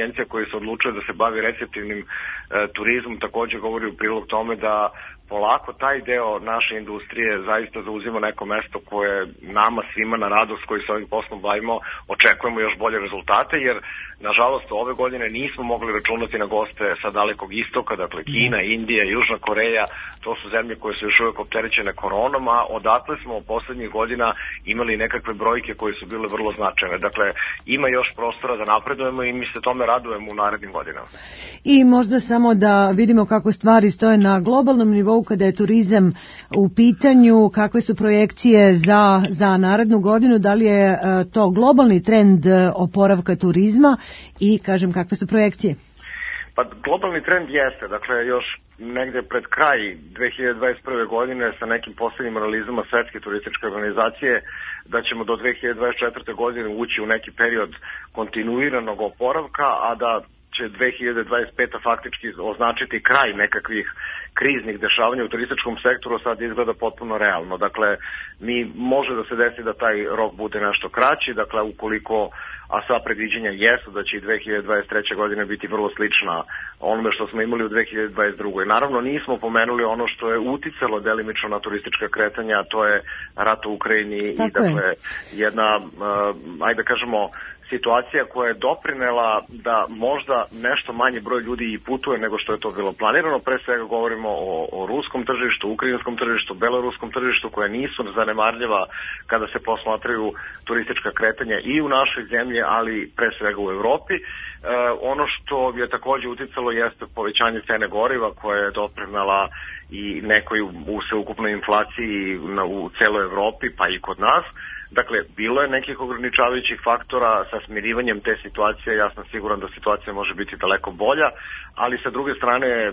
agencija koja se odlučuje da se bavi receptivnim e, turizmom takođe govori u prilog tome da polako taj deo naše industrije zaista zauzima neko mesto koje nama svima na radost koji se ovim poslom bavimo očekujemo još bolje rezultate, jer nažalost ove godine nismo mogli računati na goste sa dalekog istoka, dakle Kina, Indija, Južna Koreja, to su zemlje koje su još uvijek opterećene koronom, a odatle smo poslednjih godina imali nekakve brojke koje su bile vrlo značajne. Dakle, ima još prostora da napredujemo i mi se tome radujemo u narednim godinama. I možda samo da vidimo kako stvari stoje na globalnom nivou kada je turizam u pitanju, kakve su projekcije za, za narednu godinu, da li je to globalni trend oporavka turizma i, kažem, kakve su projekcije? Pa globalni trend jeste, dakle još negde pred kraj dve hiljade dvadeset prve godine sa nekim poslednjim analizama Svetske turističke organizacije da ćemo do dve hiljade dvadeset četvrte godine ući u neki period kontinuiranog oporavka, a da će dve hiljade dvadeset peta faktički označiti kraj nekakvih kriznih dešavanja u turističkom sektoru, sad izgleda potpuno realno. Dakle, mi može da se desi da taj rok bude nešto kraći, dakle, ukoliko, a sva predviđenja jesu da će i dve hiljade dvadeset treće godine biti vrlo slična onome što smo imali u dve hiljade dvadeset druge. Naravno, nismo pomenuli ono što je uticalo delimično na turistička kretanja, a to je rat u Ukrajini. Tako i, dakle, je. jedna, uh, ajde da kažemo, situacija koja je doprinela da možda nešto manji broj ljudi i putuje nego što je to bilo planirano. Pre svega govorimo o, o ruskom tržištu, ukrajinskom tržištu, beloruskom tržištu koja nisu zanemarljiva kada se posmatraju turistička kretanja i u našoj zemlji, ali pre svega u Evropi. E, ono što je takođe uticalo jeste povećanje cene goriva koja je doprinela i nekoj u sveukupnoj inflaciji na, u celoj Evropi pa i kod nas. Dakle, bilo je nekih ograničavajućih faktora sa smirivanjem te situacije, ja sam siguran da situacija može biti daleko bolja, ali sa druge strane e,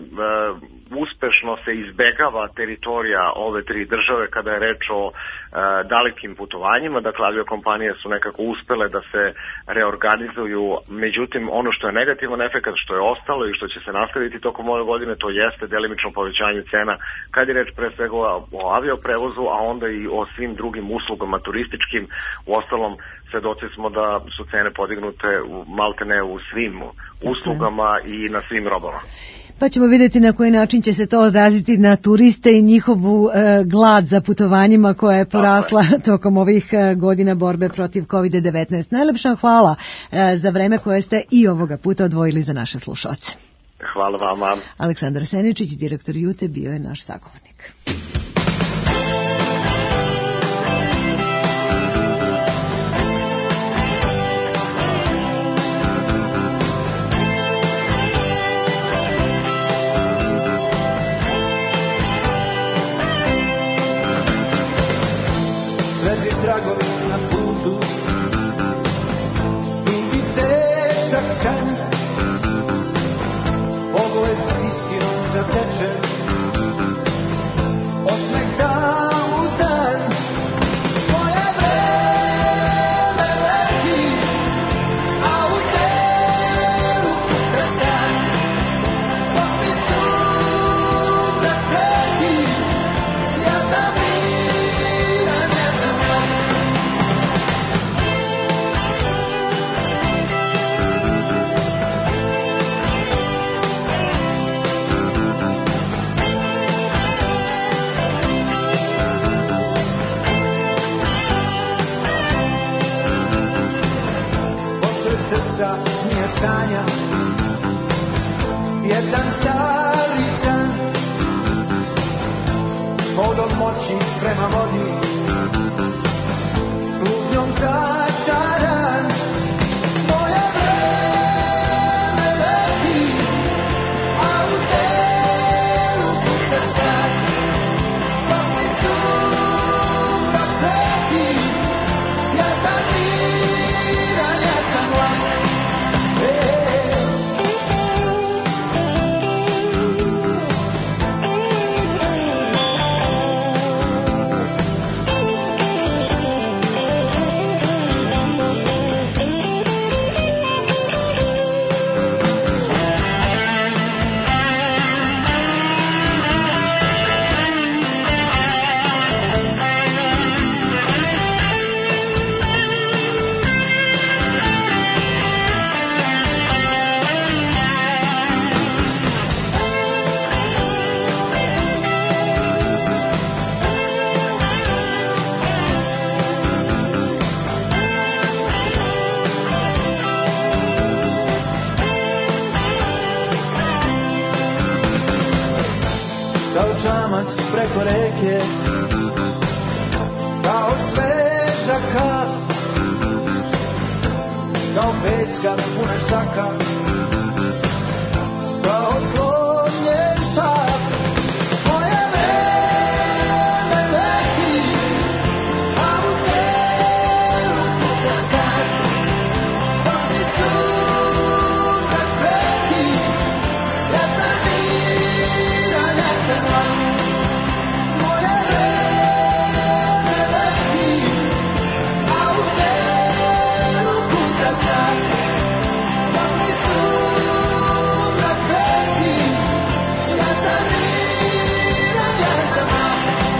uspešno se izbegava teritorija ove tri države kada je reč o e, dalekim putovanjima, dakle aviokompanije su nekako uspele da se reorganizuju, međutim ono što je negativan efekt, što je ostalo i što će se nastaviti tokom ove godine, to jeste delimično povećanje cena, kad je reč pre svega o avioprevozu, a onda i o svim drugim uslugama turističkim. U ostalom, svedoci smo da su cene podignute u, maltene u svim uslugama i na svim robama. Pa ćemo vidjeti na koji način će se to odraziti na turiste i njihovu e, glad za putovanjima koja je porasla je. tokom ovih e, godina borbe protiv kovid devetnaest. Najlepša hvala e, za vreme koje ste i ovoga puta odvojili za naše slušalce. Hvala vama. Aleksandar Seničić, direktor Jute, bio je naš sagovornik. Tragovi na putu i težak san, pogled istinom zatečen, čamac preko reke, kao sveža kap, kao peska pune saka, kao slomljen štap. Moje vreme leti, a u telu puta sad, dok mi sunce preti, ja sam miran, ja sam mlad. Moje vreme leti, a u telu puta sad, dok mi sunce preti, ja sam miran, ja sam mlad.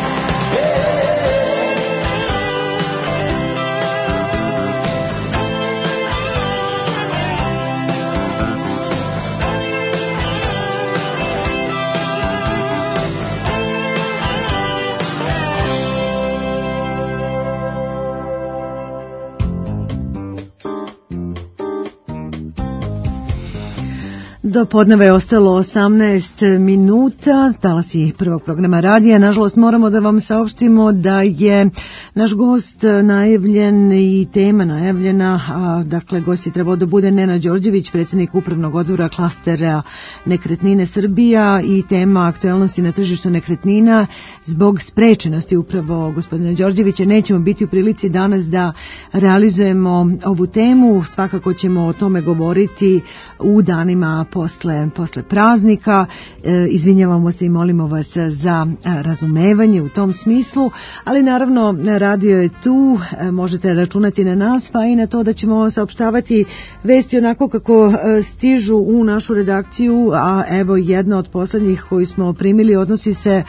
Do podneva je ostalo osamnaest minuta, talasi prvog programa radija. Nažalost, moramo da vam saopštimo da je naš gost najavljen i tema najavljena, a, dakle, gost je trebao da bude Nenad Đorđević, predsjednik upravnog odbora klastera Nekretnine Srbija, i tema aktuelnosti na tržištu nekretnina. Zbog sprečenosti upravo gospodina Đorđevića nećemo biti u prilici danas da realizujemo ovu temu. Svakako ćemo o tome govoriti u danima posle, posle praznika. E, izvinjavamo se i molimo vas za razumevanje u tom smislu, ali naravno radio je tu, e, možete računati na nas, pa i na to da ćemo saopštavati vesti onako kako e, stižu u našu redakciju, a evo jedna od poslednjih koju smo primili odnosi se, e,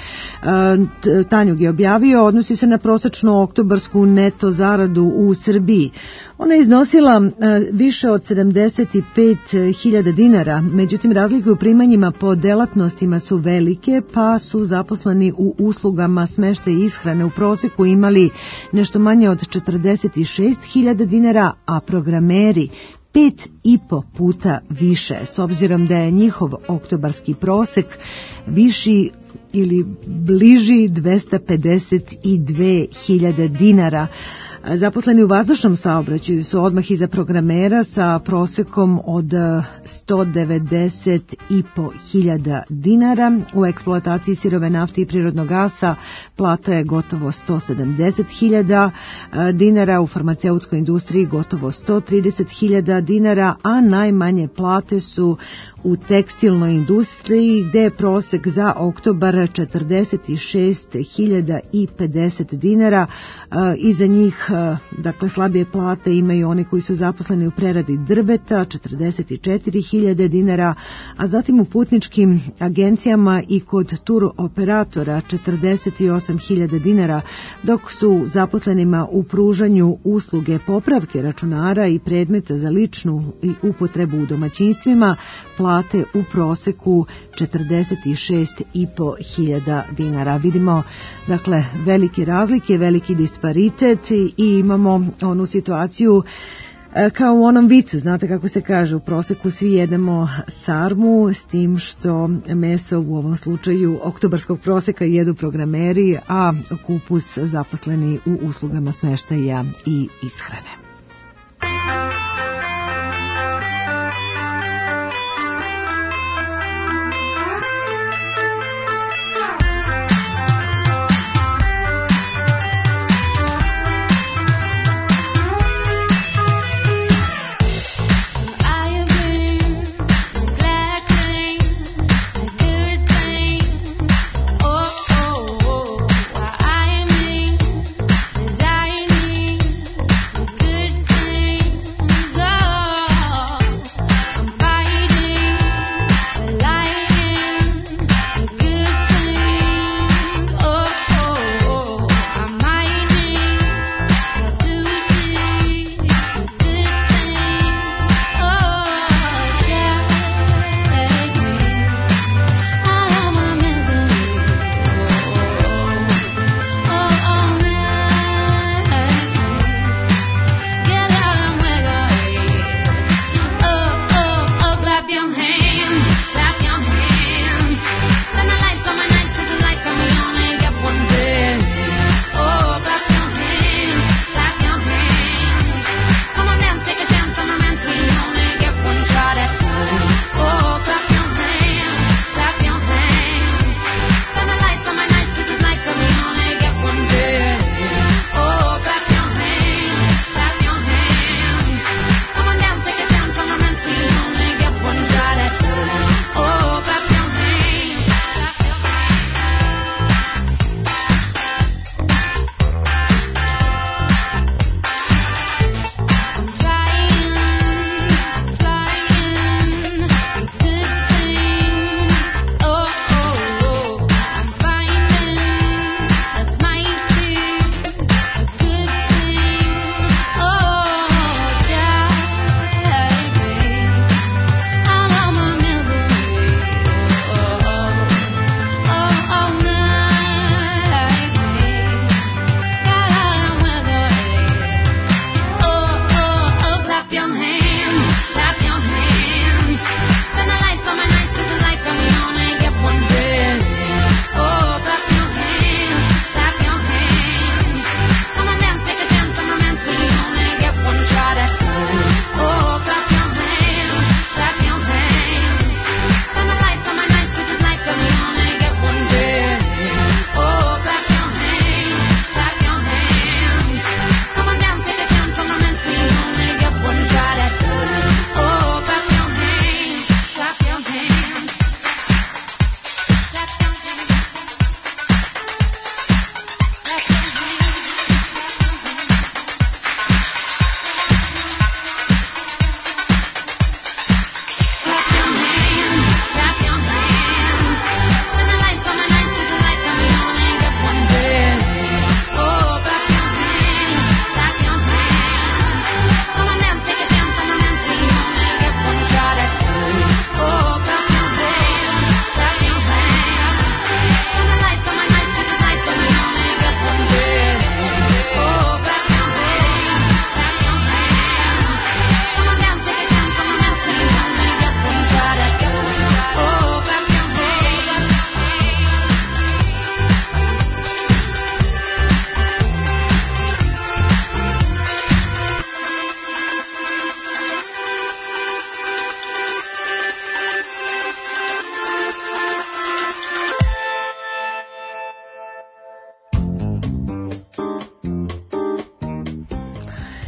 Tanjug je objavio, odnosi se na prosečnu oktobarsku neto zaradu u Srbiji. Ona je iznosila više od sedamdeset pet hiljada dinara, međutim razlike u primanjima po delatnostima su velike, pa su zaposleni u uslugama smeštaja i ishrane u proseku imali nešto manje od četrdeset šest hiljada dinara, a programeri pet i po puta više, s obzirom da je njihov oktobarski prosek viši ili bliži dvesta pedeset dve hiljade dinara. Zaposleni u vazdušnom saobraćaju su odmah iza programera sa prosekom od sto devedeset i po hiljada dinara. U eksploataciji sirove nafte i prirodnog gasa plata je gotovo sto sedamdeset hiljada dinara, u farmaceutskoj industriji gotovo sto trideset hiljada dinara, a najmanje plate su u tekstilnoj industriji, gde je prosek za oktobar četrdeset šest hiljada pedeset dinara. Iza njih, dakle, slabije plate imaju oni koji su zaposleni u preradi drveta, četrdeset četiri hiljade dinara, a zatim u putničkim agencijama i kod tur operatora četrdeset osam hiljada dinara, dok su zaposlenima u pružanju usluge popravke računara i predmeta za ličnu i upotrebu u domaćinstvima plate u proseku četrdeset šest i po hiljada dinara. Vidimo, dakle, velike razlike, veliki disparitet i imamo onu situaciju kao u onom vicu, znate kako se kaže, u proseku svi jedemo sarmu, s tim što meso u ovom slučaju oktobarskog proseka jedu programeri, a kupus zaposleni u uslugama smeštaja i ishrane. Good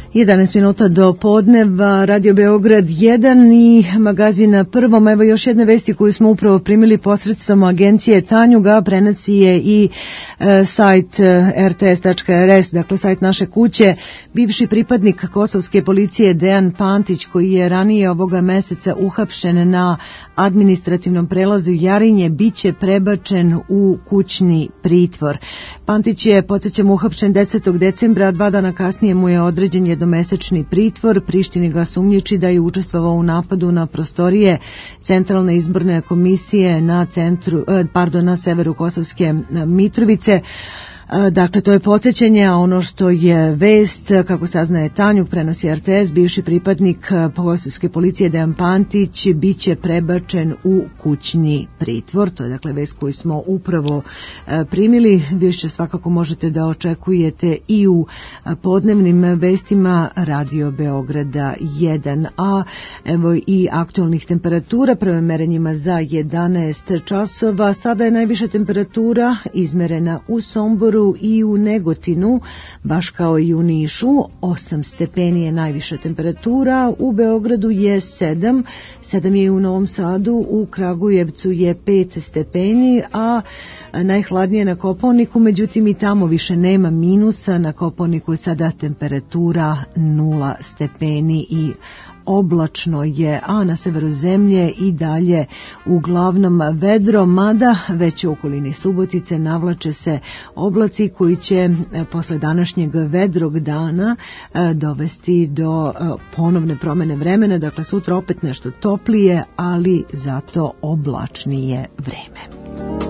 jedanaest minuta do podneva, Radio Beograd jedan i magazina Prvom. Evo još jedne vesti koju smo upravo primili posredstvom agencije Tanjuga, prenosi je i e, sajt er te es tačka er es, dakle sajt naše kuće. Bivši pripadnik kosovske policije Dejan Pantić, koji je ranije ovoga meseca uhapšen na administrativnom prelazu Jarinje, biće prebačen u kućni pritvor. Pantić je, podsjećam, uhapšen desetog decembra, a dva dana kasnije mu je određen jednomesečni pritvor. Prištini ga sumnjiči da je učestvovao u napadu na prostorije Centralne izborne komisije na centru, pardon, na severu Kosovske Mitrovice. Dakle, to je podsjećanje, a ono što je vest, kako saznaje Tanjug, prenosi er te es, bivši pripadnik kosovske policije Dejan Pantić biće prebačen u kućni pritvor. To je dakle vest koju smo upravo primili. Više svakako možete da očekujete i u podnevnim vestima Radio Beograda jedan. A evo i aktualnih temperatura, prve merenjima za jedanaest časova. Sada je najviša temperatura izmerena u Somboru i u Negotinu, baš kao i u Nišu. Osam stepeni je najviša temperatura, u Beogradu je sedam, sedam je u Novom Sadu, u Kragujevcu je pet stepeni, a najhladnije na Kopaoniku, međutim i tamo više nema minusa, na Kopaoniku je sada temperatura nula stepeni i oblačno je, a na severu zemlje i dalje uglavnom vedro, mada već u okolini Subotice navlače se oblaci koji će posle današnjeg vedrog dana dovesti do ponovne promene vremena, dakle sutra opet nešto toplije, ali zato oblačnije vreme.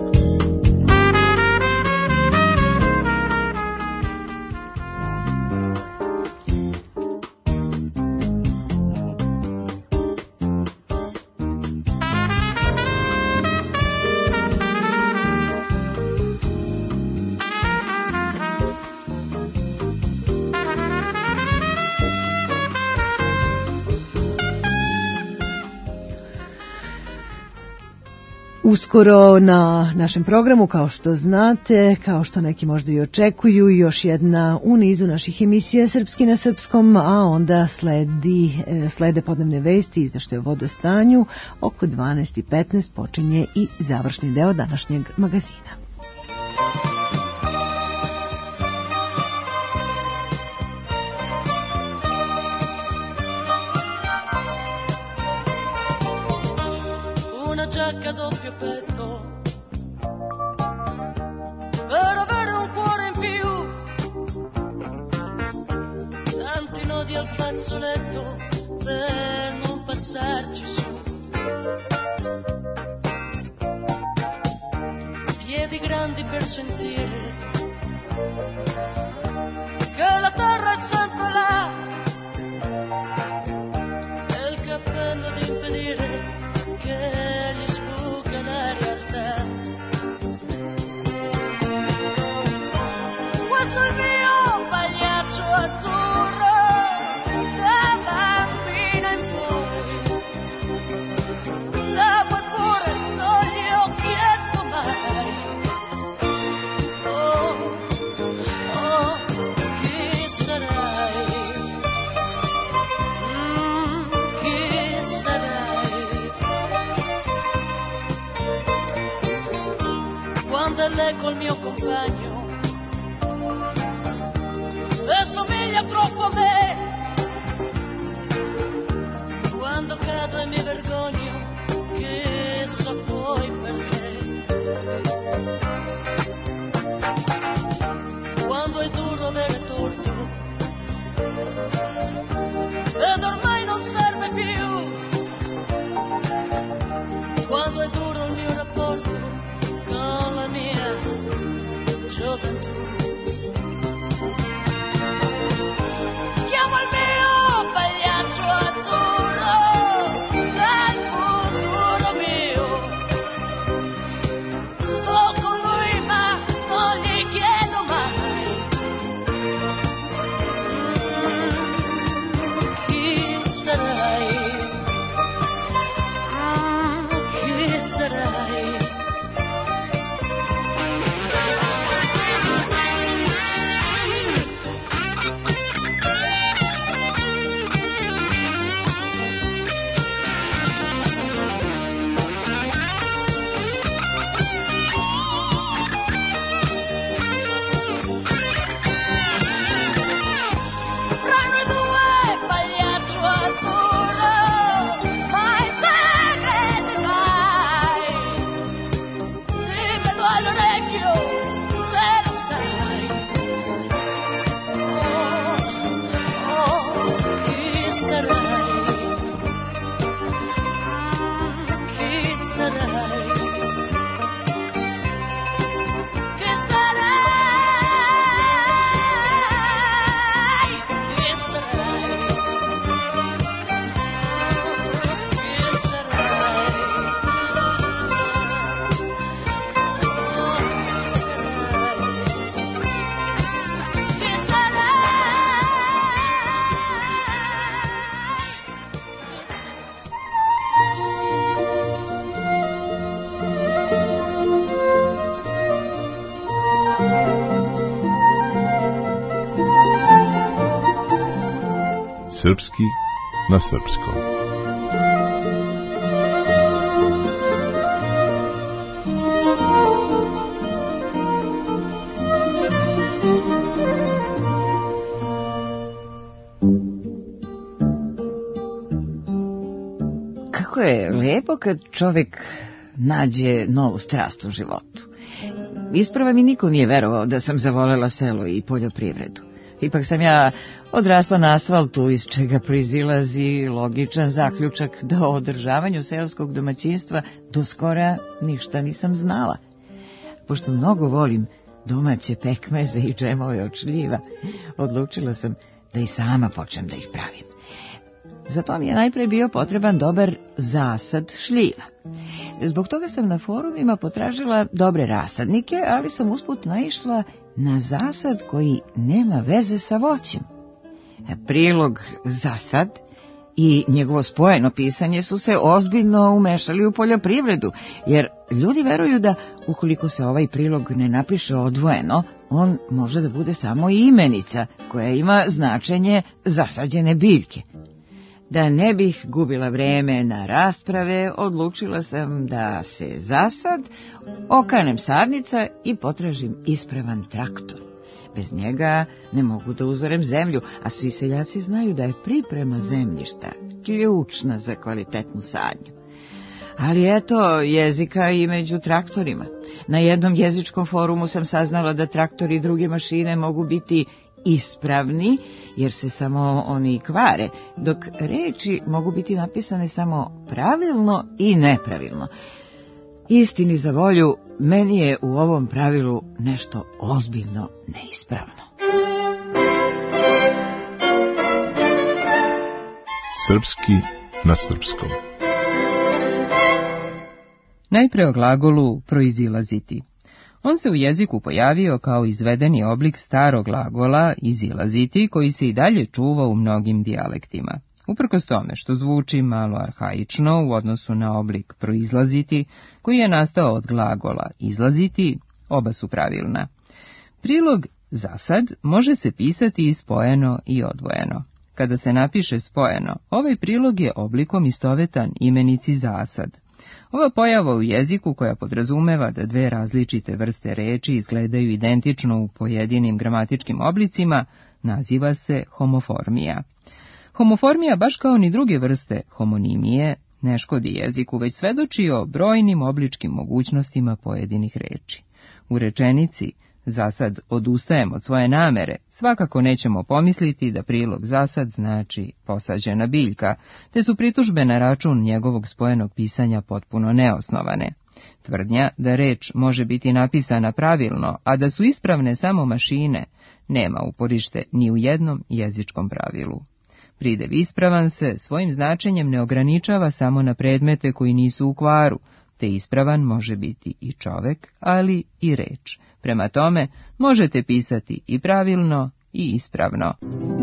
Uskoro na našem programu, kao što znate, kao što neki možda i očekuju, još jedna u nizu naših emisija Srpski na srpskom, a onda sledi, slede podnevne vesti, izveštaje o vodostanju. Oko dvanaest i petnaest počinje i završni deo današnjeg magazina. Giacca doppio petto per avere un cuore in più, tanti nodi al fazzoletto per non passarci su, piedi grandi per sentire che la terra è sempre là, e il cappello di impedire che la realtà. Questo è il mio pagliaccio azzurro, da bambina in poi, l'acqua è pure, non gli ho chiesto mai. Oh, oh, chi sarai? Mm, chi sarai? Quando è lei col mio compagno e somiglia troppo a me, quando cado e mi vergogno, chissà poi perché, quando è duro avere torto ed ormai non serve più, quando è duro il mio rapporto con la mia gioventù. Chiamo il mio pagliaccio azzurro dal futuro mio, Srpski na srpskom. Kako je lepo kad čovjek nađe novu strast u životu. Isprava mi niko nije verovao da sam zavolela selo i poljoprivredu. Ipak sam ja odrasla na asfaltu, iz čega proizilazi logičan zaključak da o održavanju seoskog domaćinstva do skora ništa nisam znala. Pošto mnogo volim domaće pekmeze i džemove od šljiva, odlučila sam da i sama počnem da ih pravim. Zato mi je najpre bio potreban dobar zasad šljiva. Zbog toga sam na forumima potražila dobre rasadnike, ali sam usput naišla na zasad koji nema veze sa voćem. Prilog zasad i njegovo spojeno pisanje su se ozbiljno umešali u poljoprivredu, jer ljudi veruju da ukoliko se ovaj prilog ne napiše odvojeno, on može da bude samo imenica koja ima značenje zasađene biljke. Da ne bih gubila vreme na rasprave, odlučila sam da se zasad okanem sadnica i potražim ispravan traktor. Bez njega ne mogu da uzorem zemlju, a svi seljaci znaju da je priprema zemljišta ključna za kvalitetnu sadnju. Ali eto, jezika i među traktorima. Na jednom jezičkom forumu sam saznala da traktori i druge mašine mogu biti ispravni, jer se samo oni kvare, dok reči mogu biti napisane samo pravilno i nepravilno. Istini za volju, meni je u ovom pravilu nešto ozbiljno neispravno. Srpski na srpskom. Najpre o glagolu proizilaziti. On se u jeziku pojavio kao izvedeni oblik starog glagola izilaziti, koji se i dalje čuva u mnogim dijalektima. Uprkos tome što zvuči malo arhaično u odnosu na oblik proizlaziti, koji je nastao od glagola izlaziti, oba su pravilna. Prilog zasad može se pisati i spojeno i odvojeno. Kada se napiše spojeno, ovaj prilog je oblikom istovetan imenici zasad. Ova pojava u jeziku, koja podrazumeva da dve različite vrste reči izgledaju identično u pojedinim gramatičkim oblicima, naziva se homoformija. Homoformija, baš kao ni druge vrste homonimije, ne škodi jeziku, već svedoči o brojnim obličkim mogućnostima pojedinih reči. U rečenici zasad odustajem od svoje namere, svakako nećemo pomisliti da prilog zasad znači posađena biljka, te su pritužbe na račun njegovog spojenog pisanja potpuno neosnovane. Tvrdnja da reč može biti napisana pravilno, a da su ispravne samo mašine, nema uporište ni u jednom jezičkom pravilu. Pridev ispravan se svojim značenjem ne ograničava samo na predmete koji nisu u kvaru, te ispravan može biti i čovek, ali i reč. Prema tome, možete pisati i pravilno i ispravno.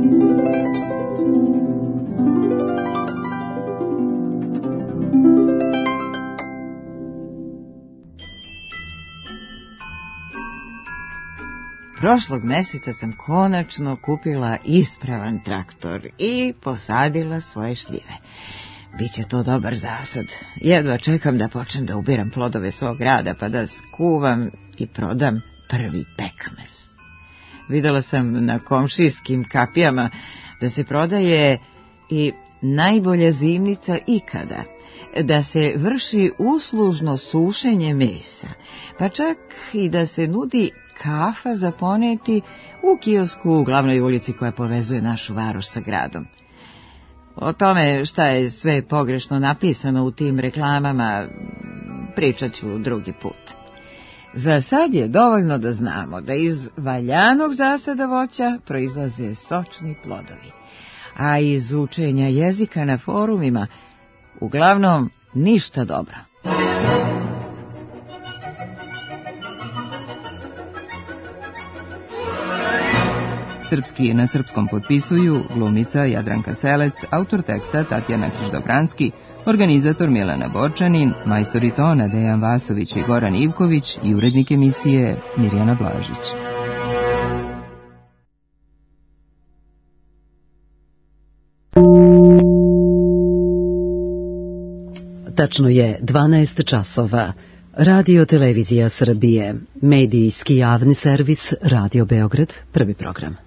Prošlog meseca sam konačno kupila ispravan traktor i posadila svoje šljive. Biće to dobar zasad. Jedva čekam da počnem da ubiram plodove svog rada, pa da skuvam i prodam prvi pekmez. Videla sam na komšijskim kapijama da se prodaje i najbolja zimnica ikada, da se vrši uslužno sušenje mesa, pa čak i da se nudi kafa za poneti u kiosku u glavnoj ulici koja povezuje našu varoš sa gradom. O tome šta je sve pogrešno napisano u tim reklamama pričat ću drugi put. Za sad je dovoljno da znamo da iz valjanog zasada voća proizlaze sočni plodovi, a iz učenja jezika na forumima uglavnom ništa dobro. Srpski na srpskom potpisuju glumica Jadranka Selec, autor teksta Tatjana Kiš-Dobranski, organizator Milana Borčanin, majstori tona Dejan Vasović i Goran Ivković i urednik emisije Mirjana Blažić. Tačno je dvanaest časova. Radio Televizija Srbije, medijski javni servis Radio Beograd, prvi program.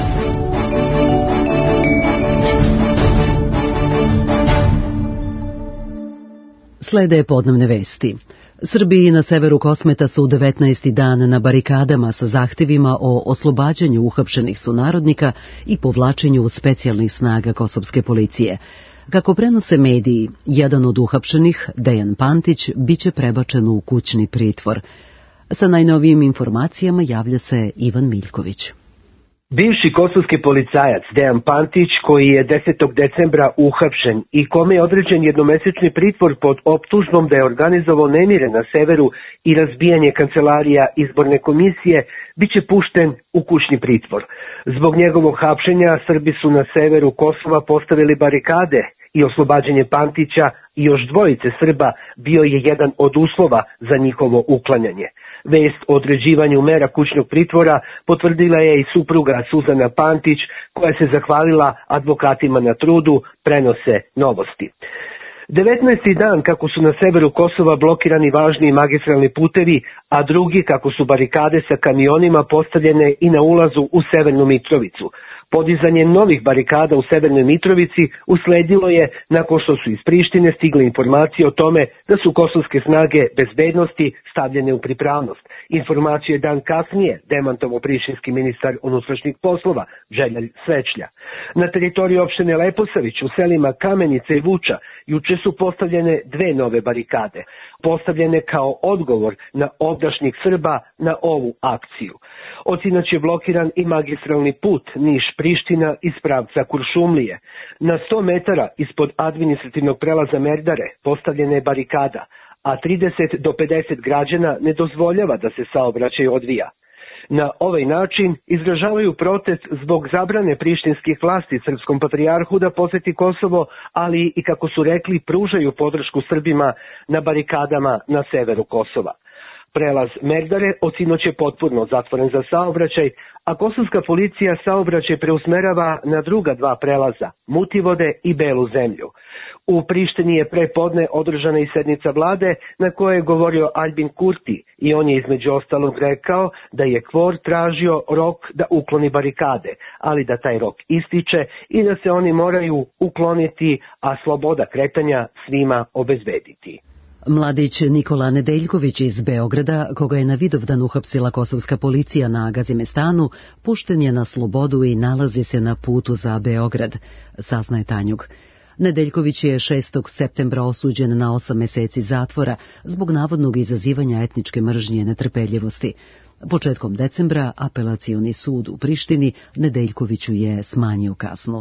Slede podnevne vesti. Srbiji na severu Kosmeta su devetnaesti dan na barikadama sa zahtevima o oslobađanju uhapšenih sunarodnika i povlačenju specijalnih snaga kosovske policije. Kako prenose mediji, jedan od uhapšenih, Dejan Pantić, biće prebačen u kućni pritvor. Sa najnovijim informacijama javlja se Ivan Miljković. Bivši kosovski policajac Dejan Pantić, koji je desetog decembra uhapšen i kome je određen jednomesečni pritvor pod optužbom da je organizovao nemire na severu i razbijanje kancelarija izborne komisije, biće pušten u kućni pritvor. Zbog njegovog hapšenja Srbi su na severu Kosova postavili barikade i oslobađanje Pantića i još dvojice Srba bio je jedan od uslova za njihovo uklanjanje. Vest o određivanju mera kućnog pritvora potvrdila je i supruga Suzana Pantić, koja se zahvalila advokatima na trudu, prenose Novosti. devetnaesti dan kako su na severu Kosova blokirani važni magistralni putevi, a drugi kako su barikade sa kamionima postavljene i na ulazu u Severnu Mitrovicu. Podizanje novih barikada u Severnoj Mitrovici usledilo je nakon što su iz Prištine stigle informacije o tome da su kosovske snage bezbednosti stavljene u pripravnost. Informaciju je dan kasnije demantovao prištinski ministar unutrašnjih poslova Željel Svečlja. Na teritoriji opštine Leposavić u selima Kamenica i Vuča juče su postavljene dve nove barikade, postavljene kao odgovor na ovdašnjih Srba na ovu akciju. Od sinoć je blokiran i magistralni put Niš-Priština iz pravca Kuršumlije. Na sto metara ispod administrativnog prelaza Merdare postavljena je barikada, a trideset do pedeset građana ne dozvoljava da se saobraćaj odvija. Na ovaj način izražavaju protest zbog zabrane prištinskih vlasti srpskom patrijarhu da poseti Kosovo, ali i, kako su rekli, pružaju podršku Srbima na barikadama na severu Kosova. Prelaz Merdare od sinoć je potpuno zatvoren za saobraćaj, a kosovska policija saobraćaj preusmerava na druga dva prelaza, Mutivode i Belu zemlju. U Prištini je pre podne održana i sednica vlade na kojoj je govorio Albin Kurti i on je između ostalog rekao da je Kvor tražio rok da ukloni barikade, ali da taj rok ističe i da se oni moraju ukloniti, a sloboda kretanja svima obezbediti. Mladić Nikola Nedeljković iz Beograda, koga je na Vidovdan uhapsila kosovska policija na Gazimestanu, pušten je na slobodu i nalazi se na putu za Beograd, saznaje Tanjug. Nedeljković je šestog septembra osuđen na osam meseci zatvora zbog navodnog izazivanja etničke mržnje i netrpeljivosti. Početkom decembra apelacioni sud u Prištini Nedeljkoviću je smanjio kaznu.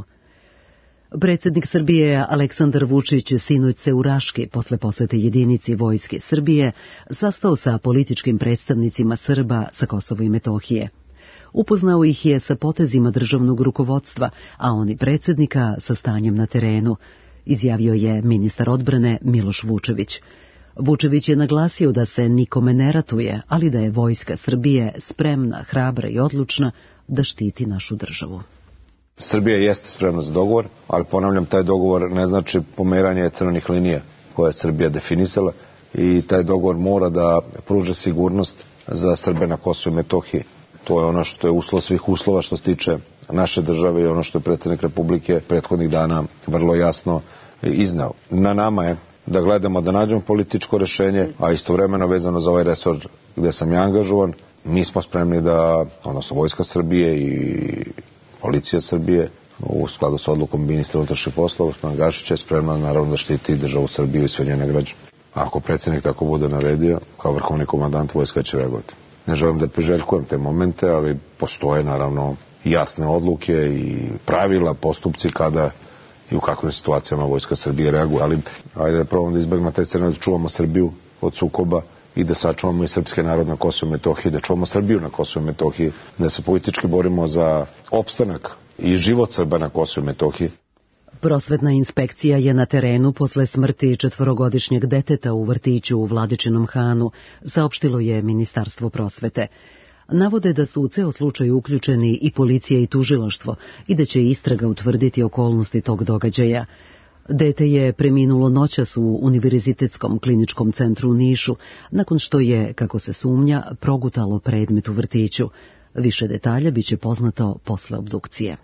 Predsjednik Srbije Aleksandar Vučić sinoć se u Raški, posle posete jedinici Vojske Srbije, sastao sa političkim predstavnicima Srba sa Kosova i Metohije. Upoznao ih je sa potezima državnog rukovodstva, a oni predsjednika sa stanjem na terenu, izjavio je ministar odbrane Miloš Vučević. Vučević je naglasio da se nikome ne ratuje, ali da je Vojska Srbije spremna, hrabra i odlučna da štiti našu državu. Srbija jeste spremna za dogovor, ali ponavljam, taj dogovor ne znači pomeranje crvenih linija koje je Srbija definisala i taj dogovor mora da pruže sigurnost za Srbe na Kosovu i Metohiji. To je ono što je uslov svih uslova što se tiče naše države i ono što je predsjednik Republike prethodnih dana vrlo jasno iznao. Na nama je da gledamo da nađemo političko rešenje, a istovremeno vezano za ovaj resor gde sam ja angažovan, mi smo spremni da, odnosno Vojska Srbije i Policija Srbije, u skladu sa odlukom ministra unutrašnjih poslova, gospodina Gašića, je spremna naravno da štiti državu Srbiju i sve njene građane. Ako predsjednik tako bude naredio, kao vrhovni komandant, vojska će reagovati. Ne želim da priželjkujem te momente, ali postoje naravno jasne odluke i pravila, postupci kada i u kakvim situacijama Vojska Srbije reaguje. Ali ajde da probamo da izbegamo taj scenarij, da čuvamo Srbiju od sukoba i da sačuvamo i srpski narod na Kosovu i Metohiji, da čuvamo Srbiju na Kosovu i Metohiji, da se politički borimo za opstanak i život Srba na Kosovu i Metohiji. Prosvetna inspekcija je na terenu posle smrti četvorogodišnjeg deteta u vrtiću u Vladičinom Hanu, saopštilo je Ministarstvo prosvete. Navode da su u ceo slučaj uključeni i policija i tužilaštvo i da će istraga utvrditi okolnosti tog događaja. Dete je preminulo noćas u Univerzitetskom kliničkom centru u Nišu, nakon što je, kako se sumnja, progutalo predmet u vrtiću. Više detalja biće poznato posle obdukcije.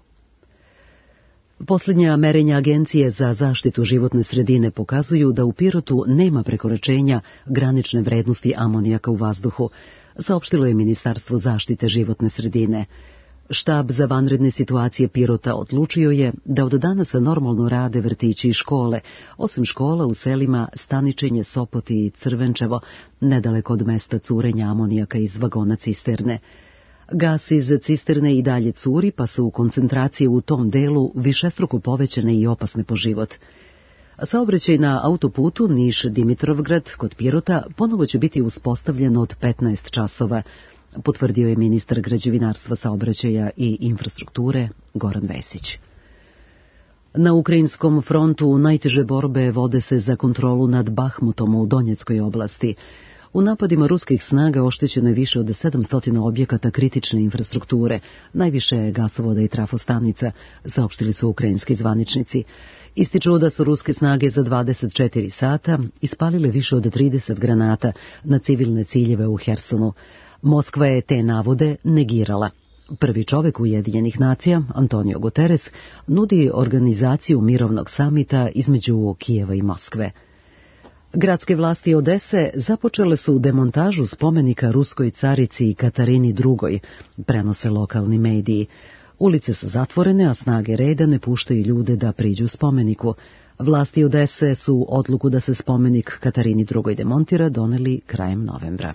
Posljednja merenja Agencije za zaštitu životne sredine pokazuju da u Pirotu nema prekoračenja granične vrednosti amonijaka u vazduhu, saopštilo je Ministarstvo zaštite životne sredine. Štab za vanredne situacije Pirota odlučio je da od danas normalno rade vrtići i škole, osim škola u selima Staničenje, Sopoti i Crvenčevo, nedaleko od mesta curenja amonijaka iz vagona cisterne. Gas iz cisterne i dalje curi, pa su koncentracije u tom delu višestruko povećane i opasne po život. Saobraćaj na autoputu Niš-Dimitrovgrad kod Pirota ponovo će biti uspostavljen od petnaest časova, potvrdio je ministar građevinarstva, saobraćaja i infrastrukture Goran Vesić. Na ukrajinskom frontu najteže borbe vode se za kontrolu nad Bahmutom u Donjeckoj oblasti. U napadima ruskih snaga oštećeno je više od sedamsto objekata kritične infrastrukture, najviše gasovoda i trafostanica, saopštili su ukrajinski zvaničnici. Ističu da su ruske snage za dvadeset četiri sata ispalile više od trideset granata na civilne ciljeve u Hersonu. Moskva je te navode negirala. Prvi čovjek Ujedinjenih nacija, Antonio Guterres, nudi organizaciju mirovnog samita između Kijeva i Moskve. Gradske vlasti Odese započele su demontažu spomenika ruskoj carici Katarini drugoj, prenose lokalni mediji. Ulice su zatvorene, a snage reda ne puštaju ljude da priđu spomeniku. Vlasti Odese su odluku da se spomenik Katarini drugoj demontira doneli krajem novembra.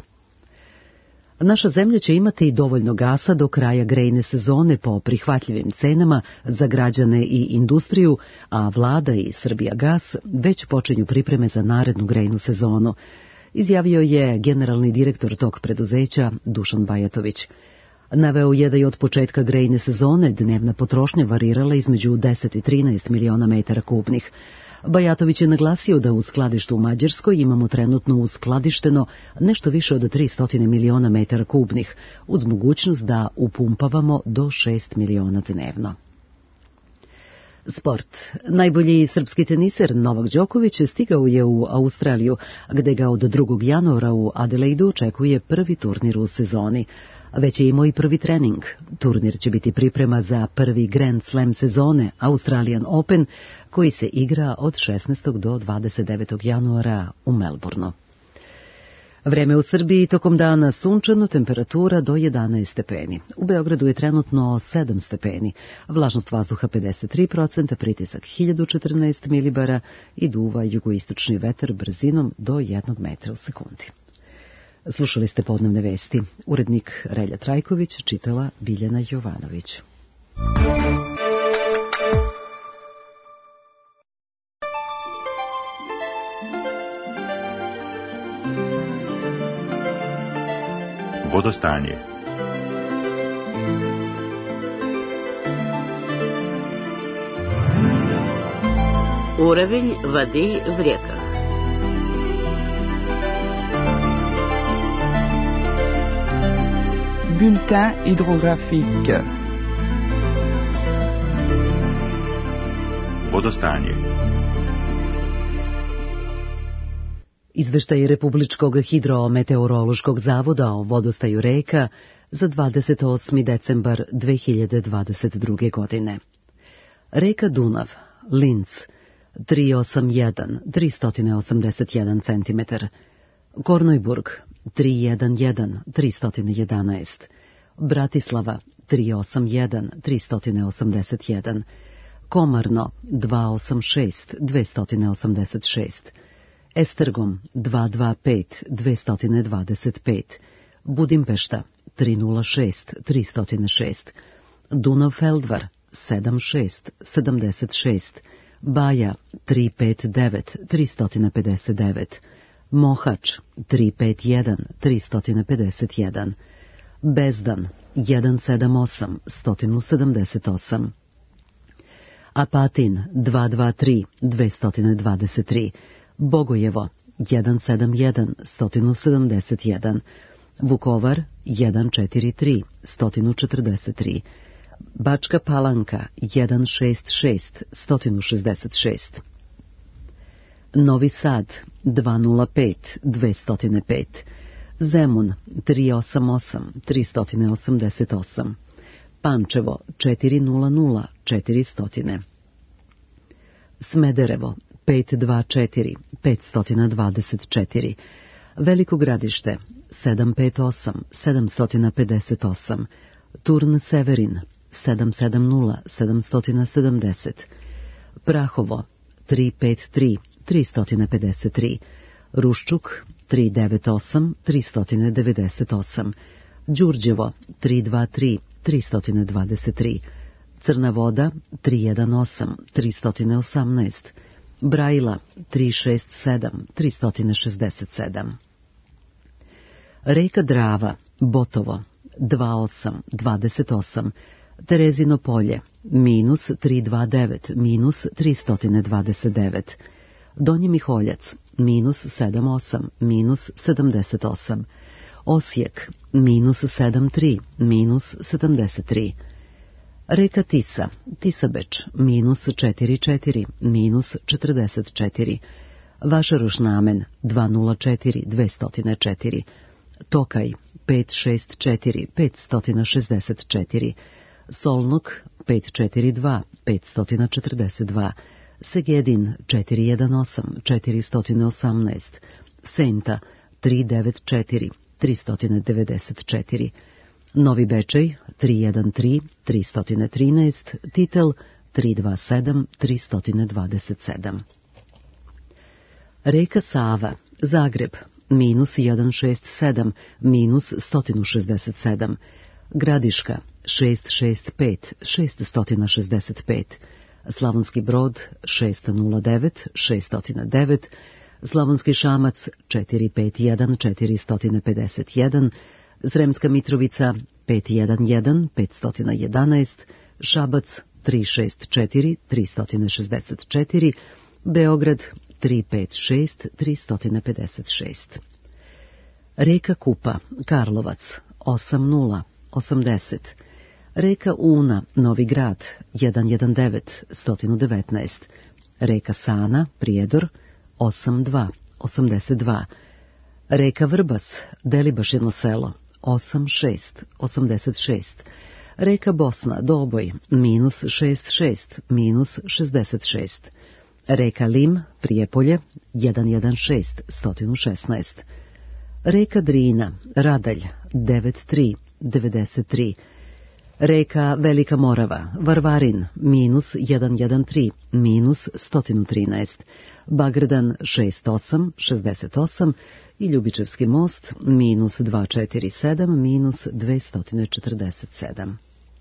Naša zemlja će imati dovoljno gasa do kraja grejne sezone po prihvatljivim cenama za građane i industriju, a vlada i Srbijagas već počinju pripreme za narednu grejnu sezonu, izjavio je generalni direktor tog preduzeća Dušan Bajatović. Naveo je da je od početka grejne sezone dnevna potrošnja varirala između deset i trinaest miliona metara kubnih. Bajatović je naglasio da u skladištu u Mađarskoj imamo trenutno uskladišteno nešto više od tristo miliona metara kubnih, uz mogućnost da upumpavamo do šest miliona dnevno. Sport. Najbolji srpski teniser Novak Đoković stigao je u Australiju, gde ga od drugog januara u Adelaidu očekuje prvi turnir u sezoni. Već je imao i prvi trening. Turnir će biti priprema za prvi Grand Slam sezone, Australian Open, koji se igra od šesnaestog do dvadeset devetog januara u Melbourneu. Vreme u Srbiji tokom dana sunčano, temperatura do jedanaest stepeni. U Beogradu je trenutno sedam stepeni, vlažnost vazduha pedeset tri procenta, pritisak hiljadu četrnaest milibara i duva jugoistočni vetar brzinom do jednog metra u sekundi. Slušali ste podnevne vesti. Urednik Relja Trajković, čitala Biljana Jovanović. Vodostanje. Uravilj vadi v rijekah. Bulletin hydrographique. Vodostanje. Izveštaj Republičkog hidrometeorološkog zavoda o vodostaju reka za dvadeset osmi decembar dve hiljade dvadeset druge. godine. Reka Dunav, Linz, tristo osamdeset jedan, tristo osamdeset jedan centimetar. Kornojburg, tristo jedenaest, tristo jedanaest. Bratislava, tristo osamdeset jedan, tristo osamdeset jedan. Komarno, dvesta osamdeset šest, dvesta osamdeset šest. Estergom, dvesta dvadeset pet, dvesta dvadeset pet. Budimpešta, tristo šest, tristo šest. Dunav-Feldvar, sedamdeset šest, sedamdeset šest. Baja, tristo pedeset devet, tristo pedeset devet. Mohač, tristo pedeset jedan, tristo pedeset jedan. Bezdan, jedsto sedamdeset osam, sto sedamdeset osam. Apatin, dvesta dvadeset tri, dvesta dvadeset tri. Bogojevo, jedsto sedamdeset jedan, sto sedamdeset jedan. Vukovar, jedsto četrdeset tri, sto četrdeset tri. Bačka Palanka, jedsto šezdeset šest, sto šezdeset šest. Novi Sad dva nula pet dve stotine pet, Zemun tri osam osam tri osamdeset osam, Pančevo četiri nula nula četiri stotine, Smederevo pet dva četiri pet dvadeset četiri, Veliko Gradište sedam pet osam sedam pedeset osam, Turn Severin sedam sedam nula sedam sedamdeset, Prahovo tri pet tri tri pedeset tri, Ruščuk tri devet osam tri devedeset osam, Đurđevo tri dva tri tri dvadeset tri, Crna Voda tri jedan osam tri osamnaest, Brajila tri šest sedam tri šezdeset sedam. Reka Drava, Botovo dva osam dvadeset osam, Terezino Polje minus tri dva devet minus tri dvadeset devet, Donji Miholjac minus sedam osam minus sedamdeset osam, Osijek minus sedam tri minus sedamdeset tri, Reka Tisa, Tisabeč minus četiri četiri minus četrdeset četiri, Vašaroš Namen dva nula četiri dve stotine četiri, Tokaj pet šest četiri pet šezdeset četiri, Solnok pet četiri dva pet četrdeset dva, Segedin četiri jedan osam četiri osamnaest, Senta tri devet četiri tri devedeset četiri, Novi Bečej tri jedan tri tri trinaest, Titel tri dva sedam tri dvadeset sedam. Reka Sava, Zagreb minus jedan šest sedam minus sto šezdeset sedam, Gradiška šest šest pet šest šezdeset pet, Slavonski Brod šest nula devet šest nula devet, Slavonski Šamac četiri pet jedan četiri pedeset jedan, Sremska Mitrovica pet jedan jedan pet jedanaest, Šabac tri šest četiri tri šezdeset četiri, Beograd tri pet šest tri pedeset šest. Reka Kupa, Karlovac osam nula osamdeset, Reka Una, Novi Grad jedan jedan devet sto devetnaest, Reka Sana, Prijedor osam dva osamdeset dva, Reka Vrbas, Delibašino selo osam šest osamdeset šest, Reka Bosna, Doboj minus šest šest minus šezdeset šest, Reka Lim, Prijepolje jedan jedan šest sto šesnaest, Reka Drina, Radalj devet tri devedeset tri, Reka Velika Morava, Varvarin minus jedan jedan tri minus sto trinaest, Bagredan šest osam šezdeset osam i Ljubičevski most minus dva četiri sedam minus dvesta četrdeset sedam.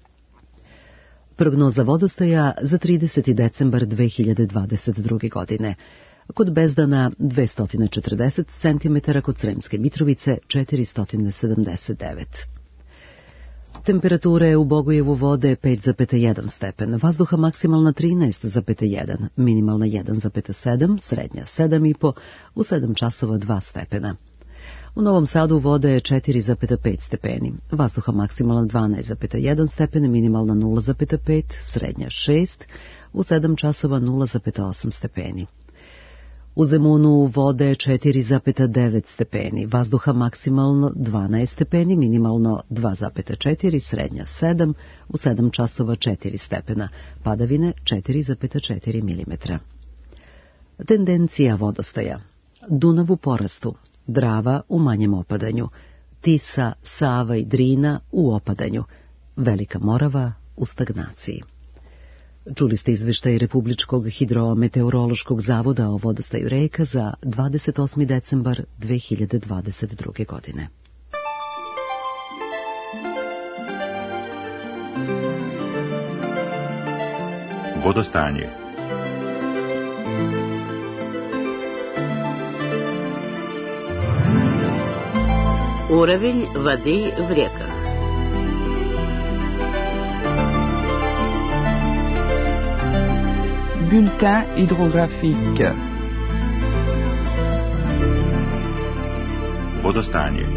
Prognoza vodostaja za trideseti decembar dve hiljade dvadeset druge. godine. Kod Bezdana dvesta četrdeset centimetara, kod Sremske Mitrovice četiristo sedamdeset devet. Temperature u Bogojevu vode pet zarez jedan stepen, vazduha maksimalna trinaest zarez jedan, minimalna jedan zarez sedam, srednja sedam i po, u sedam časova dva stepena. U Novom Sadu vode je četiri zarez pet stepeni, vazduha maksimalna dvanaest zarez jedan stepen, minimalna nula zarez pet, srednja šest, u sedam časova nula zarez osam stepeni. U Zemunu vode četiri zarez devet stepeni, vazduha maksimalno dvanaest stepeni, minimalno dva zarez četiri, srednja sedam, u sedam časova četiri stepena, padavine četiri zarez četiri milimetra. Tendencija vodostaja: Dunav u porastu, Drava u manjem opadanju, Tisa, Sava i Drina u opadanju, Velika Morava u stagnaciji. Čuli ste izveštaj Republičkog hidrometeorološkog zavoda o vodostaju reka za dvadeset osmi decembar dve hiljade dvadeset druge. godine. Vodostanje. Уровень воды в реках. Bulletin hydrographique. Vodostanje.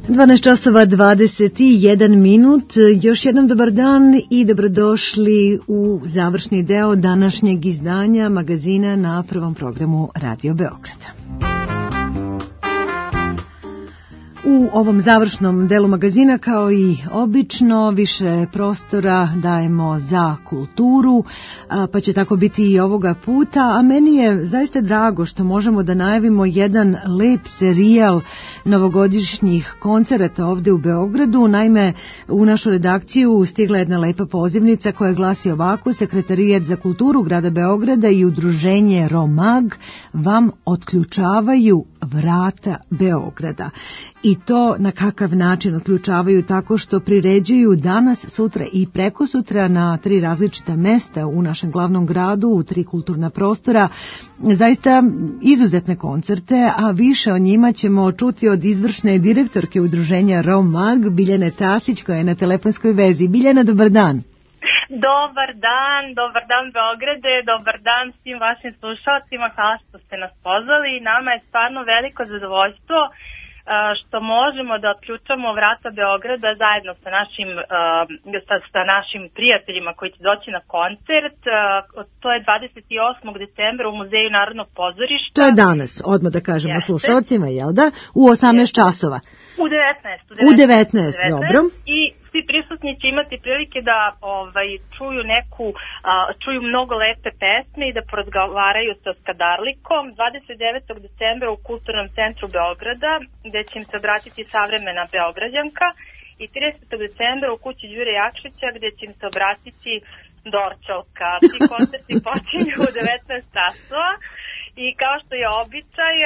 dvanaest časova dvadeset jedan minut. Još jednom dobar dan i dobrodošli u završni deo današnjeg izdanja magazina na prvom programu Radio Beograda. U ovom završnom delu magazina, kao i obično, više prostora dajemo za kulturu, pa će tako biti i ovoga puta, a meni je zaista drago što možemo da najavimo jedan lep serijal novogodišnjih koncerata ovde u Beogradu. Naime, u našu redakciju stigla jedna lepa pozivnica koja glasi ovako: Sekretarijat za kulturu grada Beograda i udruženje Romag vam otključavaju vrata Beograda. I to na kakav način otključavaju? Tako što priređuju danas, sutra i prekosutra na tri različita mesta u našem glavnom gradu, u tri kulturna prostora, zaista izuzetne koncerte, a više o njima ćemo čuti od izvršne direktorke udruženja Romag, Biljane Tasić, koja je na telefonskoj vezi. Biljana, dobar dan. Dobar dan, dobar dan Beograde, dobar dan svim vašim slušalcima, hvala što ste nas pozvali. Nama je stvarno veliko zadovoljstvo što možemo da otključamo vrata Beograda zajedno sa našim, sa, sa našim prijateljima koji će doći na koncert. To je dvadeset osmog decembra u Muzeju Narodnog pozorišta. To je danas, odmah da kažemo slušalcima, jel da? U osamnaest časova. U devetnaest. U devetnaest, dobro. I svi prisutni će imati prilike da ovaj, čuju neku, a, čuju mnogo lepe pesme i da porazgovaraju sa Skadarlikom. dvadeset devetog decembra u Kulturnom centru Beograda, gde će im se obratiti savremena Beograđanka, i tridesetog decembra u kući Đure Jakšića, gde će im se obratiti Dorćolka. Ti koncerti počinju u devetnaest časova. I kao što je običaj,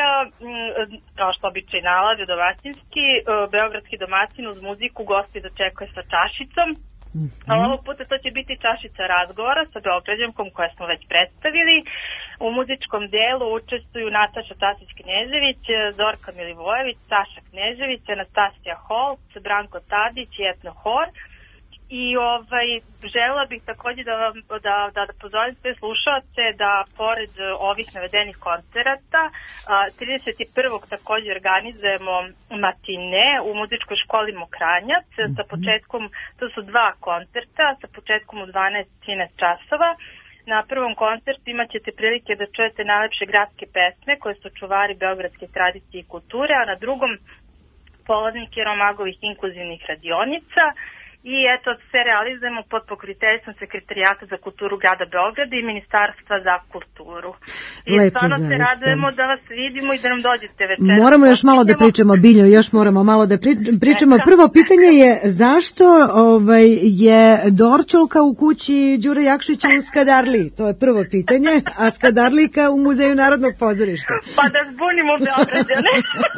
kao što običaj nalaže domaćinski, beogradski domaćin uz muziku gosti dočekuje sa čašicom. A ovog puta to će biti čašica razgovora sa Beograđankom koje smo već predstavili. U muzičkom delu učestvuju Nataša Tasić-Knežević, Zorka Milivojević, Saša Knežević, Anastasija Holc, Branko Tadić i Etno Hor. I ovaj, želela bih također da, da, da, da pozovem sve slušalce da pored ovih navedenih koncerata trideset prvog također organizujemo matine u muzičkoj školi Mokranjac sa početkom, to su dva koncerta sa početkom u dvanaest trinaest časova. Na prvom koncertu imat ćete prilike da čujete najlepše gradske pesme koje su čuvari beogradske tradicije i kulture, a na drugom polaznike Romagovih inkluzivnih radionica. I eto, sve realizujemo pod pokroviteljstvom Sekretarijata za kulturu grada Beograda i Ministarstva za kulturu. I Lepo, stvarno se zaista. radujemo da vas vidimo i da nam dođete večeras. Moramo još malo da pričamo, Biljo, još moramo malo da pričamo. Prvo pitanje je zašto ovaj, je Dorćolka u kući Đure Jakšića u Skadarliji? To je prvo pitanje, a Skadarlika u Muzeju Narodnog pozorišta. Pa da zbunimo Beograđane.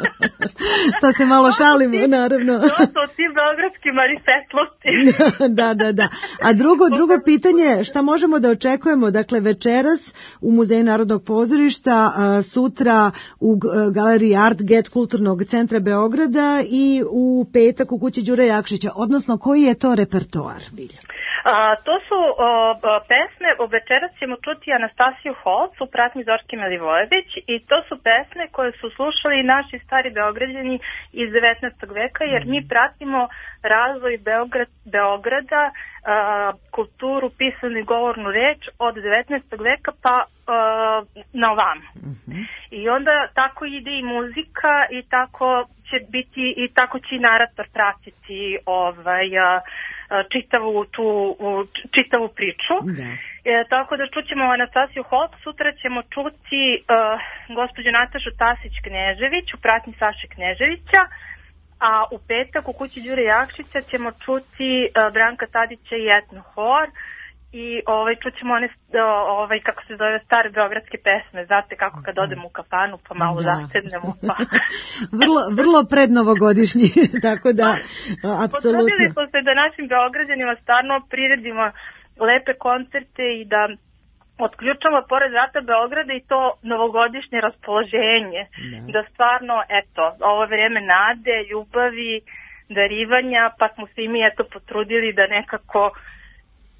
To se malo šalimo, naravno. To su ti beogradski marifetlosti. da, da, da. A drugo, drugo pitanje, šta možemo da očekujemo? Dakle, večeras u Muzeju Narodnog pozorišta, a, sutra u galeriji Art Get Kulturnog centra Beograda i u petak u kući Đure Jakšića. Odnosno, koji je to repertoar, Bilja? A, to su o, o, pesme, o večeras ćemo čuti Anastasiju Holc u pratnji Zorke Milivojević i to su pesme koje su slušali naši stari Beograđani iz devetnaestog veka, jer mi pratimo razvoj Beograd, Beograda, a, kulturu, pisanu i govornu reč od devetnaestog veka pa a, na ovam. Mm-hmm. I onda tako ide i muzika i tako će biti i tako će i narator pratiti ovaj a, čitavu tu čitavu priču. Da. E, tako da čućemo Anastasiju Holc, sutra ćemo čuti uh, gospođu Natašu Tasić-Knežević u pratnji Saše Kneževića, a u petak u kući Đure Jakšića ćemo čuti uh, Branka Tadića i Etno Hor i ovaj čućemo one ovaj kako se zove stare beogradske pesme, znate kako kad odemo u kafanu pa malo da. zasednemo pa vrlo vrlo prednovogodišnji, tako da apsolutno. Potrudili smo se da našim Beograđanima stvarno priredimo lepe koncerte i da otključamo pored vrata Beograda i to novogodišnje raspoloženje, da, da stvarno eto ovo vreme nade, ljubavi, darivanja, pa smo se i mi eto potrudili da nekako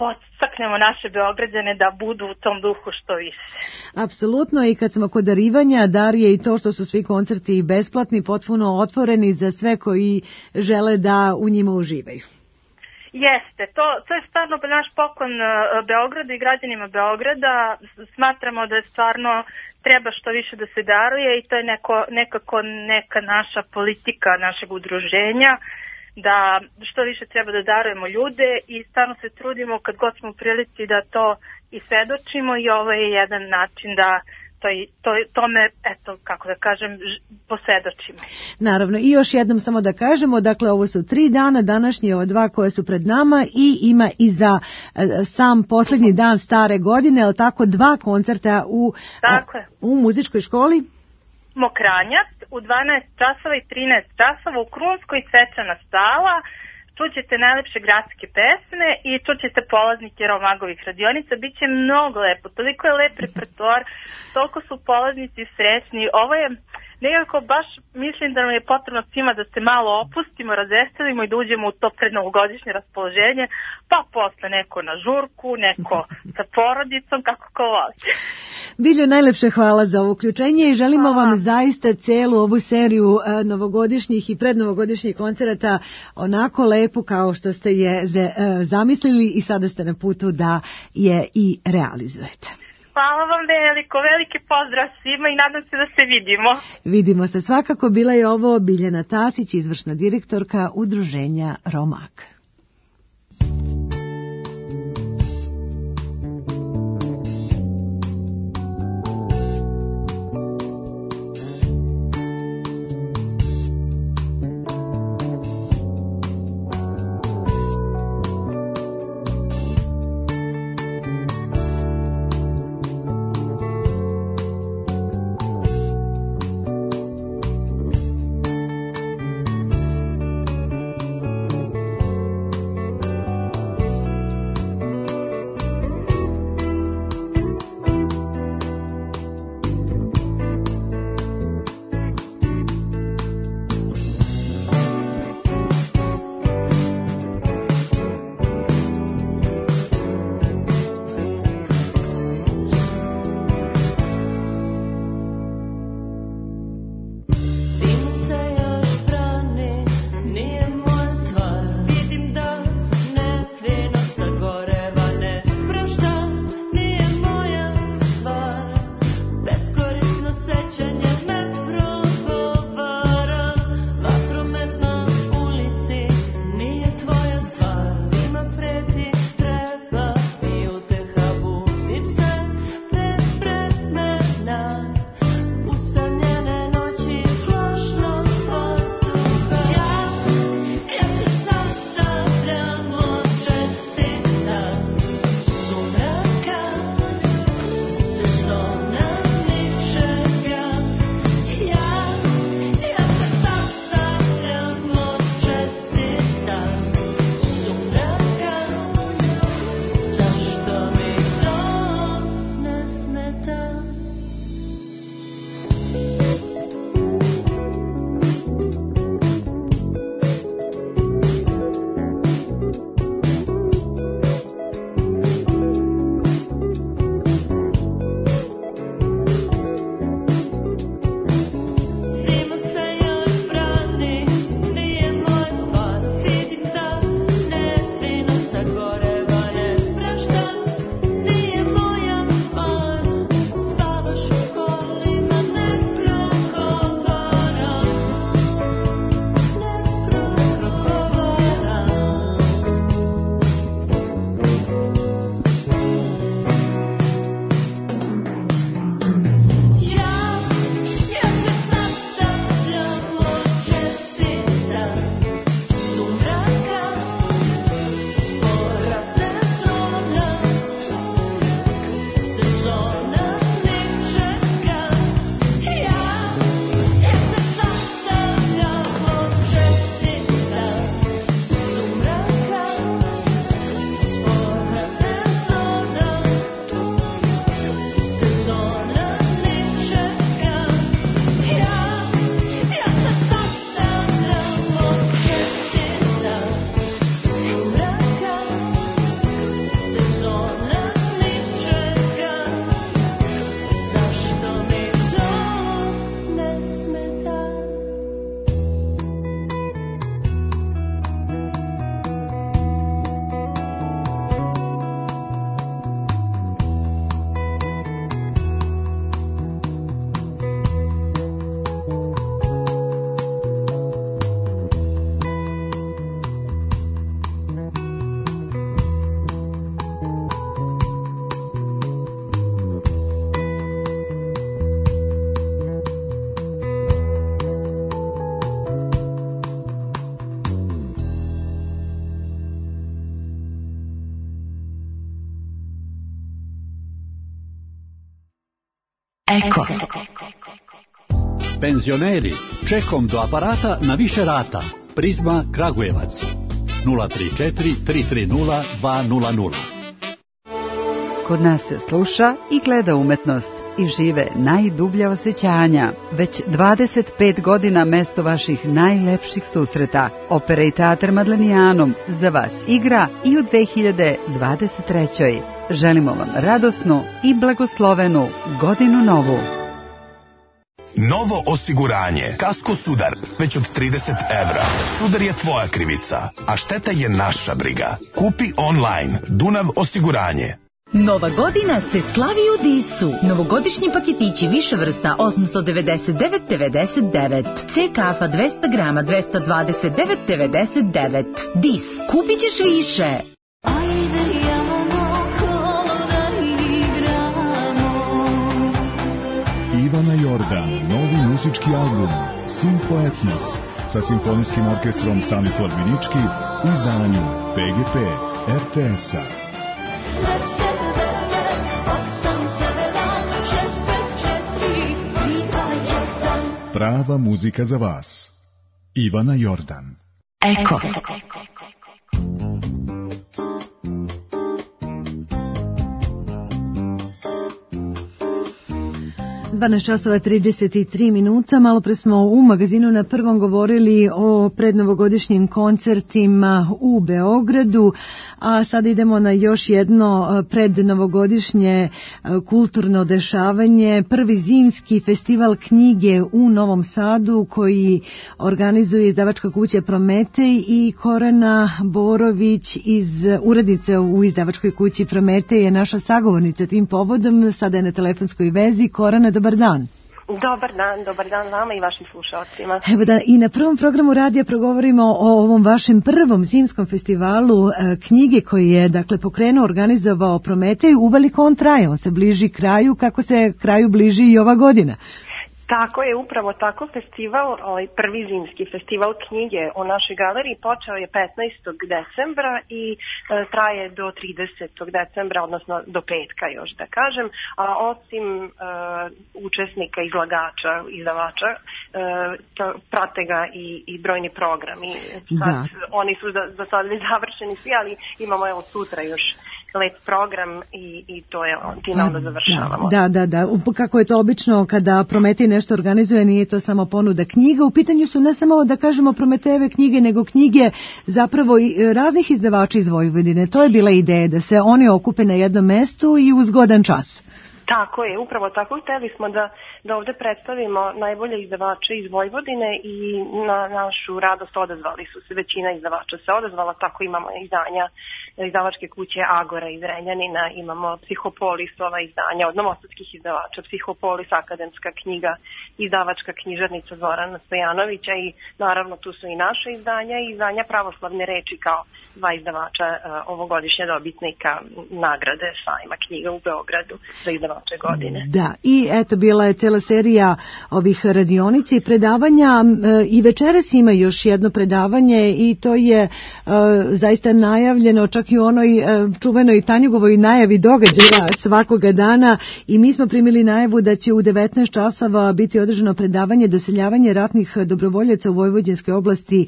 podstaknemo naše Beograđane da budu u tom duhu što više. Apsolutno, i kad smo kod darivanja, dar je i to što su svi koncerti besplatni, potpuno otvoreni za sve koji žele da u njima uživaju. Jeste, to, to je stvarno naš poklon Beogradu i građanima Beograda. Smatramo da je stvarno treba što više da se daruje i to je neko, nekako neka naša politika našeg udruženja, da što više treba da darujemo ljude i stvarno se trudimo kad god smo u prilici da to i svedočimo i ovo je jedan način da to, to, tome, eto, kako da kažem, posvedočimo. Naravno, i još jednom samo da kažemo, dakle ovo su tri dana, današnje ova dva koje su pred nama i ima i za e, sam posljednji dan stare godine, ali tako dva koncerta u, tako a, u muzičkoj školi. Mokranjac u dvanaest časova i trinaest časova u Krunskoj svečana sala. Čućete najlepše gradske pesme i čućete polaznike Romagovih radionica. Biće mnogo lepo, toliko je lep repertoar, toliko su polaznici srećni. Ovo je nekako baš, mislim da nam je potrebno svima da se malo opustimo, razveselimo i da uđemo u to prednovogodišnje raspoloženje, pa posle neko na žurku, neko sa porodicom, kako ko voli. Biljo, najlepše hvala za ovo uključenje i želimo hvala. Vam zaista celu ovu seriju e, novogodišnjih i prednovogodišnjih koncerata onako lepu kao što ste je z, e, zamislili i sada ste na putu da je i realizujete. Hvala vam veliko, veliki pozdrav svima i nadam se da se vidimo. Vidimo se svakako, bila je ovo Biljana Tasić, izvršna direktorka udruženja Romak. Eko. Penzioneri, čekom do aparata na više rata. Prizma Kragujevac. nula tri četiri tri tri nula dva nula nula. Kod nas se sluša i gleda umetnost i žive najdublja osjećanja. Već dvadeset pet godina mesto vaših najlepših susreta. Opera i teatar Madlenijanom za vas igra i u dve hiljade dvadeset trećoj. Želimo vam radosnu i blagoslovenu godinu novu. Novo osiguranje. Kasko Sudar. Već od trideset evra. Sudar je tvoja krivica, a šteta je naša briga. Kupi online. Dunav osiguranje. Nova godina se slavi u Disu. Novogodišnji paketići više vrsta osamsto devedeset devet devedeset devet. C kafa dvesta grama dvesta dvadeset devet devedeset devet. Dis. Kupit ćeš više. Ivana Jordan, novi muzički album Simfo Etnos sa simfonijskim orkestrom Stanislav Vinički u izdanju P G P R T S-a. Prava muzika za vas. Ivana Jordan. Eko. dvanaest časova trideset tri minuta. Malo pre smo u magazinu na Prvom govorili o prednovogodišnjim koncertima u Beogradu, a sada idemo na još jedno prednovogodišnje kulturno dešavanje. Prvi zimski festival knjige u Novom Sadu koji organizuje izdavačka kuća Prometej i Korana Borović iz urednice u izdavačkoj kući Prometej je naša sagovornica tim povodom. Sada je na telefonskoj vezi. Korana, dobar dan. Dobar dan, dobar dan vama i vašim slušalcima. Evo da i na prvom programu radija progovorimo o ovom vašem prvom zimskom festivalu e, knjige koji je dakle pokrenuo, organizovao Prometej. Uveliko on traje, on se bliži kraju, kako se kraju bliži i ova godina. Tako je, upravo tako festival, ovaj prvi zimski festival knjige u našoj galeriji počeo je petnaestog decembra i e, traje do tridesetog decembra, odnosno do petka još da kažem, a osim e, učesnika, izlagača, izdavača, e, to, prate ga i, i brojni programi. Sad, oni su za, za sad završeni svi, ali imamo evo sutra još let program i, i to je time onda završavamo. Da, da, da. Kako je to obično kada Prometej nešto organizuje, nije to samo ponuda knjiga. U pitanju su ne samo da kažemo Prometejeve knjige, nego knjige zapravo i raznih izdavača iz Vojvodine. To je bila ideja da se oni okupe na jednom mestu i u zgodan čas. Tako je, upravo tako. Hteli smo da, da ovde predstavimo najbolje izdavače iz Vojvodine i na našu radost odazvali su se, većina izdavača se odazvala, tako imamo izdanja izdavačke kuće Agora iz Renjanina, imamo Psihopolisova izdanja od novosadskih izdavača, Psihopolis, akademska knjiga, izdavačka knjižarnica Zorana Stojanovića i naravno tu su i naše izdanja i izdanja Pravoslavne reči kao dva izdavača uh, ovogodišnja dobitnika nagrade sajma knjiga u Beogradu za izdavače godine. Da, i eto bila je cela serija ovih radionica i predavanja uh, i večeras ima još jedno predavanje i to je uh, zaista najavljeno čak i u onoj uh, čuvenoj Tanjugovoj najavi događaja svakoga dana i mi smo primili najavu da će u devetnaest časova biti održano predavanje doseljavanje ratnih dobrovoljaca u Vojvodinskoj oblasti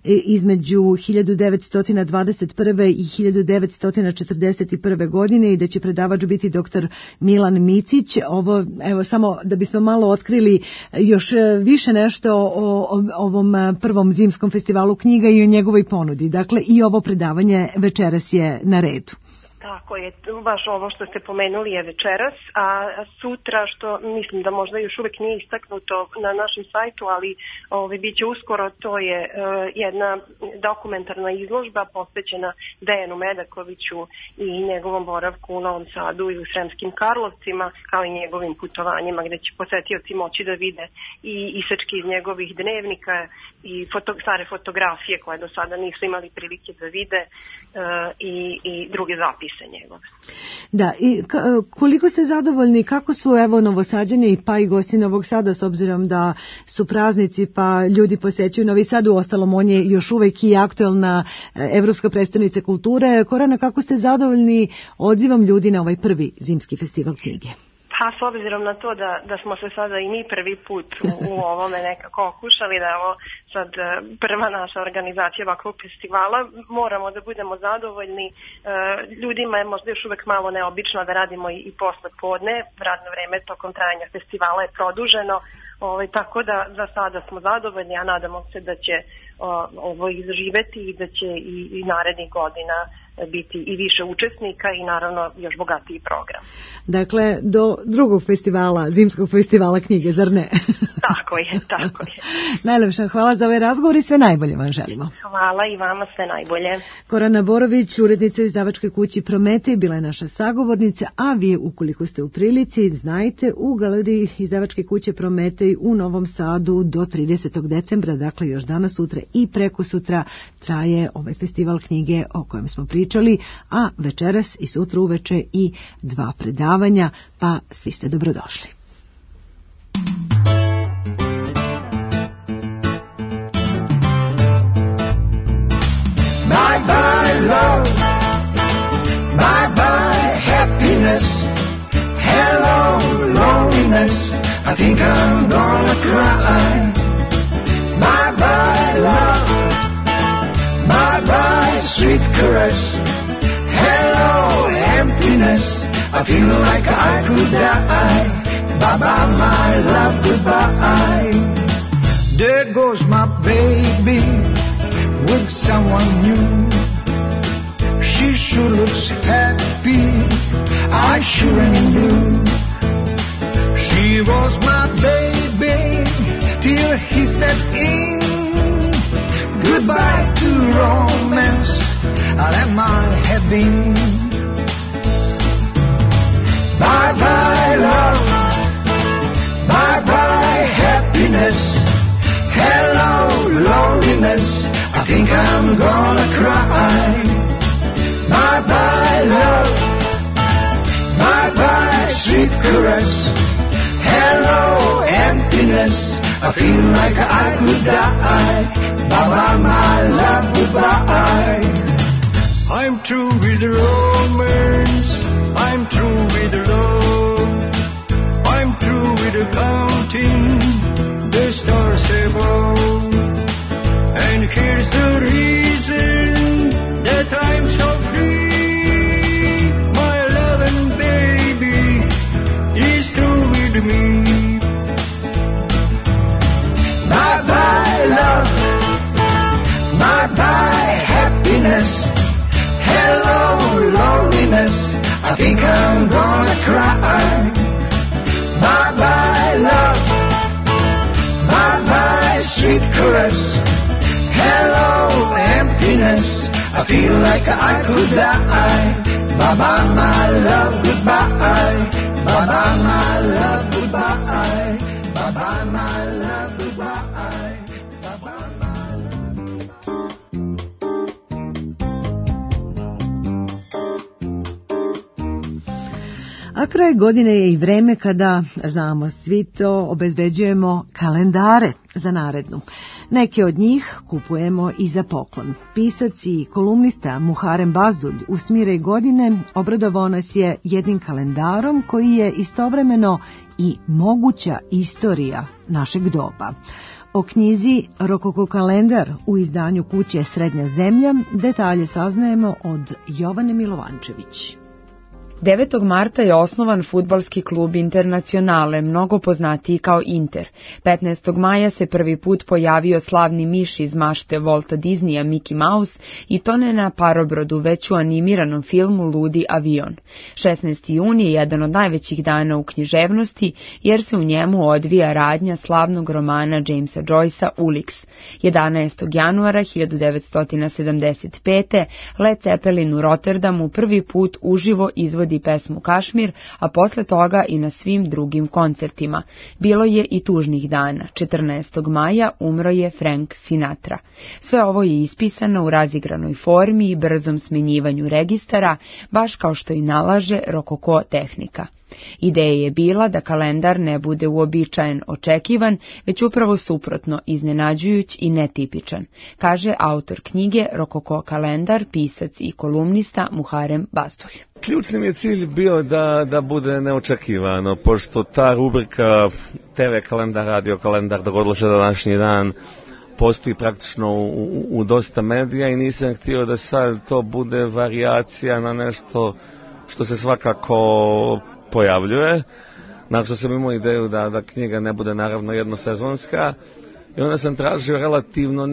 između hiljadu devetsto dvadeset prve i hiljadu devetsto četrdeset prve godine i da će predavač biti doktor Milan Micić. Ovo, evo, samo da bismo malo otkrili još više nešto o, o ovom prvom zimskom festivalu knjiga i o njegovoj ponudi. Dakle, i ovo predavanje večeras je na redu. Tako je, baš ovo što ste pomenuli je večeras, a sutra, što mislim da možda još uvek nije istaknuto na našem sajtu, ali ovaj, bit će uskoro, to je uh, jedna dokumentarna izložba posvećena Dejanu Medakoviću i njegovom boravku u Novom Sadu i u Sremskim Karlovcima, kao i njegovim putovanjima, gde će posetioci moći da vide i isečke iz njegovih dnevnika i foto, stare fotografije koje do sada nisu imali prilike da vide uh, i, i druge zapise njegove. Da, i koliko ste zadovoljni, kako su evo Novosađani pa i gosti Novog Sada, s obzirom da su praznici pa ljudi posećuju Novi Sad, uostalom on je još uvek i aktuelna evropska predstavnica kulture. Korana, kako ste zadovoljni odzivom ljudi na ovaj prvi zimski festival knjige? Pa s obzirom na to da, da smo se sada i mi prvi put u, u ovome nekako okušali, da je ovo sad prva naša organizacija ovakvog festivala, moramo da budemo zadovoljni. E, ljudima je možda još uvek malo neobično da radimo i, i posle podne, radno vreme tokom trajanja festivala je produženo, ovaj, tako da za sada smo zadovoljni, a nadamo se da će o, ovo izživeti i da će i, i narednih godina biti i više učesnika i naravno još bogatiji program. Dakle, do drugog festivala, zimskog festivala knjige, zar ne? Tako je, tako je. Najlepša hvala za ovaj razgovor i sve najbolje vam želimo. Hvala i vama, sve najbolje. Korana Borović, urednica u izdavačkoj kući Prometej, bila je naša sagovornica, a vi, ukoliko ste u prilici, znajte, u galeriji izdavačke kuće Prometej u Novom Sadu do tridesetog decembra, dakle još danas, sutra i preko sutra traje ovaj festival knjige o kojem smo pričali, a večeras i sutra uveče i dva predavanja, pa svi ste dobrodošli. Bye bye love, bye bye happiness, hello loneliness, I think I'm gonna cry. Bye bye love, bye bye sweet caress, hello emptiness, I feel like I could die. Bye bye my love, goodbye. There goes my baby with someone new. She sure looks happy, I sure am blue. She was my baby till he stepped in. Goodbye to romance, I'll have my heaven. Bye bye love, bye bye happiness, hello loneliness, I think I'm gonna cry. Bye bye love, bye bye sweet caress, hello emptiness, I feel like I could die. Bye bye my love, goodbye. I'm through with romance, I'm through with love, I'm through with counting the stars above. And here's the reason that I'm so free. My loving baby is through with me. Bye bye love, bye bye happiness, hello loneliness, I think I'm gonna cry. Bye bye love, bye bye sweet caress, hello emptiness, I feel like I could die. Bye bye my love, goodbye. Bye bye my love, goodbye. Bye bye my love, goodbye. Bye bye my A kraj godine je i vreme kada, znamo svi to, obezbeđujemo kalendare za narednu. Neke od njih kupujemo i za poklon. Pisac i kolumnista Muharem Bazdulj u Smire godine obradovao nas je jednim kalendarom koji je istovremeno i moguća istorija našeg doba. O knjizi Rokoko kalendar u izdanju kuće Srednja zemlja detalje saznajemo od Jovane Milovančević. devetog marta je osnovan fudbalski klub Internacionale, mnogo poznatiji kao Inter. petnaestog maja se prvi put pojavio slavni miš iz mašte Volta Disneya Mickey Mouse i to ne na parobrodu, već u animiranom filmu Ludi avion. šesnaesti jun je jedan od najvećih dana u književnosti, jer se u njemu odvija radnja slavnog romana Jamesa Joycea Ulix. jedanaestog januara hiljadu devetsto sedamdeset pete. Led Zeppelin u Rotterdamu prvi put uživo izvodi pesmu Kašmir, a posle toga i na svim drugim koncertima. Bilo je i tužnih dana. četrnaestog maja umro je Frank Sinatra. Sve ovo je ispisano u razigranoj formi i brzom smenjivanju registara, baš kao što i nalaže rokoko tehnika. Ideja je bila da kalendar ne bude uobičajen, očekivan, već upravo suprotno, iznenađujuć i netipičan, kaže autor knjige Rokoko kalendar, pisac i kolumnista Muharem Bazdulj. ključni mi je cilj bio da, da bude neočekivano, pošto ta rubrika te ve kalendar, radio kalendar, dogodilo se današnji dan, postoji praktično u, u, u dosta medija i nisam htio da sad to bude varijacija na nešto što se svakako pojavljuje. Znači sam imao ideju da, da knjiga ne bude naravno jednosezonska i onda sam tražio relativno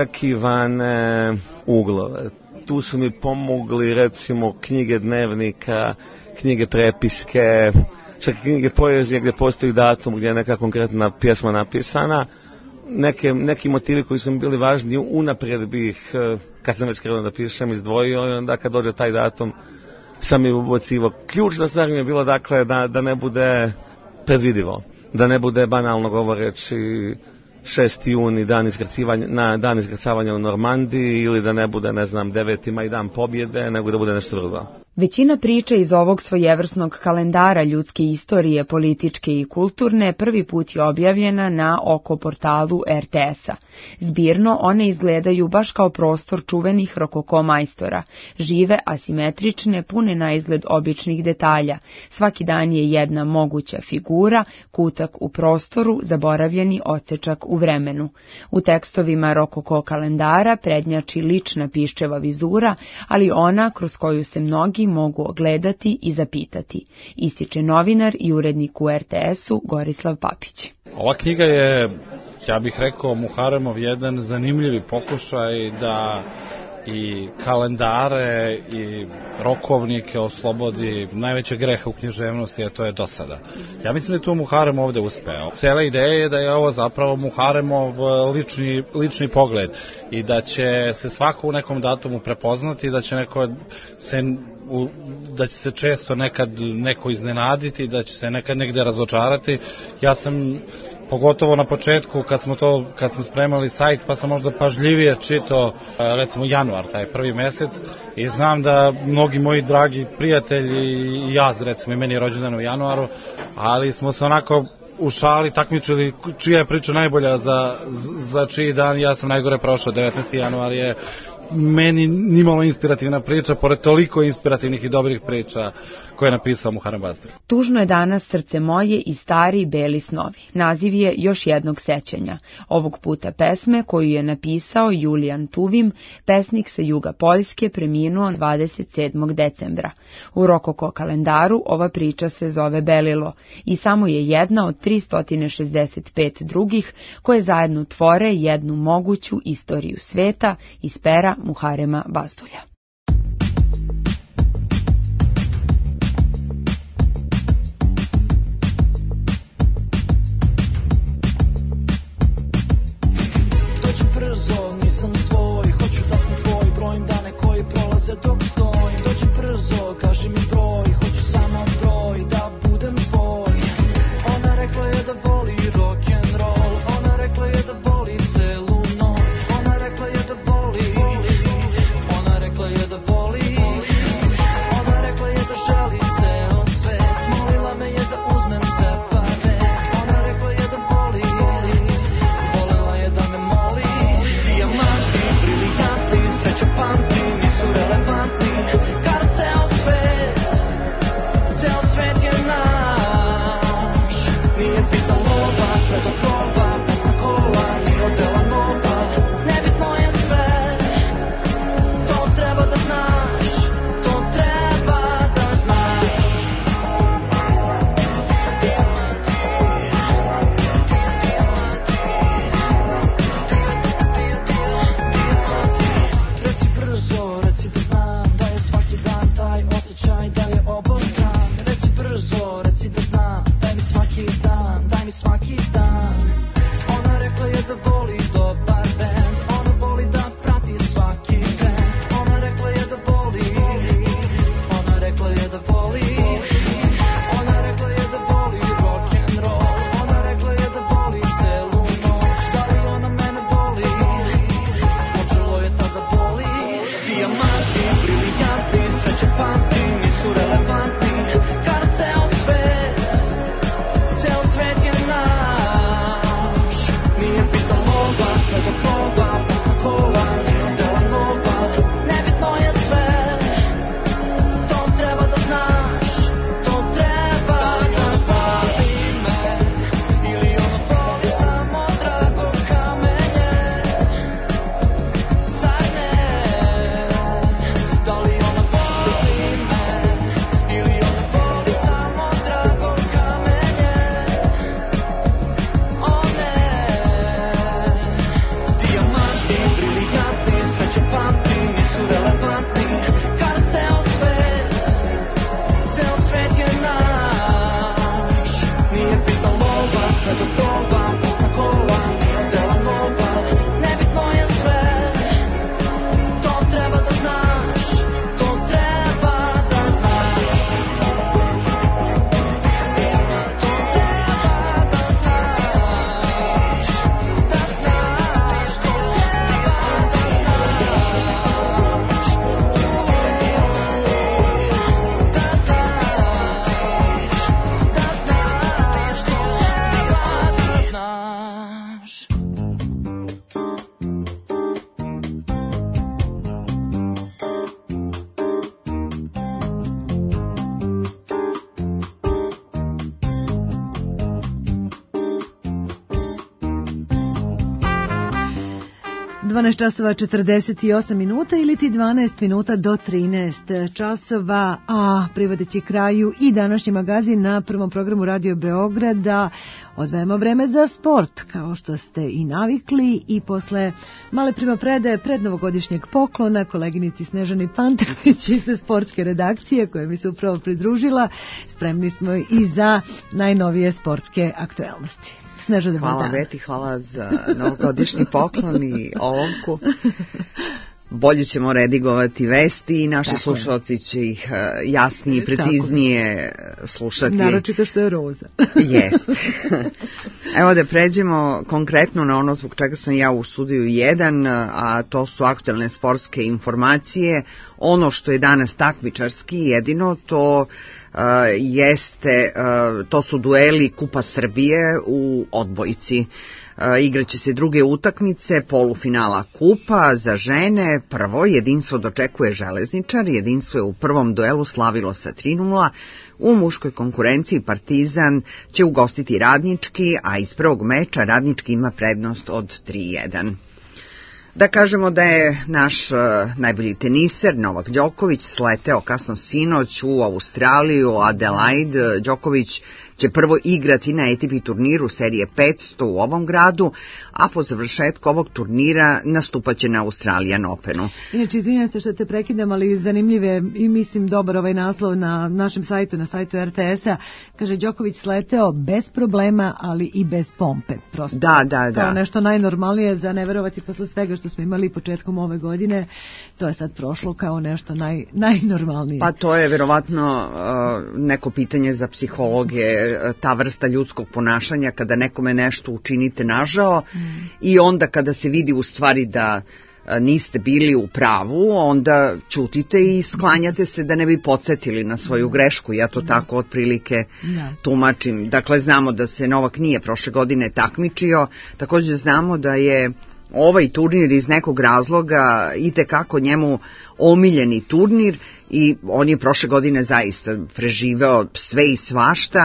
neočekivane uglove. Tu su mi pomogli recimo knjige dnevnika, knjige prepiske, čak i knjige poezije gdje postoji datum, gdje je neka konkretna pjesma napisana. Neke, neki motivi koji su mi bili važni unaprijed bih, kad sam već krenuo da pišem, izdvojio i onda kad dođe taj datum sam je ubacivao. Ključna stvar mi je bilo dakle da, da ne bude predvidivo, da ne bude banalno govoreći šesti juni dan iskrcavanja, na dan iskrcavanja u Normandiji ili da ne bude, ne znam, deveti maj dan pobjede, nego da bude nešto drugo. Većina priča iz ovog svojevrsnog kalendara ljudske istorije, političke i kulturne, prvi put je objavljena na Oko portalu er te es-a. Zbirno one izgledaju baš kao prostor čuvenih rokoko majstora, žive, asimetrične, pune na izgled običnih detalja. Svaki dan je jedna moguća figura, kutak u prostoru, zaboravljeni odsečak u vremenu. U tekstovima rokoko kalendara prednjači lična piščeva vizura, ali ona kroz koju se mnogi mogu ogledati i zapitati, ističe novinar i urednik u er te es-u Gorislav Papić. Ova knjiga je, ja bih rekao, Muharemov jedan zanimljivi pokušaj da i kalendare i rokovnike oslobodi najveće greha u književnosti, a to je dosada. Ja mislim da je tu Muharem ovde uspeo. Cijela ideja je da je ovo zapravo Muharemov lični, lični pogled i da će se svako u nekom datumu prepoznati, da će neko se u, da će se često nekad neko iznenaditi, da će se nekad negde razočarati. Ja sam pogotovo na početku kad smo to kad smo spremali sajt, pa sam možda pažljivije čitao recimo januar, taj prvi mesec, i znam da mnogi moji dragi prijatelji i ja, recimo i meni je rođendan u januaru, ali smo se onako u šali takmičili čija je priča najbolja za, za čiji dan. Ja sam najgore prošao, devetnaesti januar je meni nimalo inspirativna priča, pored toliko inspirativnih i dobrih priča koje je napisao Muharem Bastur. Tužno je danas srce moje i stari beli snovi. Naziv je još jednog sećanja. Ovog puta pesme koju je napisao Julijan Tuvim, pesnik sa juga Poljske, preminuo dvadeset sedmog decembra. U rokoko kalendaru ova priča se zove Belilo i samo je jedna od tristo šezdeset pet drugih koje zajedno tvore jednu moguću istoriju sveta iz pera Muharema Bazdulja. Dođi brzo, nisam svoj, hoću da sam tvoj, brojim dane koji prolaze dok stojim. Dođi brzo, kaži mi broj, hoću samo broj, da budem tvoj. Ona rekla je da voli rock'n'roll, ona rekla je da voli celu noć, ona rekla je da voli, ona rekla dvanaest časova četrdeset osam minuta ili ti dvanaest minuta do trinaest časova, a privodeći kraju i današnji magazin na prvom programu Radio Beograda odvajamo vreme za sport, kao što ste i navikli, i posle male primopredaje pred novogodišnjeg poklona koleginici Snežani Pantović iz sportske redakcije koja mi se upravo pridružila, spremni smo i za najnovije sportske aktuelnosti. Sneža, hvala Beti, hvala za novogodišnji poklon i olovku. Bolje ćemo redigovati vesti i naši tako slušalci će ih jasnije i preciznije tako slušati. Naročito što je roza. Jeste. Evo da pređemo konkretno na ono zbog čega sam ja u studiju jedan, a to su aktuelne sportske informacije. Ono što je danas takmičarski jedino, to Uh, jeste, uh, to su dueli Kupa Srbije u odbojci. Uh, igraće se druge utakmice polufinala Kupa za žene. Prvo jedinstvo dočekuje Železničar, jedinstvo je u prvom duelu slavilo sa tri nula. U muškoj konkurenciji Partizan će ugostiti Radnički, a iz prvog meča Radnički ima prednost od tri jedan. Da kažemo da je naš uh, najbolji teniser Novak Đoković sleteo kasno sinoć u Australiju, Adelaide. Đoković će prvo igrati na A T P turniru serije petsto u ovom gradu, a po završetku ovog turnira nastupaće na Australian Openu. Inače, izvinjam se što te prekidam, ali zanimljive i mislim dobar ovaj naslov na našem sajtu, na sajtu R T S-a. Kaže, Đoković sleteo bez problema, ali i bez pompe. Prosto. Da, da, da. Kao nešto najnormalnije za ne verovati posle svega što smo imali početkom ove godine. To je sad prošlo kao nešto naj, najnormalnije. Pa to je verovatno uh, neko pitanje za psihologe, ta vrsta ljudskog ponašanja kada nekome nešto učinite nažao mm. i onda kada se vidi u stvari da niste bili u pravu, onda ćutite i sklanjate se da ne bi podsjetili na svoju grešku. Ja to tako otprilike da. tumačim. Dakle, znamo da se Novak nije prošle godine takmičio, također znamo da je ovaj turnir iz nekog razloga itekako njemu omiljeni turnir i on je prošle godine zaista preživeo sve i svašta.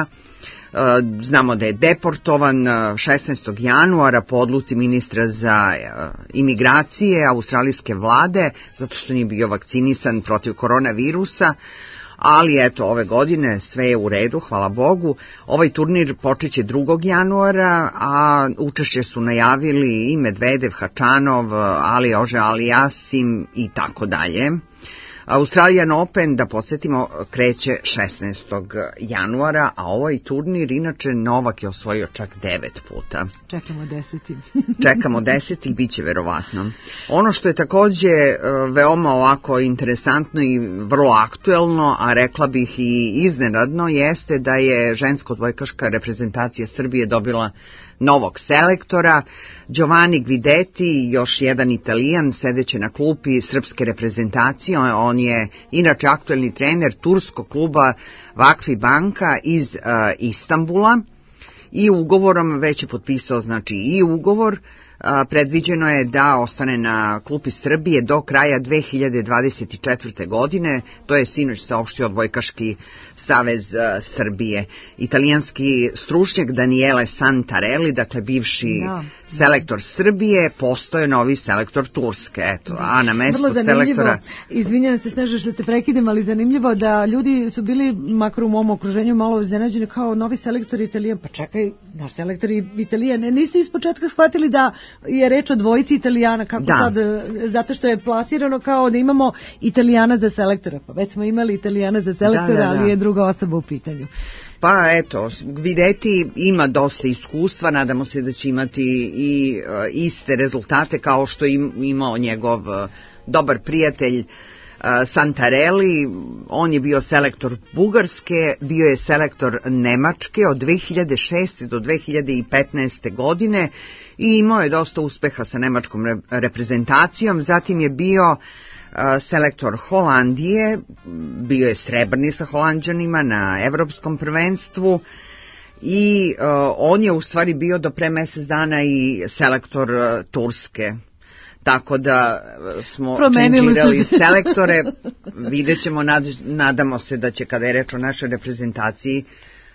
Znamo da je deportovan šesnaestog januara po odluci ministra za imigracije australijske vlade, zato što nije bio vakcinisan protiv koronavirusa, ali eto, ove godine sve je u redu, hvala Bogu. Ovaj turnir počeće drugog januara, a učešće su najavili i Medvedev, Hačanov, Ali Ože Alijasim i tako dalje. Australian Open, da podsjetimo, kreće šesnaestog januara, a ovaj turnir, inače, Novak je osvojio čak devet puta. Čekamo deseti. Čekamo deseti i bit će verovatno. Ono što je takođe veoma ovako interesantno i vrlo aktuelno, a rekla bih i iznenadno, jeste da je žensko odbojkaška reprezentacija Srbije dobila novog selektora. Giovanni Guidetti, još jedan Italijan, sedeće na klupi srpske reprezentacije. On je inače aktuelni trener turskog kluba Vakfi Banka iz uh, Istanbula i ugovorom već je potpisao, znači i ugovor. A, predviđeno je da ostane na klupi Srbije do kraja dve hiljade dvadeset četvrte. godine, to je sinoć saopštio Odbojkaški savez a, Srbije. Italijanski stručnjak Daniele Santarelli, dakle bivši da. selektor Srbije, postoje novi selektor Turske, eto, da. a na mesto selektora... Izvinjam se, Sneža, što te prekidem, ali zanimljivo da ljudi su bili, makar u mom okruženju, malo iznenađeni kao novi selektor Italijan. Pa čekaj, naš selektor Italijan, nisu ispočetka shvatili da je reč o dvojici Italijana, kako da. sad, zato što je plasirano kao da imamo Italijana za selektora, pa već smo imali Italijana za selektora, da, da, da. ali je druga osoba u pitanju. Pa eto, Guidetti ima dosta iskustva, nadamo se da će imati i uh, iste rezultate kao što je imao njegov uh, dobar prijatelj uh, Santarelli. On je bio selektor Bugarske, bio je selektor Nemačke od dve hiljade šeste. do dve hiljade petnaeste. godine i imao je dosta uspeha sa nemačkom reprezentacijom. Zatim je bio uh, selektor Holandije, bio je srebrni sa Holanđanima na evropskom prvenstvu i uh, on je u stvari bio do pre mesec dana i selektor uh, Turske. Tako da smo čingirali selektore, vidjet ćemo, nad, nadamo se da će kada je reč o našoj reprezentaciji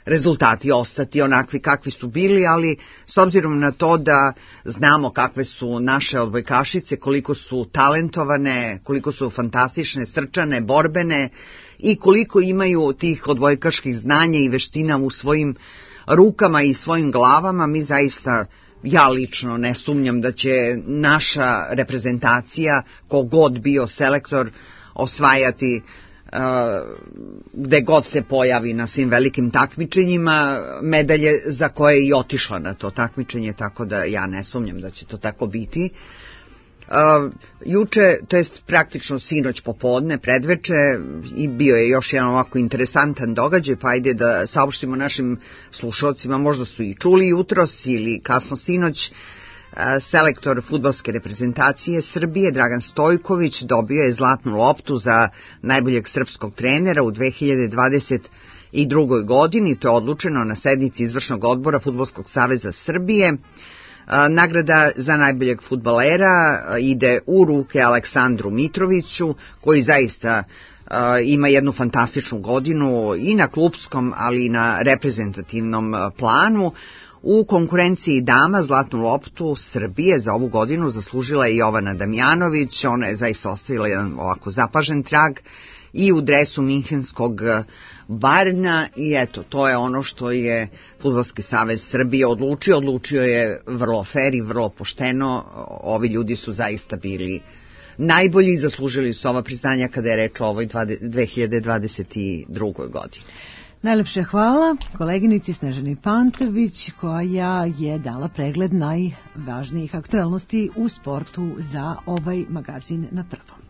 rezultati ostati onakvi kakvi su bili, ali s obzirom na to da znamo kakve su naše odbojkašice, koliko su talentovane, koliko su fantastične, srčane, borbene i koliko imaju tih odbojkaških znanja i veština u svojim rukama i svojim glavama, mi zaista, ja lično ne sumnjam da će naša reprezentacija, kogod bio selektor, osvajati uh, gde god se pojavi na svim velikim takmičenjima medalje za koje je i otišla na to takmičenje, tako da ja ne sumnjam da će to tako biti. Uh, juče, to jest praktično sinoć popodne, predveče, i bio je još jedan ovako interesantan događaj, pa ajde da saopštimo našim slušalcima, možda su i čuli jutros ili kasno sinoć. Uh, selektor fudbalske reprezentacije Srbije Dragan Stojković dobio je zlatnu loptu za najboljeg srpskog trenera u dve hiljade dvadeset drugoj godini. To je odlučeno na sednici izvršnog odbora Fudbalskog saveza Srbije. Nagrada za najboljeg fudbalera ide u ruke Aleksandru Mitroviću, koji zaista ima jednu fantastičnu godinu i na klupskom, ali i na reprezentativnom planu. U konkurenciji dama zlatnu loptu Srbije za ovu godinu zaslužila je Jovana Damjanović. Ona je zaista ostavila jedan ovako zapažen trag i u dresu Minhenskog Barna, i eto, to je ono što je Fudbalski savez Srbije odlučio. Odlučio je vrlo fer i vrlo pošteno. Ovi ljudi su zaista bili najbolji i zaslužili su ova priznanja kada je reč o ovoj dve hiljade dvadeset drugoj godini. Najlepše hvala koleginici Snežani Pantović, koja je dala pregled najvažnijih aktuelnosti u sportu za ovaj magazin na Prvom.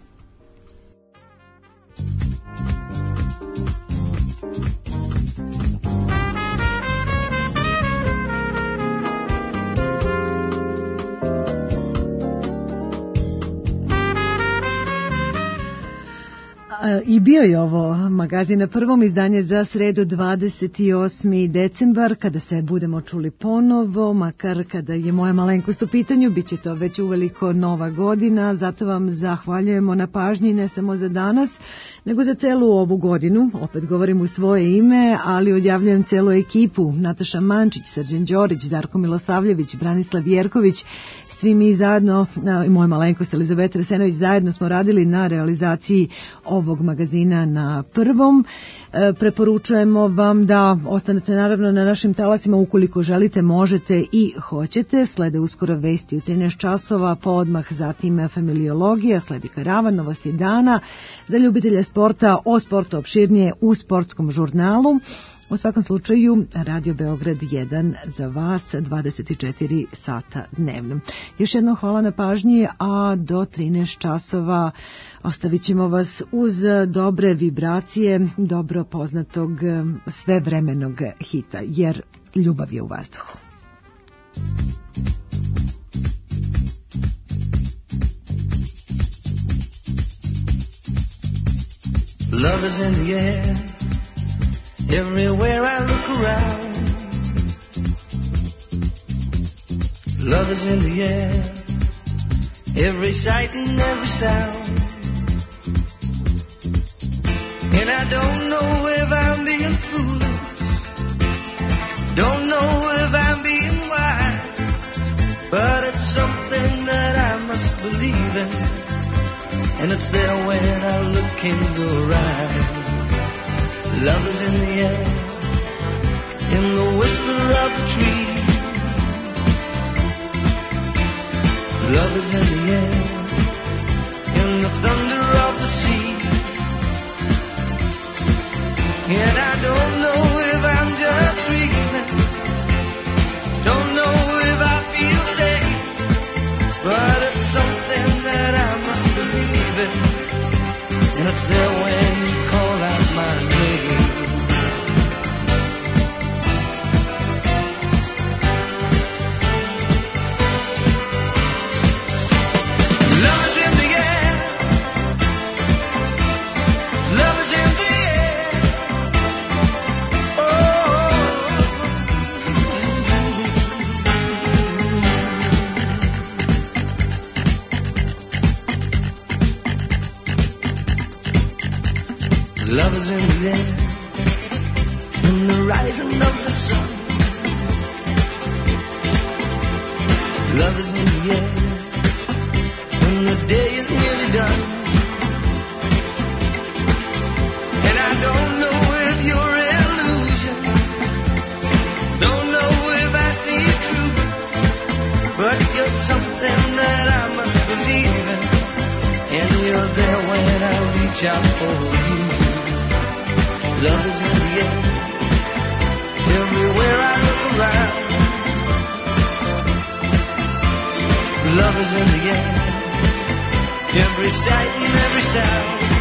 I bio je ovo magazin na Prvom, izdanje za sredu dvadeset osmi decembar, kada se budemo čuli ponovo, makar kada je moja malenkost u pitanju, bit će to već uveliko nova godina, zato vam zahvaljujemo na pažnji ne samo za danas, nego za celu ovu godinu. Opet govorim u svoje ime, ali odjavljujem celu ekipu: Nataša Mančić, Srđan Đorić, Darko Milosavljević, Branislav Jerković. Svi mi zajedno, i moja malenkost Elizabeta Resenović, zajedno smo radili na realizaciji ovog magazina na Prvom. E, preporučujemo vam da ostanete naravno na našim talasima ukoliko želite, možete i hoćete. Slede uskoro vesti u trinaest časova, pa odmah zatim familiologija, sledi Karavan, novosti dana. Za ljubitelje sporta, o sportu opširnije u sportskom žurnalu. U svakom slučaju, Radio Beograd jedan za vas dvadeset četiri sata dnevno. Još jednom hvala na pažnji, a do trinaest časova ostavit ćemo vas uz dobre vibracije dobro poznatog svevremenog hita, jer ljubav je u vazduhu. Love is in the air. Everywhere I look around, love is in the air, every sight and every sound. And I don't know if I'm being foolish, don't know if I'm being wise, but it's something that I must believe in, and it's there when I look in your eyes. Love is in the air, in the whisper of the tree. Love is in the air, in the thunder of the sea. And I don't know if I'm just dreaming, don't know if I feel safe, but it's something that I must believe in, and it's there when you call out my name. Love is in the air, and the rising of the sun. Love is in the air when the day is nearly done. And I don't know if you're illusion, don't know if I see it true, but you're something that I must believe in, and you're there when I reach out for you. Love is in the air everywhere I look around. Love is in the air, every sight and every sound.